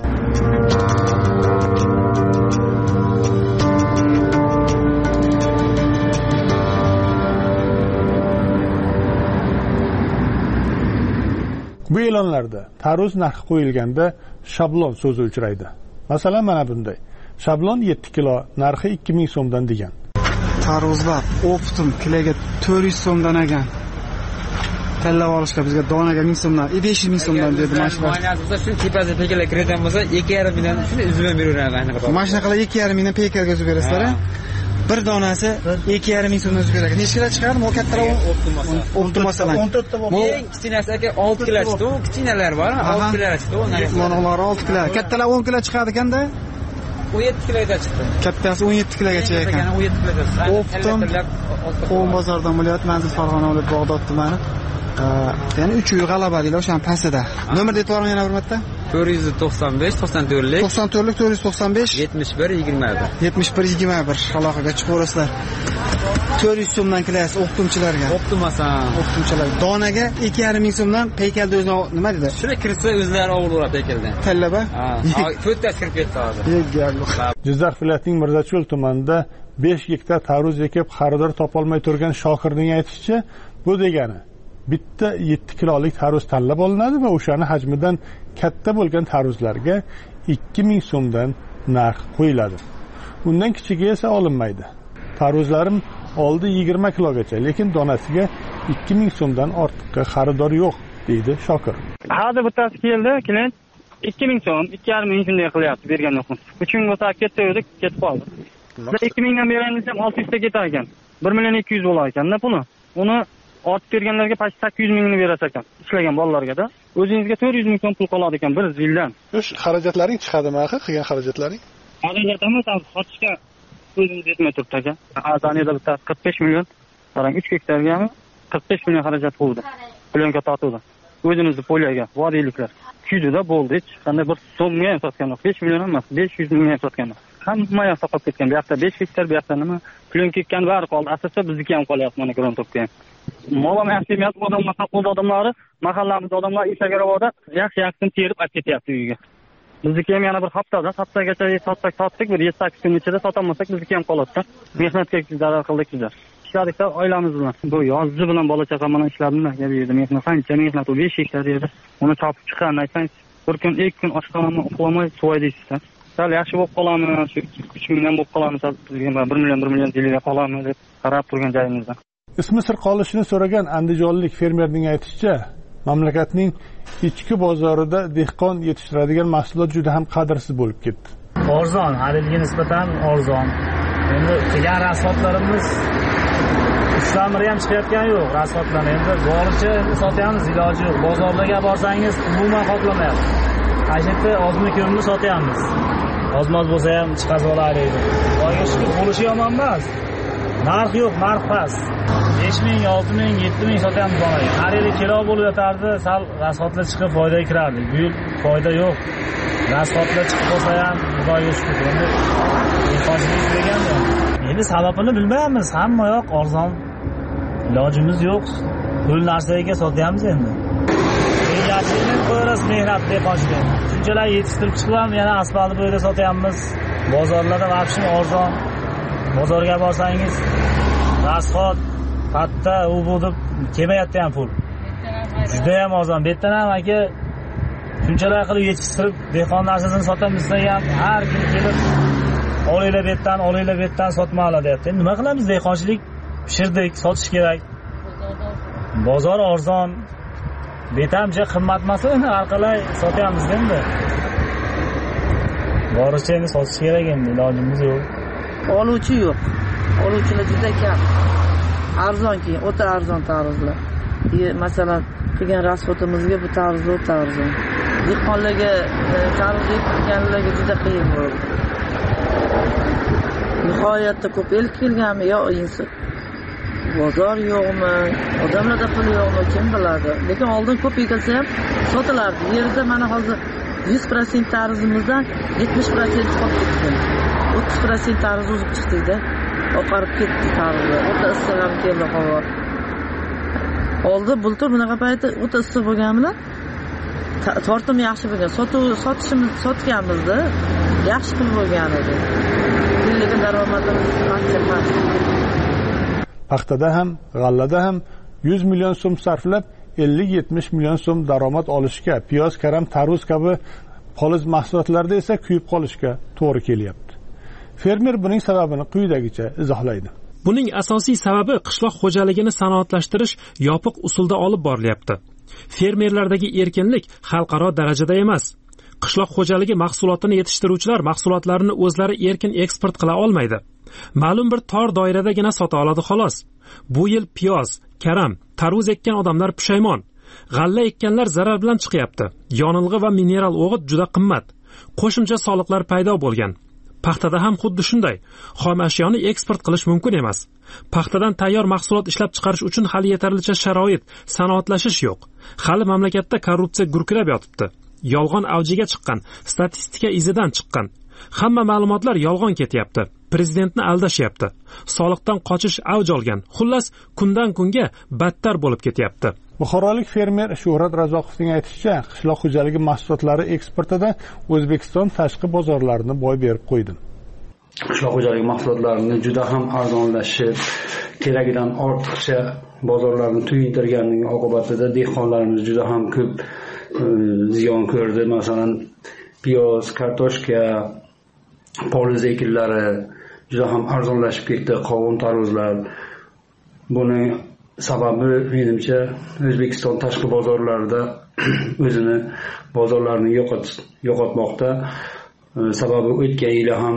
S2: Bu e'lonlarda tarvuz narxi qo'yilganda shablon so'zi uchraydi. Masalan, mana bunday. Shablon yetti kilo, narxi ikki ming so'mdan degan.
S17: Tarvuzlar optim kiloga to'rt yuz so'mdan ekan. Tanlab olishga bizga donaga ming so'mdan, besh yuz ming so'mdan dedi mashina.
S23: Mashina shuni tepasida pekalar kiradigan bo'lsa, ikki yarim mingdan shuni uzib beraveradi.
S17: Mashina qilib ikki yarim mingdan pekarga uzib berasizlar. Bir donasi ikki yarim ming so'mdan uzib beradi. Necha kilo chiqadi? Bu kattaroq optim masalan.
S23: o'n to'rtta bo'ldi. Eng kichkinasi aka olti kilo chiqdi. U kichkinalar bormi? olti kilo chiqdi.
S17: Monolar olti kilo. Kattalar o'n kilo chiqadi ekanda.
S23: o'n yetti kiloga chiqdi.
S17: Kattasi o'n yetti kilogacha ekan.
S23: o'n yetti kiloga.
S17: Optim Qo'm bozoridan viloyat manzil Farg'ona viloyat Bog'dod tumani. Ya'ni uch uy g'alaba deylar, o'shaning pastida. Nomer deb qo'ying yana bir marta.
S23: to'rt yuz to'qson besh to'qson to'rtlik
S17: to'qson to'rtlik to'rt yuz to'qson besh
S23: yetmish bir yigirma bir
S17: yetmish bir yigirma bir aloqaga chiqaverasizlar. to'rt yuz so'mdan kirasiz o'qituvchilarga.
S23: O'qitmasan.
S17: O'qituvchilar. Donaga ikki yarim ming so'mdan peykalda o'zi nima dedi?
S23: Shuna kirsa o'zlari olaveradi peykaldan.
S17: Tallaba?
S23: Ha, to'rttasi kirib ketdi hozir.
S2: Jizzax viloyatining Mirzacho'l tumanida besh gektar tarvuz ekib xaridor topolmay turgan Shokirning aytishicha, bu degani bitta yetti kilolik tarvuz tanlab olinadi va o'shani hajmidan katta bo'lgan tarvuzlarga ikki ming so'mdan narx qo'yiladi. Undan kichigi esa olinmaydi. Tarvuzlarim oldi yigirma kilogacha, lekin donasiga ikki ming so'mdan ortiqqa xaridor yo'q, deydi Shokir.
S24: Hozir bittasi keldi, klient ikki ming so'm, ikki yarim ming shunday qilyapti bergan yo'qmiz. uch kun bo'lsa ketdi, o'zi ketib qoldi. Biz ikki mingdan beramiz ham olti yuz ta ketar ekan. bir million ikki yuz bo'lar ekanda puli. Uni ortib berganlarga past sakkiz yuz mingni berasiz ekan. Ishlagan bolalarga-da. O'zingizga to'rt yuz ming so'm pul qoladi ekan bir yildan.
S2: O'sh xarajatlaring chiqadimi, axir qilgan xarajatlaring?
S24: Xarajatimiz sotishga o'zingiz yetmay turibdi aka. Azaniyada bitta qirq besh million qarang uch gektargami qirq besh million xarajat qildi. Plyonka tortuvdi. O'zimizni polyaga vodiyliklar kuydi-da bo'ldi. Hech qanday bir so'mga ham sotgan yo'q. besh million emas, besh yuz mingga ham sotgan yo'q. Hamma yoq saqlab ketgan. Bu yoqda besh gektar, bu yoqda nima? Plyonka ketgan bari qoldi. Asosda bizniki ham qolyapti mana Grontopga. Molam yaxshi emas, odamlar saqlab odamlari, mahallamizda odamlar Ishagarovda yaxshi-yaxshisini terib olib ketyapti uyga. Bizniki ham yana bir haftada, haftagacha sotsak sotdik, bir yetti sakkiz kun ichida sotolmasak bizniki ham qoladi-da. Mehnatga zarar qildik bizlar. Ishladikda oilamiz bilan. Bu yozgi bilan bola chaqam bilan ishladim-da, bu yerda mehnat qancha mehnat, u besh gektar edi. Uni chopib chiqqandan so'ng bir kun, ikki kun oshxonamni uxlamay so'ydingizda. Sal yaxshi bo'lib qolamiz, shu uch million bo'lib qolamiz, bir million bir million yilga qolamiz deb qarab turgan joyimizda.
S2: Ismi sir qolishini so'ragan andijonlik fermerning aytishicha, mamlakatning ichki bozorida dehqon yetishtiradigan mahsulot juda ham qadrsiz bo'lib ketdi.
S9: Arzon, haliga nisbatan arzon. Endi qilgan rasxodlarimiz ishlamir ham chiqayotgani yo'q, rasxodlar endi boricha sotyapmiz, iloji yo'q. Bozorlarga borsangiz umuman qoplamayapti. Qayerda ozmi ko'mni sotyapmiz. Ozmoz bo'lsa ham chiqazib olaylik. Xudoga shukr, bo'lishi yomon emas. Narx yo'q, narx past. besh ming, olti ming, yetti ming sotyapmiz onaga. Har yili kilo bo'lib yotardi, sal rasxodlar chiqib foydaga kirardi. Bu yil foyda yo'q. Rasxodlar chiqib qolsa ham Xudoga shukr. Endi dehqonchilik deganda endi sababini bilmaymiz. Hamma yoq arzon. Ilojimiz yo'q. Pul narsaga sotyapmiz endi. Yaxshilik qo'yamiz mehnat dehqonchilik. Shunchalar yetishtirib chiqib ham yana asfalt bo'yida sotyapmiz. Bozorlarda vaqtin arzon. Bozorga borsangiz rasxod, patta, u bu deb kelmayapti ham pul. Juda ham arzon. Bu yerdan ham aka shunchalar qilib yetishtirib dehqon narsasini sotamiz ham har kun kelib olinglar bu yerdan, olinglar bu yerdan sotmoqlar deyapti. Nima qilamiz? Dehqonchilik pishirdik, sotish kerak. Bozor arzon. Betamcha qimmat emas, har qalay sotyapmiz endi. Boricha endi sotish kerak endi, ilojimiz yo'q.
S20: Oluvchi yo'q. Oluvchilar juda kam. Arzonki, o'ta arzon tarzlar. Masalan, qilgan rasxotimizga bu tarz o'ta arzon. Dehqonlarga tarz qilganlarga juda qiyin bo'ldi. Nihoyatda ko'p el kelganmi yo inson. Bozor yo'qmi, odamlarda pul yo'qmi, kim biladi. Lekin oldin ko'p ekilsa ham sotilardi. Yerda mana hozir yuz foiz tarzimizdan yetmish foiz qolib ketdi. o'ttiz foiz tarz o'zib chiqdi-da. Oqarib ketdi tarzi. O'ta issiq ham keldi havo. Oldi bultur bunaqa paytda o'ta issiq bo'lgan bilan tortim yaxshi bo'lgan. Sotuv sotishimiz sotganmizda yaxshi pul bo'lgan edi. Yillik daromadimiz qancha past.
S2: Paxtada ham, g'allada ham yuz million so'm sarflab ellik yetmish million so'm daromad olishga, piyoz, karam, tarvuz kabi poliz mahsulotlarda esa kuyib qolishga to'g'ri kelyapti. Fermer buning sababini quyidagicha izohlaydi.
S4: Buning asosiy sababi qishloq xo'jaligini sanoatlashtirish yopiq usulda olib borilyapti. Fermerlardagi erkinlik xalqaro darajada emas. Qishloq xo'jaligi mahsulotini yetishtiruvchilar mahsulotlarini o'zlari erkin eksport qila olmaydi. Ma'lum bir tor doiradagina sota oladi xolos. Bu yil piyoz, karam, tarvuz ekkan odamlar pushaymon. G'alla ekkanlar zarar bilan chiqyapti. Yonilg'i va mineral o'g'it juda qimmat. Qo'shimcha soliqlar paydo bo'lgan. Paxtada ham xuddi shunday. Xom ashyoni eksport qilish mumkin emas. Paxtadan tayyor mahsulot ishlab chiqarish uchun hali yetarlicha sharoit, sanoatlashish yo'q. Hali mamlakatda korrupsiya gurkirab yotibdi. Yolg'on avjiga chiqqan, statistika izidan chiqqan. Hamma ma'lumotlar yolg'on ketyapti. Prezidentni aldashyapti. Soliqdan qochish avj olgan. Xullas, kundan kunga battar bo'lib ketyapti.
S2: Buxorolik fermer Shuhrat Razoqovning aytishicha, qishloq xo'jaligi mahsulotlari eksportida O'zbekiston tashqi bozorlarini boy berib qo'ydi.
S5: Qishloq xo'jaligi mahsulotlarini juda ham arzonlashi, keragidan ortiqcha bozorlarni tuyintirganning oqibatida dehqonlarimiz juda ham ko'p ziyon ko'rdi. Masalan, piyoz, kartoshka, poliz ekinlari juda ham arzonlashib ketdi, qovun, tarvuzlar. Buni sababi menimcha O'zbekiston tashqi bozorlarida o'zini bozorlarini yo'qotmoqda. Sababi o'tgan yil ham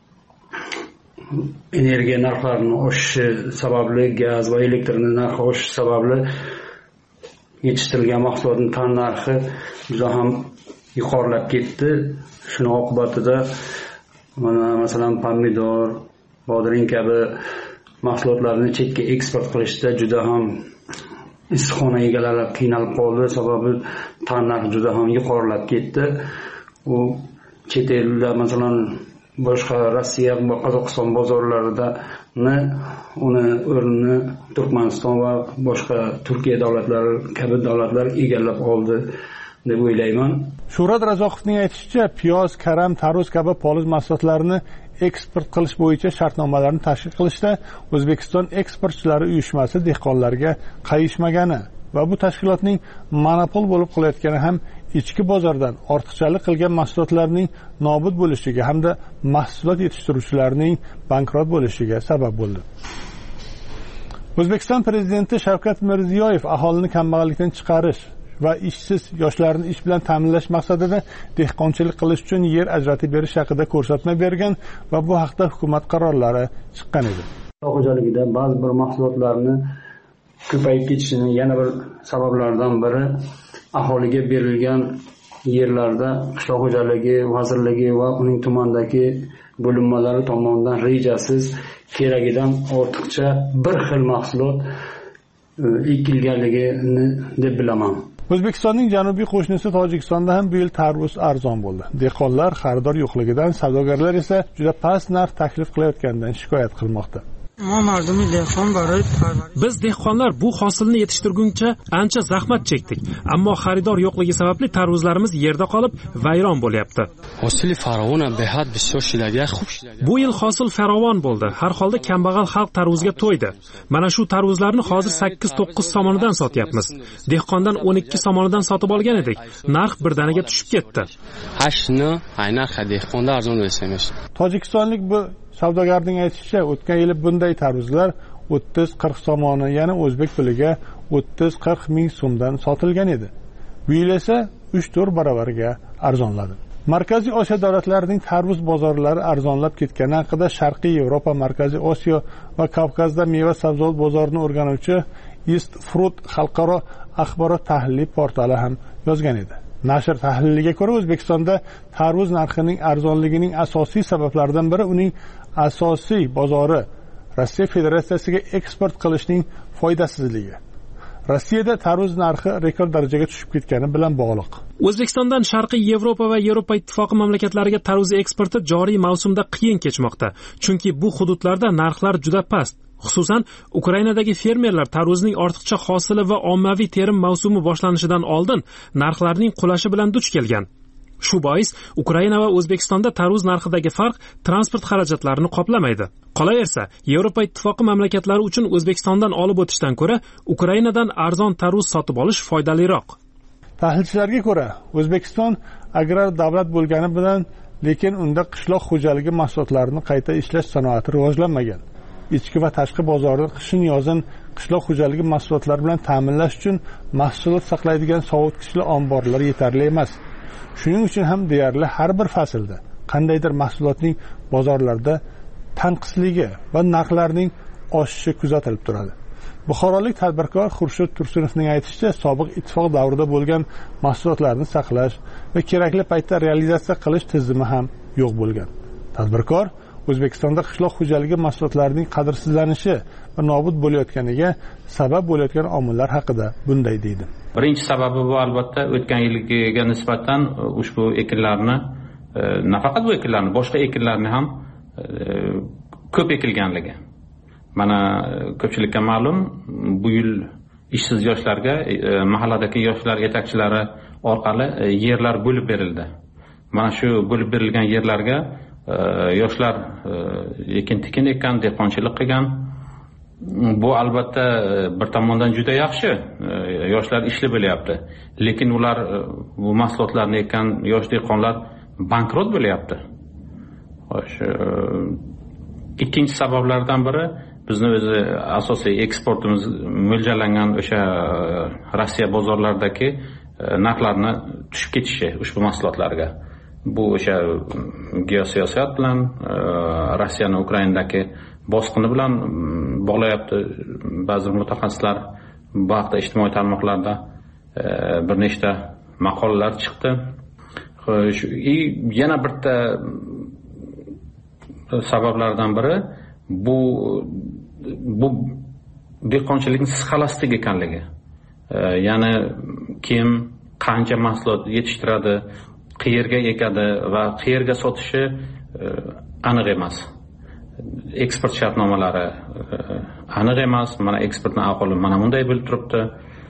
S5: energiya narxlarining oshishi sababli, gaz va elektr narxi oshishi sababli yetishtirilgan mahsulotning tan narxi juda ham yuqorilab ketdi. Shuning oqibatida mana masalan pomidor, bodring kabi mahsulotlarni chetga eksport qilishda juda ham issiqxona egalari qiynalib qoldi, sababi tan narxi juda ham yuqorilab ketdi. U chet elda, masalan, boshqa Rossiya va Qozog'iston bozorlarida uni o'rnini Turkmaniston va boshqa Turkiya davlatlari kabi davlatlar egallab oldi deb o'ylayman.
S2: Shuhrat Razoqovning aytishicha, piyoz, karam, tarvuz kabi poliz mahsulotlarini eksport qilish bo'yicha shartnomalarni tashkil qilishda O'zbekiston eksportchilari uyushmasi dehqonlarga qayishmagani va bu tashkilotning monopol bo'lib qolayotgani ham ichki bozordan ortiqchalik qilgan mahsulotlarning nobud bo'lishiga hamda mahsulot yetishtiruvchilarning bankrot bo'lishiga sabab bo'ldi. O'zbekiston prezidenti Shavkat Mirziyoyev aholini kambag'allikdan chiqarish va ishsiz yoshlarni ish bilan ta'minlash maqsadida dehqonchilik qilish uchun yer ajratib berish haqida ko'rsatma bergan va bu haqda hukumat qarorlari chiqqan edi.
S5: Xo'jaligida ba'zi bir mahsulotlarni ko'payib ketishining yana bir sabablaridan biri aholiga berilgan yerlarda qishloq xo'jaligi vazirligi va uning tumandagi bo'linmalari tomonidan rejasiz keragidan ortiqcha bir xil mahsulot ekilganligini deb bilaman.
S2: O'zbekistonning janubiy qo'shnisi Tojikistonda ham bu yil tarvuz arzon bo'ldi. Dehqonlar xaridor yo'qligidan, savdogarlar esa juda past narx taklif qilayotganidan shikoyat qilmoqda.
S4: Biz dehqonlar bu hosilni yetishtirguncha ancha zahmat chekdik, ammo xaridor yo'qligi sababli tarvuzlarimiz yerda qolib vayron bo'lyapti. Bu yil hosil farovon bo'ldi. Har holda kambag'al xalq tarvuzga to'ydi. Mana shu tarvuzlarni hozir sakkiz to'qqiz somonidan sotyapmiz. Dehqondan o'n ikki somonidan sotib olgan edik. Narx birdaniga tushib ketdi.
S2: Tojikistonlik bu savdogarning aytishicha, o'tgan yili bunday tarvuzlar o'ttiz qirq somoni, ya'ni o'zbek puliga o'ttiz qirq ming so'mdan sotilgan edi. Bu yil esa uch to'rt baravariga arzonladi. Markaziy Osiyo davlatlarining tarvuz bozorlari arzonlab ketgani haqida Sharqiy Yevropa, Markaziy Osiyo va Kavkazda meva-sabzavot bozorini o'rganuvchi East Fruit xalqaro axborot tahliliy portali ham yozgan edi. Nashr tahliliga ko'ra, O'zbekistonda tarvuz narxining arzonligining asosiy sabablaridan biri uning asosiy bozori Rossiya Federatsiyasiga eksport qilishning foydasizligi. Rossiyada tarvuz narxi rekord darajaga tushib ketgani bilan bog'liq.
S4: O'zbekistondan Sharqiy Yevropa va Yevropa ittifoqi mamlakatlariga tarvuz eksporti joriy mavsumda qiyin kechmoqda, chunki bu hududlarda narxlar juda past. Xususan, Ukrainadagi fermerlar tarvuzning ortiqcha hosili va ommaviy terim mavsumi boshlanishidan oldin narxlarning qulashi bilan duch kelgan. Shu bois Ukraina va O'zbekistonda tarvuz narxidagi farq transport xarajatlarini qoplamaydi. Qolaversa, Yevropa ittifoqi mamlakatlari uchun O'zbekistondan olib o'tishdan ko'ra Ukrainadan arzon tarvuz sotib olish foydaliroq.
S2: Tahlilchilarga ko'ra, O'zbekiston agrar davlat bo'lgani bilan, lekin unda qishloq xo'jaligi mahsulotlarini qayta ishlash sanoati rivojlanmagan. Ichki va tashqi bozorni qishin-yozin qishloq xo'jaligi mahsulotlari bilan ta'minlash uchun mahsulot saqlaydigan sovutgichli omborlar yetarli emas. Shuning uchun ham deyarli har bir faslda qandaydir mahsulotning bozorlarda tanqisligi va narxlarning oshishi kuzatilib turadi. Buxorolik tadbirkor Xurshid Tursunovning aytishicha, sobiq ittifoq davrida bo'lgan mahsulotlarni saqlash va kerakli paytda realizatsiya qilish tizimi ham yo'q bo'lgan. Tadbirkor O'zbekistonda qishloq xo'jaligi mahsulotlarining qadrsizlanishi va nobud bo'layotganiga sabab bo'layotgan omillar haqida bunday deydi.
S6: Birinchi sababi bu albatta o'tgan yilgiga nisbatan ushbu ekinlarni, nafaqat bu ekinlarni, boshqa ekinlarni ham ko'p ekilganligi. Mana ko'pchilikka ma'lum, bu yil ishsiz yoshlarga mahalladagi yoshlar yetakchilari orqali yerlar bo'lib berildi. Mana shu bo'lib berilgan yerlarga yoshlar ekin-tikin ekkan, dehqonchilik qilgan. Bu albatta bir tomondan juda yaxshi. Yoshlar ishli bo'lyapti. Lekin ular bu mahsulotlarni ekkan yosh dehqonlar bankrot bo'lyapti. Xo'sh, ikkinchi sabablardan biri bizni o'zi asosiy eksportimiz mo'ljallangan o'sha Rossiya bozorlaridagi narxlarni tushib ketishi ushbu mahsulotlarga. Bu o'sha geosiyosat bilan, Rossiyaning Ukrainadagi bosqini bilan bog'layapti. Ba'zi mutaxassislar bu haqda ijtimoiy tarmoqlarda bir nechta maqolalar chiqdi. Xo'sh, yana bitta sabablardan biri bu bu dehqonchilikning xolastik ekanligi, ya'ni kim qancha mahsulot yetishtiradi, qayerga ekadi va qayerga sotishi aniq emas. Eksport shartnomalari aniq emas. Mana eksportning ahvoli mana bunday bo'lib turibdi.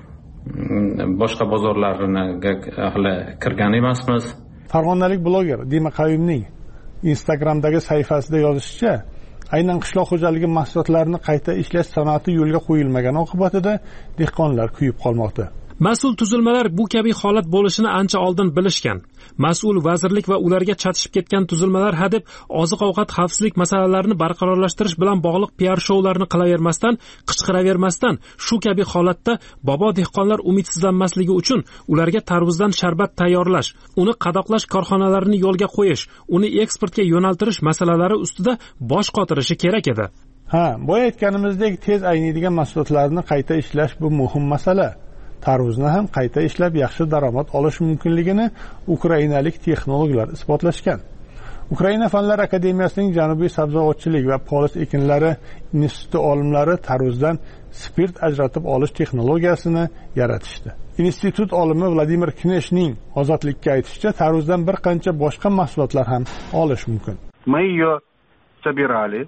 S6: Boshqa bozorlarga hali kirgan emasmiz.
S2: Farg'onalik bloger Dima Qayumning Instagramdagi sahifasida yozishicha, aynan qishloq xo'jaligi mahsulotlarini qayta ishlash sanoati yo'lga qo'yilmagani oqibatida dehqonlar kuyib qolmoqda.
S4: Mas'ul tuzilmalar bu kabi holat bo'lishini ancha oldin bilishgan. Mas'ul vazirlik va ularga chatishib ketgan tuzilmalar hadeb oziq-ovqat xavfsizlik masalalarini barqarorlashtirish bilan bog'liq P R shoularni qilavermasdan, qichqiravermasdan, shu kabi holatda bobo dehqonlar umidsizlanmasligi uchun ularga tarvuzdan sharbat tayyorlash, uni qadoqlash korxonalarini yo'lga qo'yish, uni eksportga yo'naltirish masalalari ustida bosh qotirishi kerak edi.
S2: Ha, boya aytganimizdek, tez ayniydigan mahsulotlarni qayta ishlash bu muhim masala. Tarvuzni ham qayta ishlab yaxshi daromad olish mumkinligini ukrainalik texnologlar isbotlashgan. Ukraina Fanlar akademiyasining Janubiy sabzavotchilik va polis ekinlari instituti olimlari tarvuzdan spirt ajratib olish texnologiyasini yaratishdi. Institut olimi Vladimir Kneshning ozodlikka aytishicha, tarvuzdan bir qancha boshqa mahsulotlar ham olish mumkin.
S1: Мы ее собирали,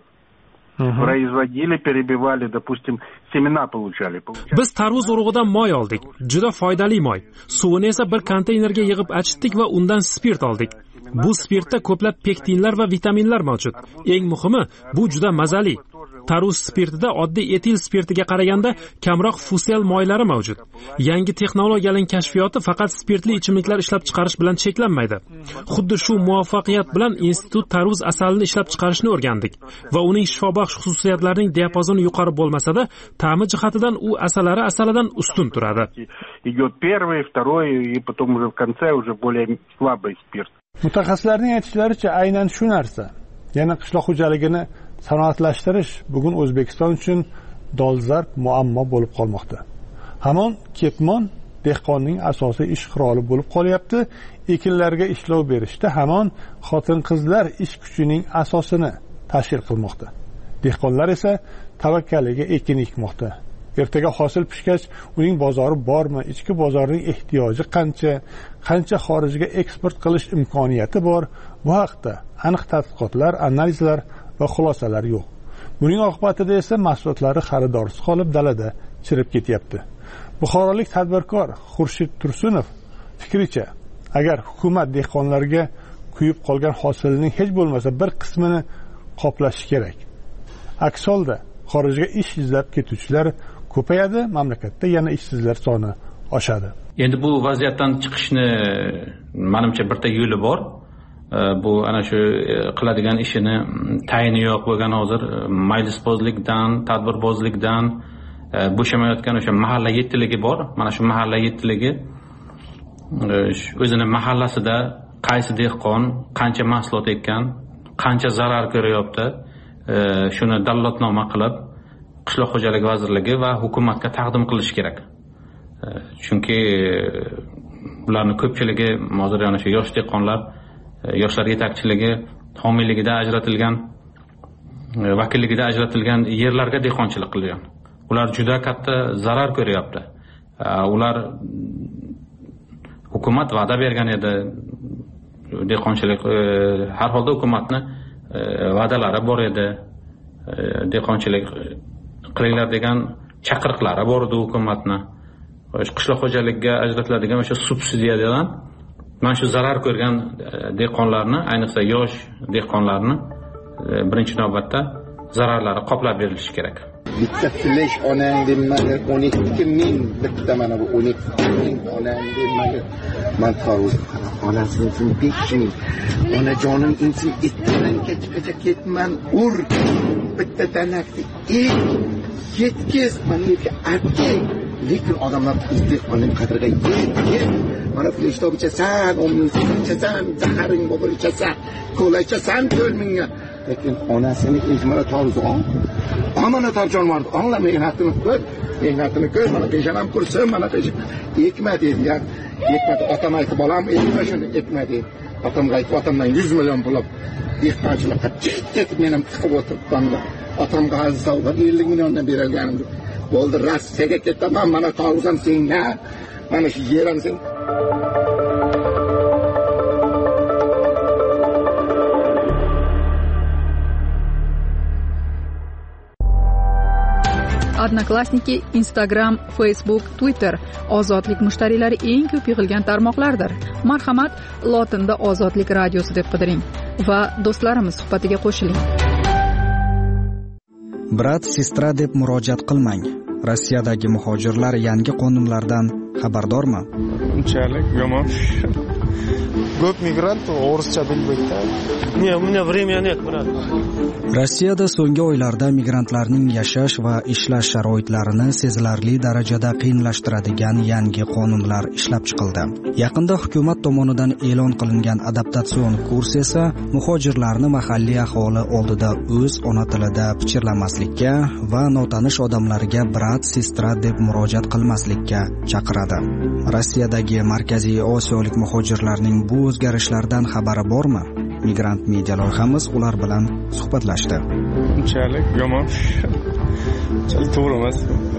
S1: производили, перебивали, допустим, semena получали.
S4: Biz tarvuz urug'idan moy oldik. Juda foydali moy. Suvini esa bir konteynerga yig'ib achitdik va undan spirt oldik. Bu spirtda ko'plab pektinlar va vitaminlar mavjud. Eng muhimi, bu juda mazali. Tarvuz spirtida oddiy etil spirtiga qaraganda kamroq fusel moylari mavjud. Yangi texnologiyaning kashfiyoti faqat spirtli ichimliklar ishlab chiqarish bilan cheklanmaydi. Xuddi shu muvaffaqiyat bilan institut tarvuz asalini ishlab chiqarishni o'rgandik va uning shifobaxsh xususiyatlarining diapazoni yuqori bo'lmasa-da, ta'mi jihatidan u asalari asalidan ustun turadi.
S1: Идет первый, второй и потом уже в конце уже более слабый спирт.
S2: Mutaxassislarning aytishlaricha, aynan shu narsa, ya'ni qishloq xo'jaligini sanoatlashtirish bugun O'zbekiston uchun dolzarb muammo bo'lib qolmoqda. Hamon ketmon dehqonning asosiy ish quroli bo'lib qolyapti. Ekinlarga ishlov berishda hamon xotin-qizlar ish kuchining asosini tashkil qilmoqda. Dehqonlar esa tavakkaliga ekin ekmoqda. Ertaga hosil pishgach, uning bozori bormi, ichki bozorning ehtiyoji qancha, qancha xorijga eksport qilish imkoniyati bor, bu haqda aniq tadqiqotlar, analizlar va xulosalar yo'q. Buning oqibatida esa mahsulotlari xaridorsiz qolib dalada chirib ketyapti. Buxorolik tadbirkor Xurshid Tursunov fikricha, agar hukumat dehqonlarga kuyib qolgan hosilning hech bo'lmasa bir qismini qoplashi kerak. Aks holda xorijga ish izlab ketuvchilar ko'payadi, mamlakatda yana ishsizlar soni oshadi.
S6: Endi bu vaziyatdan chiqishni menimcha birta yo'li bor. Bu ana shu qiladigan ishini tayini yo'q bo'lgan hozir majlisbozlikdan, tadbirbozlikdan bo'shamayotgan o'sha mahalla yettiligi bor. Mana shu mahalla yettiligi o'zini mahallasida qaysi dehqon qancha mahsulot ekkan, qancha zarar ko'ryapti, shuni dallotnoma qilib qishloq xo'jaligi vazirligi va hukumatga taqdim qilish kerak. Chunki ularning ko'pchiligi hozir yana shu yosh dehqonlar, yoshlar yetakchiligi homiyligida ajratilgan, vakilligida ajratilgan yerlarga dehqonchilik qilgan. Ular juda katta zarar ko'ryapti. Ular hukumat va'da bergan edi, dehqonchilik har holda hukumatni va'dalari bor edi. Dehqonchilik qilinglar degan chaqiriqlari bor edi hukumatni. Qishloq xo'jaligiga ajratiladigan o'sha subsidiyadan mana shu zarar ko'rgan dehqonlarni, ayniqsa yosh dehqonlarni birinchi navbatda zararlari qoplab berilishi kerak.
S7: Bitta flash onang demadi, o'n ikki ming bitta mana bu o'n ikki ming onang demadi. Men tarvuz onasi uchun besh ming. Onajonim uchun itdan kechgacha ketman, ur bitta tanakni ek yetkiz menga atke. Lekin odamlar dehqonning qadriga yetgan. Mana flashtob ichasan, o'n ming ichasan, zaharing bo'lib ichasan, kola ichasan to'rt mingga. Lekin onasini ijmara tarvuzon. Amana tarjon var. Anla mehnatini ko'r, mehnatini ko'r, mana peshanam kursin, mana peshan. Ekma dedi ya. Ekmadi, otam aytib bolam, ekma shuni, ekma dedi. Otamga aytib, otamdan yuz million pul olib, dehqonchilikqa ketib men ham tiqib o'tiribman. Atamga hozir sovg'a ellik milliondan berilgan. Bo'ldi, Rossiyaga ketaman, mana qolsam senga. Mana shu yerim sen.
S10: Odnoklassniki, Instagram, Facebook, Twitter ozodlik mushtariylari eng ko'p yig'ilgan tarmoqlardir. Marhamat, lotinda Ozodlik radiosi deb qidiring va do'stlarimiz suhbatiga qo'shiling.
S8: Brat, sestra deb murojaat qilmang. Rossiyadagi muhojirlar yangi qonunlardan xabardormi?
S11: Unchalik yomon. Ko'p migrant o'rischa bilmaydi. Ne, u меня времени нет, brat.
S8: Rossiyada so'nggi oylarda migrantlarning yashash va ishlash sharoitlarini sezilarli darajada qiyinlashtiradigan yangi qonunlar ishlab chiqildi. Yaqinda hukumat tomonidan e'lon qilingan adaptatsion kurs esa muhojirlarni mahalliy aholi oldida o'z ona tilida pichirlamaslikka va notanish odamlarga brat, sestra deb murojaat qilmaslikka chaqiradi. Rossiyadagi Markaziy Osiyolik muhojirlarning bu o'zgarishlardan xabari bormi? Migrant media loyihamiz ular bilan suhbatlashdi.
S11: Unchalik yomon. Unchalik to'g'ri emas.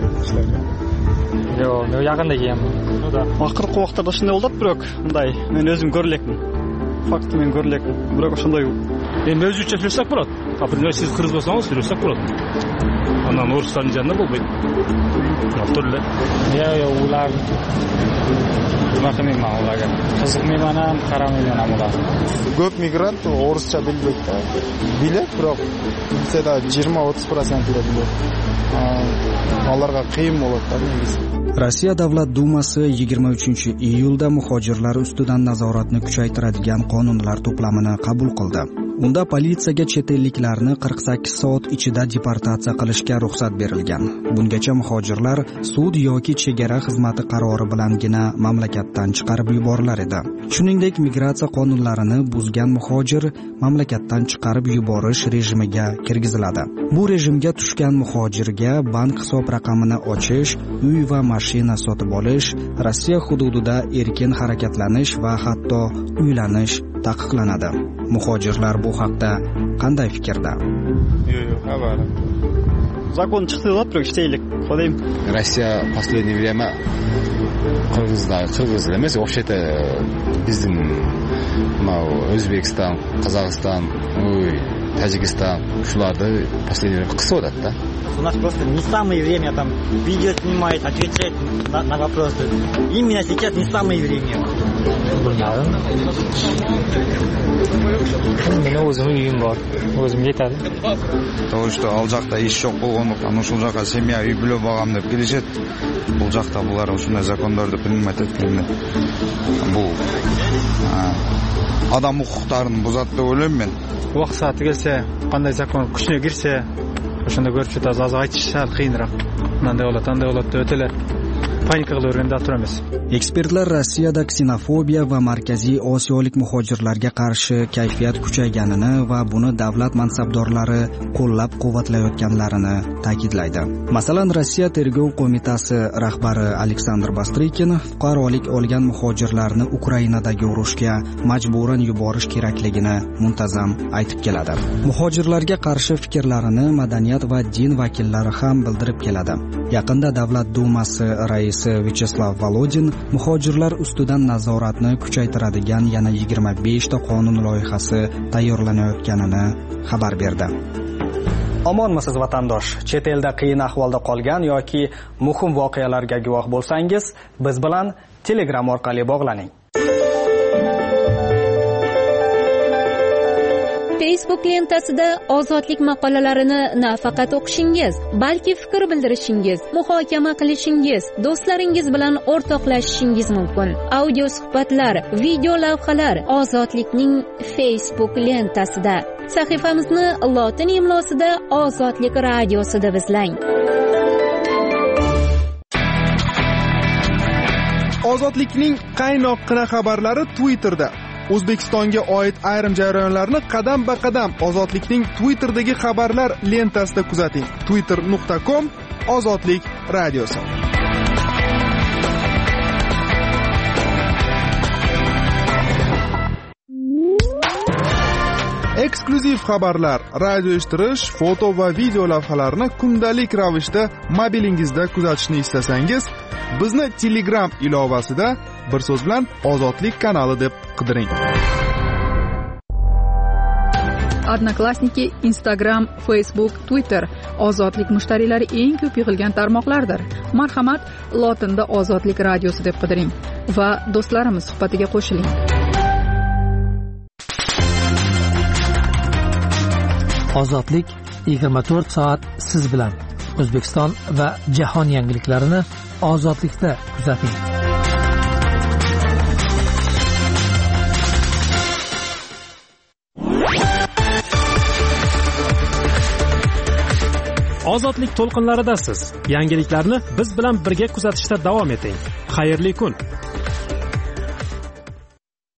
S9: Yo'q, men yaqinda kelganman.
S17: Oxirgi vaqtlarda shunday bo'ldi, biroq bunday men o'zim ko'rlikman. Fakt men ko'rlikman. Biroq shunday yo'q.
S9: Endi o'z uchun yursak bo'ladi. Например, siz qiz bo'lsangiz, yursak bo'ladi. Ana O'zbekistonning janna bo'lmaydi. Turli. Yo'q, yo'q, ular nima qilmayman ularga. Qiziqmayman ham, qaramayman ham ularga.
S11: Ko'p migrant o'rischa bilmaydi. Biladi, biroq bilsa-da yigirma o'ttiz foiz biladi. Ularga qiyin bo'ladi negisi.
S8: Rossiya Davlat Dumasi yigirma uchinchi iyulda muhojirlar ustidan nazoratni kuchaytiradigan qonunlar to'plamini qabul qildi. Unda politsiyaga chet elliklarni qirq sakkiz soat ichida deportatsiya qilishga ruxsat berilgan. Bungacha muhojirlar sud yoki chegara xizmati qarori bilangina mamlakatdan chiqarib yuborilar edi. Shuningdek, migratsiya qonunlarini buzgan muhojir mamlakatdan chiqarib yuborish rejimiga kirgiziladi. Bu rejimga tushgan muhojirga bank hisob raqamini ochish, uy va mashina sotib olish, Rossiya hududida erkin harakatlanish va hatto uylanish taqiqlanadi. Muhojirlar bu haqda qanday fikrda?
S11: Yo'q, yo'q, xabar.
S17: Zakon chiqdi-da, biroq ishlaylik. Qo'ydim.
S16: Rossiya последнее время Qirg'izlar, Qirg'izlar emas, вообще-то bizning O'zbekiston, Qozog'iston, Tojikiston shularni последнее время qisib-da.
S18: У нас просто не самое время там видео снимает, отвечает на, на вопросы. Именно сейчас не самое время.
S9: Meni o'zim uyim bor. O'zim yetadi.
S11: To'g'ri, al жақта ish yo'q bo'lgandan ошол жаққа семья үй бүлөп алгам деп келишет. Бул жақта булар ушундай закондорду принимать эткенде. Бул адам укуктарын бузат деп ойлойм мен.
S17: Уақыт сааты келсе, кандай закон күчүнө кирсе, ошондо көрүп жатабыз. Азыр айтыш сал кыйыныраак. Мындай болот, андай болот деп өтөлө panika qilaverganda turamiz.
S8: Ekspertlar Rossiyada ksenofobiya va Markaziy Osiyolik muhojirlarga qarshi kayfiyat kuchayganini va buni davlat mansabdorlari qo'llab-quvvatlayotganlarini ta'kidlaydi. Masalan, Rossiya tergov qo'mitasi rahbari Aleksandr Bastrikin fuqarolik olgan muhojirlarni Ukrainadagi urushga majburan yuborish kerakligini muntazam aytib keladi. Muhojirlarga qarshi fikrlarini madaniyat va din vakillari ham bildirib keladi. Yaqinda Davlat Dumasi raisi Vyacheslav Volodin muhojirlar ustidan nazoratni kuchaytiradigan yana yigirma besh ta qonun loyihasi tayyorlanayotganini xabar berdi.
S25: Omonmisiz vatandosh? Chet elda qiyin ahvolda qolgan yoki muhim voqealarga guvoh bo'lsangiz, biz bilan Telegram orqali bog'laning.
S26: Facebook lentasida ozodlik maqolalarini nafaqat o'qishingiz, balki fikr bildirishingiz, muhokama qilishingiz, do'stlaringiz bilan o'rtoqlashishingiz mumkin. Audio suhbatlar, video lavhalar ozodlikning Facebook lentasida. Sahifamizni lotin imlosida Ozodlik radiosi deb izlang.
S27: Ozodlikning qaynoqqina xabarlari Twitterda. O'zbekistonga oid ayrim jarayonlarni qadam-ba-qadam Ozodlikning Twitter'dagi xabarlar lentasida kuzating. twitter nuqta com Ozodlik radiosi. eksklyuziv xabarlar, radio eshittirish, foto va video lavhalarni kundalik ravishda mobilingizda kuzatishni istasangiz, bizni Telegram ilovasida bir so'z bilan Ozodlik kanali deb qidiring.
S10: Odnoklassniki, Instagram, Facebook, Twitter Ozodlik mushtariylari eng ko'p yig'ilgan tarmoqlardir. Marhamat, lotinda Ozodlik radiosi deb qidiring va do'stlarimiz suhbatiga qo'shiling.
S3: Ozodlik yigirma to'rt soat siz bilan. O'zbekiston va jahon yangiliklarini Ozodlikda kuzating.
S4: Ozodlik to'lqinlaridasiz. Yangiliklarni biz bilan birga kuzatishda davom eting. Xayrli kun.